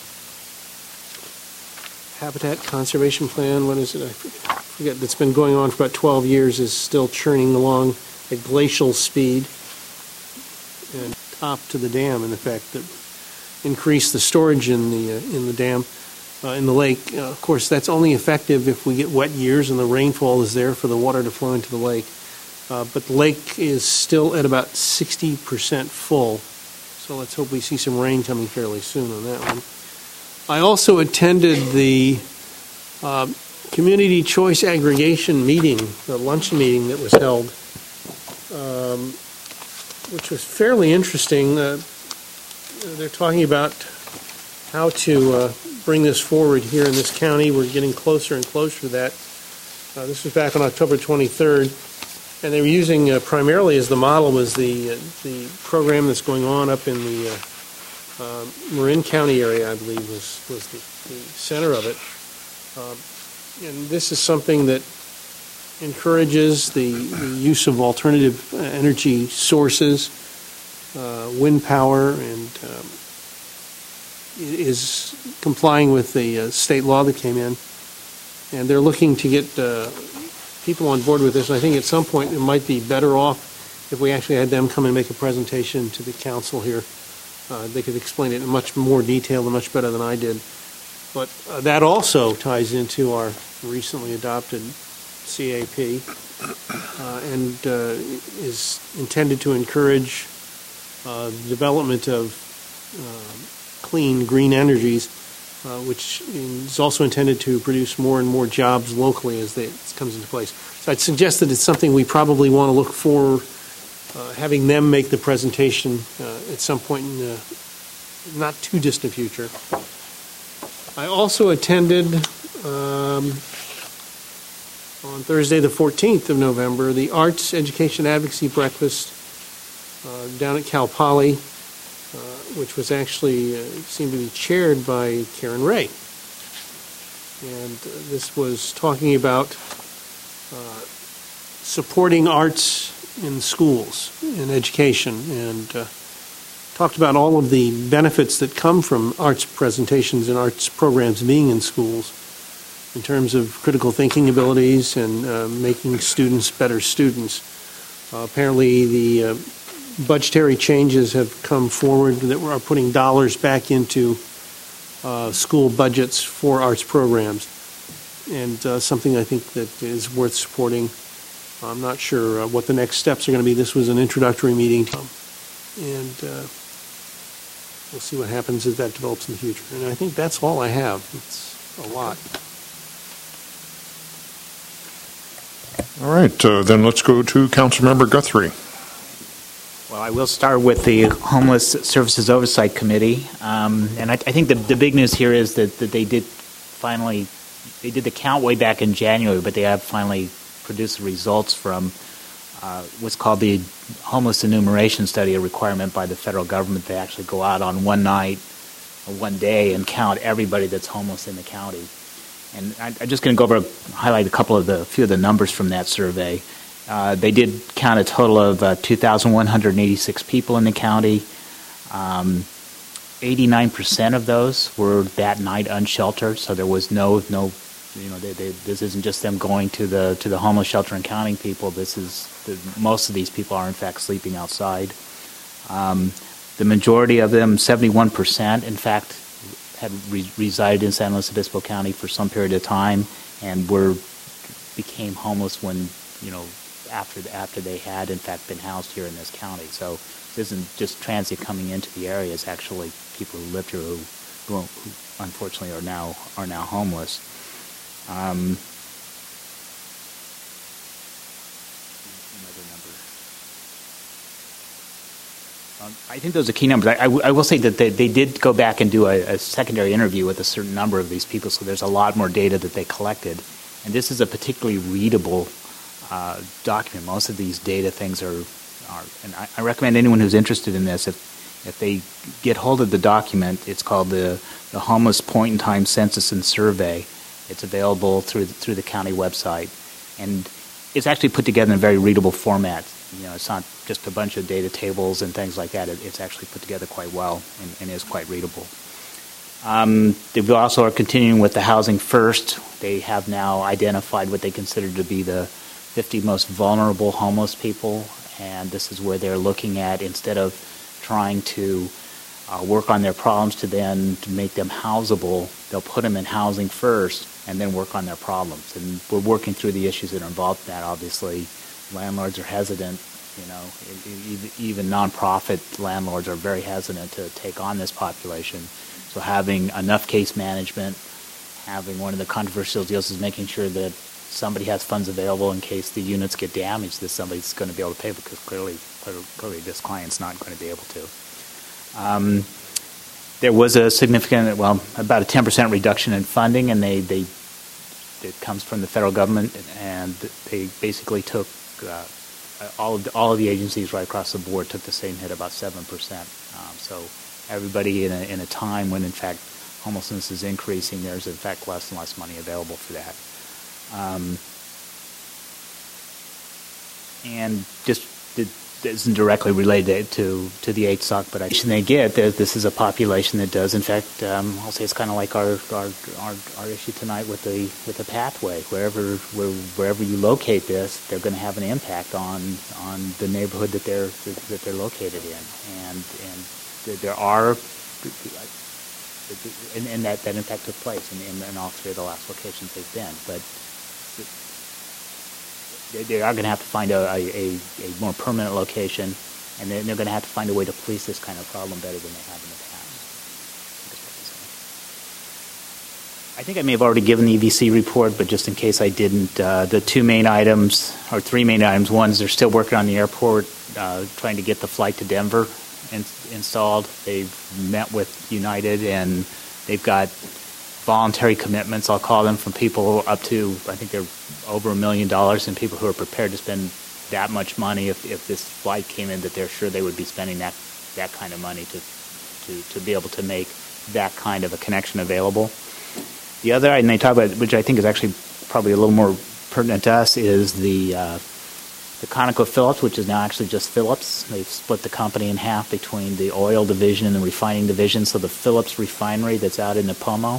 Habitat Conservation Plan, what is it? I forget. That's been going on for about twelve years, is still churning along at glacial speed, and top to the dam, in effect, that increase the storage in the uh, in the dam, uh, in the lake. Uh, of course, that's only effective if we get wet years and the rainfall is there for the water to flow into the lake. Uh, but the lake is still at about sixty percent full, so let's hope we see some rain coming fairly soon on that one. I also attended the uh, Community Choice Aggregation meeting, the luncheon meeting that was held, um, which was fairly interesting. Uh, they're talking about how to uh, bring this forward here in this county. We're getting closer and closer to that. Uh, this was back on October twenty-third. And they were using uh, primarily as the model was the uh, the program that's going on up in the uh, uh, Marin County area, I believe, was, was the, the center of it. Uh, and this is something that encourages the, the use of alternative energy sources, uh, wind power, and um, is complying with the uh, state law that came in. And they're looking to get uh, people on board with this, and I think at some point it might be better off if we actually had them come and make a presentation to the council here. Uh, they could explain it in much more detail and much better than I did. But uh, that also ties into our recently adopted C A P uh, and uh, is intended to encourage uh, the development of uh, clean, green energies, Uh, which is also intended to produce more and more jobs locally as they, it comes into place. So I'd suggest that it's something we probably want to look for, uh, having them make the presentation uh, at some point in the not too distant future. I also attended um, on Thursday the fourteenth of November the Arts Education Advocacy Breakfast uh, down at Cal Poly, Uh, which was actually uh, seemed to be chaired by Karen Ray. And uh, this was talking about uh, supporting arts in schools and education, and uh, talked about all of the benefits that come from arts presentations and arts programs being in schools in terms of critical thinking abilities and uh, making students better students. Uh, apparently the uh, budgetary changes have come forward that are putting dollars back into uh, school budgets for arts programs, and uh, something I think that is worth supporting. I'm not sure uh, what the next steps are going to be. This was an introductory meeting, and uh, we'll see what happens as that develops in the future. And I think that's all I have. It's a lot. All right, uh, then let's go to Councilmember Guthrie. Well, I will start with the Homeless Services Oversight Committee, um, and I, I think the, the big news here is that, that they did finally, they did the count way back in January, but they have finally produced the results from uh, what's called the Homeless Enumeration Study, a requirement by the federal government to actually go out on one night or one day and count everybody that's homeless in the county. And I, I'm just going to go over, highlight a couple of the, a few of the numbers from that survey. Uh, they did count a total of uh, two thousand one hundred eighty-six people in the county. Um, eighty-nine percent of those were that night unsheltered, so there was no, no, you know, they, they, this isn't just them going to the to the homeless shelter and counting people. This is the, most of these people are in fact sleeping outside. Um, the majority of them, seventy-one percent, in fact, had re- resided in San Luis Obispo County for some period of time and were became homeless when, you know, after after they had in fact been housed here in this county. So it isn't just transit coming into the area; it's actually people who lived here who, who, who unfortunately are now are now homeless. Um, Um, I think those are key numbers. I, I, w- I will say that they, they did go back and do a, a secondary interview with a certain number of these people, so there's a lot more data that they collected. And this is a particularly readable uh, document. Most of these data things are, are and I, I recommend anyone who's interested in this, if if they get hold of the document, it's called the, the Homeless Point-in-Time Census and Survey. It's available through the, through the county website. And it's actually put together in a very readable format. You know, it's not just a bunch of data tables and things like that. It, it's actually put together quite well and, and is quite readable. Um, they also are continuing with the Housing First. They have now identified what they consider to be the fifty most vulnerable homeless people, and this is where they're looking at, instead of trying to uh, work on their problems to then to make them housable, they'll put them in housing first and then work on their problems. And we're working through the issues that are involved in that, obviously. Landlords are hesitant, you know, even, even nonprofit landlords are very hesitant to take on this population. So having enough case management, having one of the controversial deals is making sure that somebody has funds available in case the units get damaged, that somebody's going to be able to pay, because clearly, clearly this client's not going to be able to. Um, there was a significant, well, about a ten percent reduction in funding, and they, they it comes from the federal government, and they basically took uh, all of the, all of the agencies right across the board took the same hit, about seven percent. Um, so everybody in a, in a time when in fact homelessness is increasing, there's in fact less and less money available for that. Um, and just it isn't directly related to, to the H S O C, but I they get that this is a population that does, in fact, um, I'll say it's kind of like our, our our our issue tonight with the with the pathway. Wherever where, wherever you locate this, they're going to have an impact on on the neighborhood that they're that they're located in, and and there are. And, and that, that in fact took place in, in, in all three of the last locations they've been. But they, they are going to have to find a, a, a more permanent location, and they're, they're going to have to find a way to police this kind of problem better than they have in the past. I think I may have already given the E V C report, but just in case I didn't, uh, the two main items, or three main items, one is they're still working on the airport, uh, trying to get the flight to Denver In, installed. They've met with United, and they've got voluntary commitments, I'll call them, from people up to, I think they're over a million dollars, and people who are prepared to spend that much money if, if this flight came in, that they're sure they would be spending that that kind of money to, to, to be able to make that kind of a connection available. The other item they talk about, which I think is actually probably a little more pertinent to us, is the uh, The ConocoPhillips, which is now actually just Phillips. They've split the company in half between the oil division and the refining division. So the Phillips refinery that's out in Nipomo,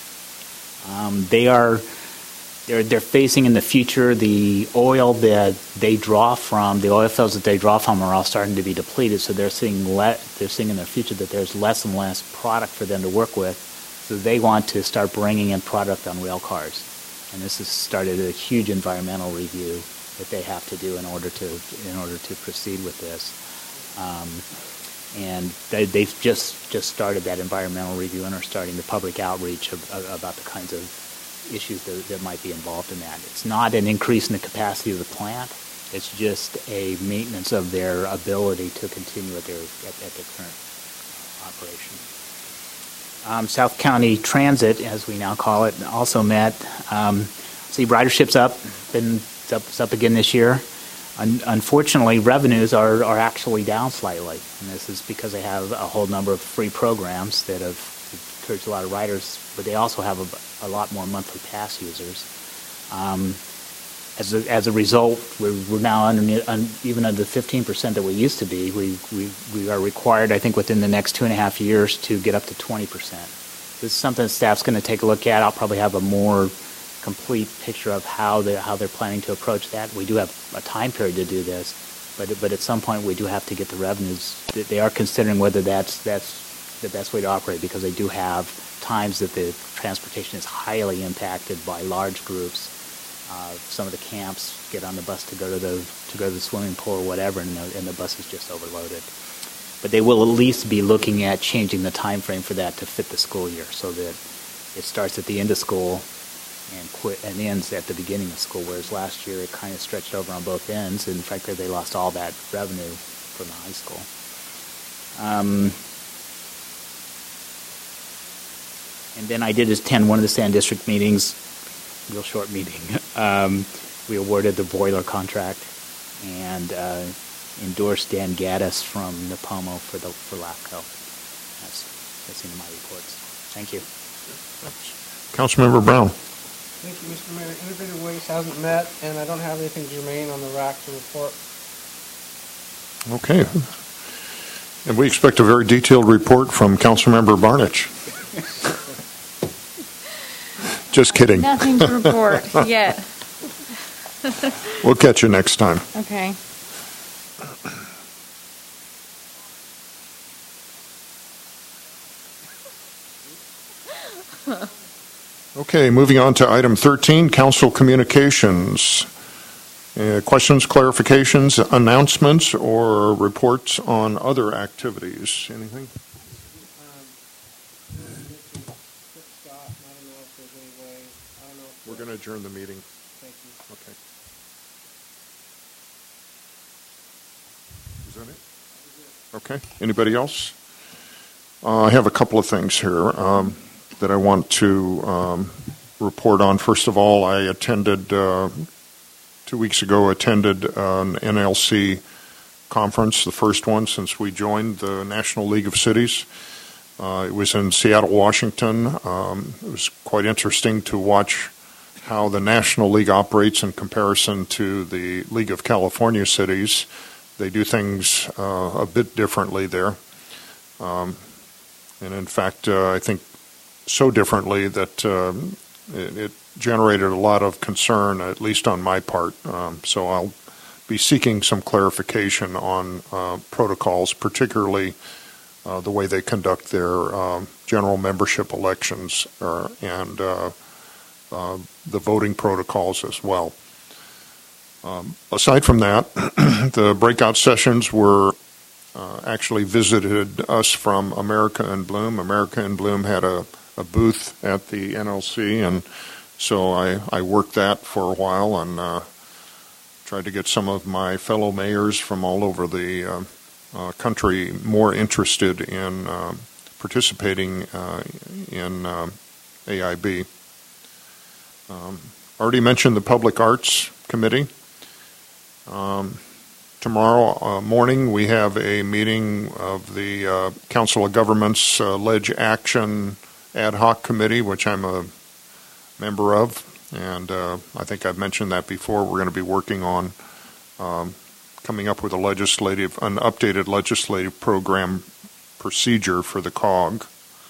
um, they are they're they're facing in the future the oil that they draw from, the oil fields that they draw from are all starting to be depleted. So they're seeing le- they're seeing in their future that there's less and less product for them to work with. So they want to start bringing in product on rail cars, and this has started a huge environmental review that they have to do in order to in order to proceed with this, um, and they, they've just just started that environmental review and are starting the public outreach of, of, about the kinds of issues that, that might be involved in that. It's not an increase in the capacity of the plant; it's just a maintenance of their ability to continue at their at, at their current operation. Um, South County Transit, as we now call it, also met. Um, see, ridership's up. Been It's up, it's up again this year. Un- unfortunately, revenues are, are actually down slightly, and this is because they have a whole number of free programs that have encouraged a lot of riders, but they also have a, a lot more monthly pass users. Um, as, a, as a result, we're, we're now under, un, even under the fifteen percent that we used to be. We, we, we are required, I think, within the next two and a half years to get up to twenty percent. This is something staff's going to take a look at. I'll probably have a more complete picture of how they how they're planning to approach that. We do have a time period to do this, but but at some point we do have to get the revenues. They are considering whether that's that's the best way to operate, because they do have times that the transportation is highly impacted by large groups. Uh, some of the camps get on the bus to go to the to go to the swimming pool or whatever, and the, and the bus is just overloaded. But they will at least be looking at changing the time frame for that to fit the school year, so that it starts at the end of school and quit and ends at the beginning of school. Whereas last year it kind of stretched over on both ends, and frankly they lost all that revenue from the high school. Um, and then I did attend one of the Sand District meetings. Real short meeting. Um, we awarded the boiler contract and uh, endorsed Dan Gaddis from Napomo for the for LAFCO. That's that's in my reports. Thank you. Councilmember Brown. Thank you, Mister Mayor. Integrated Waste hasn't met, and I don't have anything germane on the R A C to report. Okay. And we expect a very detailed report from Councilmember Barnich. Just kidding. Nothing to report yet. We'll catch you next time. Okay. Okay, moving on to item thirteen, council communications. Uh, questions, clarifications, announcements, or reports on other activities? Anything? We're going to adjourn the meeting. Thank you. Okay. Is that it? Okay. Anybody else? Uh, I have a couple of things here um, that I want to um, report on. First of all, I attended, uh, two weeks ago, attended an N L C conference, the first one since we joined the National League of Cities. Uh, it was in Seattle, Washington. Um, it was quite interesting to watch how the National League operates in comparison to the League of California Cities. They do things uh, a bit differently there. Um, and in fact, uh, I think so differently that uh, it, it generated a lot of concern, at least on my part. Um, so I'll be seeking some clarification on uh, protocols, particularly uh, the way they conduct their um, general membership elections uh, and uh, Uh, the voting protocols as well. Um, aside from that, the breakout sessions were uh, actually visited us from America in Bloom. America in Bloom had a, a booth at the N L C, and so I, I worked that for a while and uh, tried to get some of my fellow mayors from all over the uh, uh, country more interested in uh, participating uh, in uh, A I B. Um, already mentioned the Public Arts Committee. Um, tomorrow uh, morning we have a meeting of the uh, Council of Governments uh, Ledge Action Ad Hoc Committee, which I'm a member of, and uh, I think I've mentioned that before. We're going to be working on um, coming up with a legislative, an updated legislative program procedure for the C O G.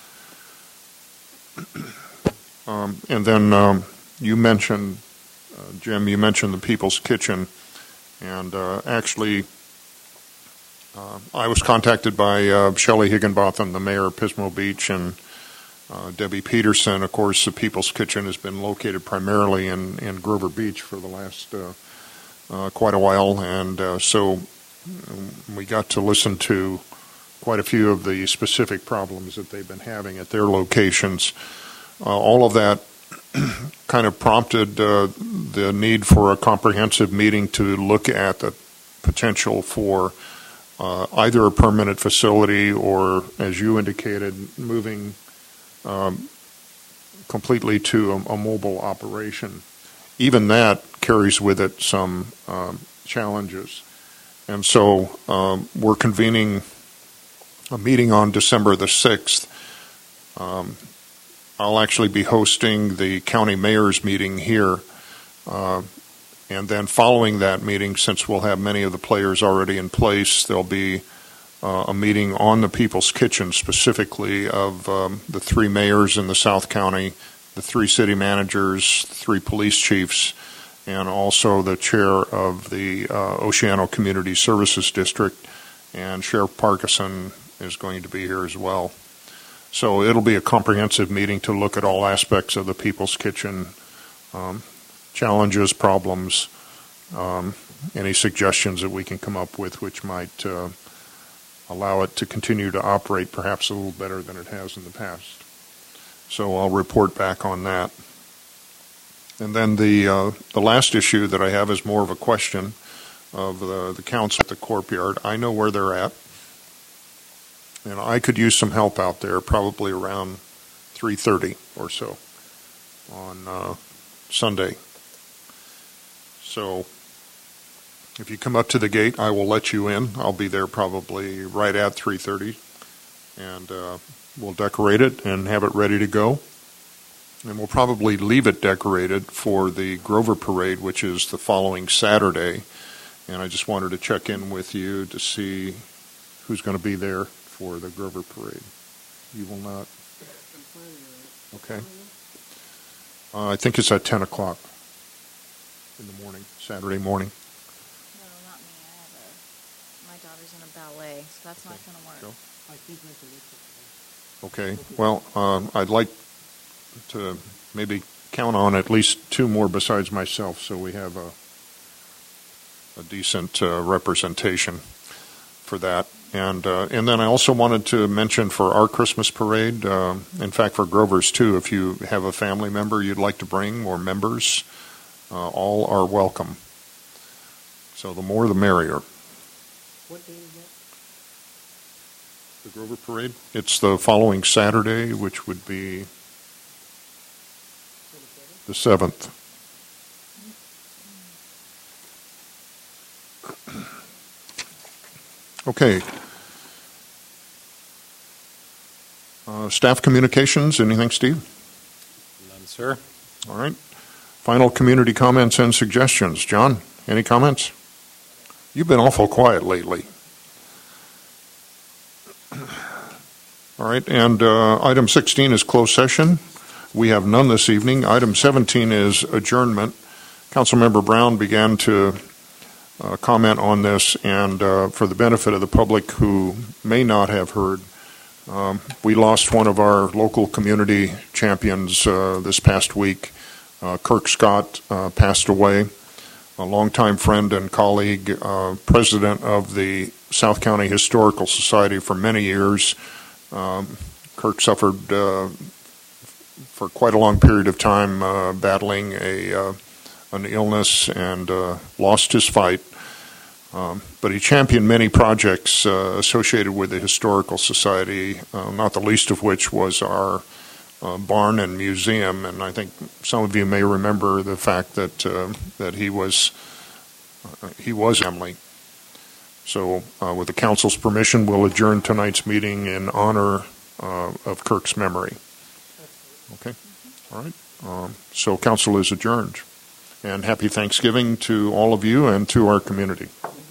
Um, and then um, you mentioned, uh, Jim, you mentioned the People's Kitchen, and uh, actually uh, I was contacted by uh, Shelley Higginbotham, the mayor of Pismo Beach, and uh, Debbie Peterson. Of course, the People's Kitchen has been located primarily in, in Grover Beach for the last uh, uh, quite a while, and uh, so we got to listen to quite a few of the specific problems that they've been having at their locations. Uh, all of that kind of prompted uh, the need for a comprehensive meeting to look at the potential for uh, either a permanent facility or, as you indicated, moving um, completely to a, a mobile operation. Even that carries with it some um, challenges. And so um, we're convening a meeting on December the sixth. Um, I'll actually be hosting the county mayor's meeting here. Uh, and then following that meeting, since we'll have many of the players already in place, there'll be uh, a meeting on the People's Kitchen specifically of um, the three mayors in the South County, the three city managers, three police chiefs, and also the chair of the uh, Oceano Community Services District, and Sheriff Parkinson is going to be here as well. So it'll be a comprehensive meeting to look at all aspects of the People's Kitchen, um, challenges, problems, um, any suggestions that we can come up with which might uh, allow it to continue to operate perhaps a little better than it has in the past. So I'll report back on that. And then the uh, the last issue that I have is more of a question of the, the council at the Corp Yard. I know where they're at, and I could use some help out there probably around three thirty or so on uh, Sunday. So if you come up to the gate, I will let you in. I'll be there probably right at three thirty, and uh, we'll decorate it and have it ready to go. And we'll probably leave it decorated for the Grover Parade, which is the following Saturday. And I just wanted to check in with you to see who's going to be there for the Grover Parade. You will not? Okay. Uh, I think it's at ten o'clock in the morning, Saturday morning. No, not me. I have a, my daughter's in a ballet, so that's not going to work. Go. Okay. Well, um, I'd like to maybe count on at least two more besides myself, so we have a a decent uh, representation for that. And uh, and then I also wanted to mention for our Christmas parade, uh, in fact for Grover's too, if you have a family member you'd like to bring or members, uh, all are welcome. So the more the merrier. What day is that? The Grover Parade? It's the following Saturday, which would be the seventh. Okay. Uh, staff communications, anything, Steve? None, sir. All right. Final community comments and suggestions. John, any comments? You've been awful quiet lately. All right, and uh, item sixteen is closed session. We have none this evening. Item seventeen is adjournment. Councilmember Brown began to uh, comment on this, and uh, for the benefit of the public who may not have heard, um, we lost one of our local community champions uh, this past week. Uh, Kirk Scott uh, passed away, a longtime friend and colleague, uh, president of the South County Historical Society for many years. Um, Kirk suffered uh, for quite a long period of time uh, battling a uh, an illness and uh, lost his fight. Um, but he championed many projects uh, associated with the Historical Society, uh, not the least of which was our uh, barn and museum. And I think some of you may remember the fact that uh, that he was uh, he was family. So uh, with the council's permission, we'll adjourn tonight's meeting in honor uh, of Kirk's memory. Okay, all right. Um, so council is adjourned. And happy Thanksgiving to all of you and to our community.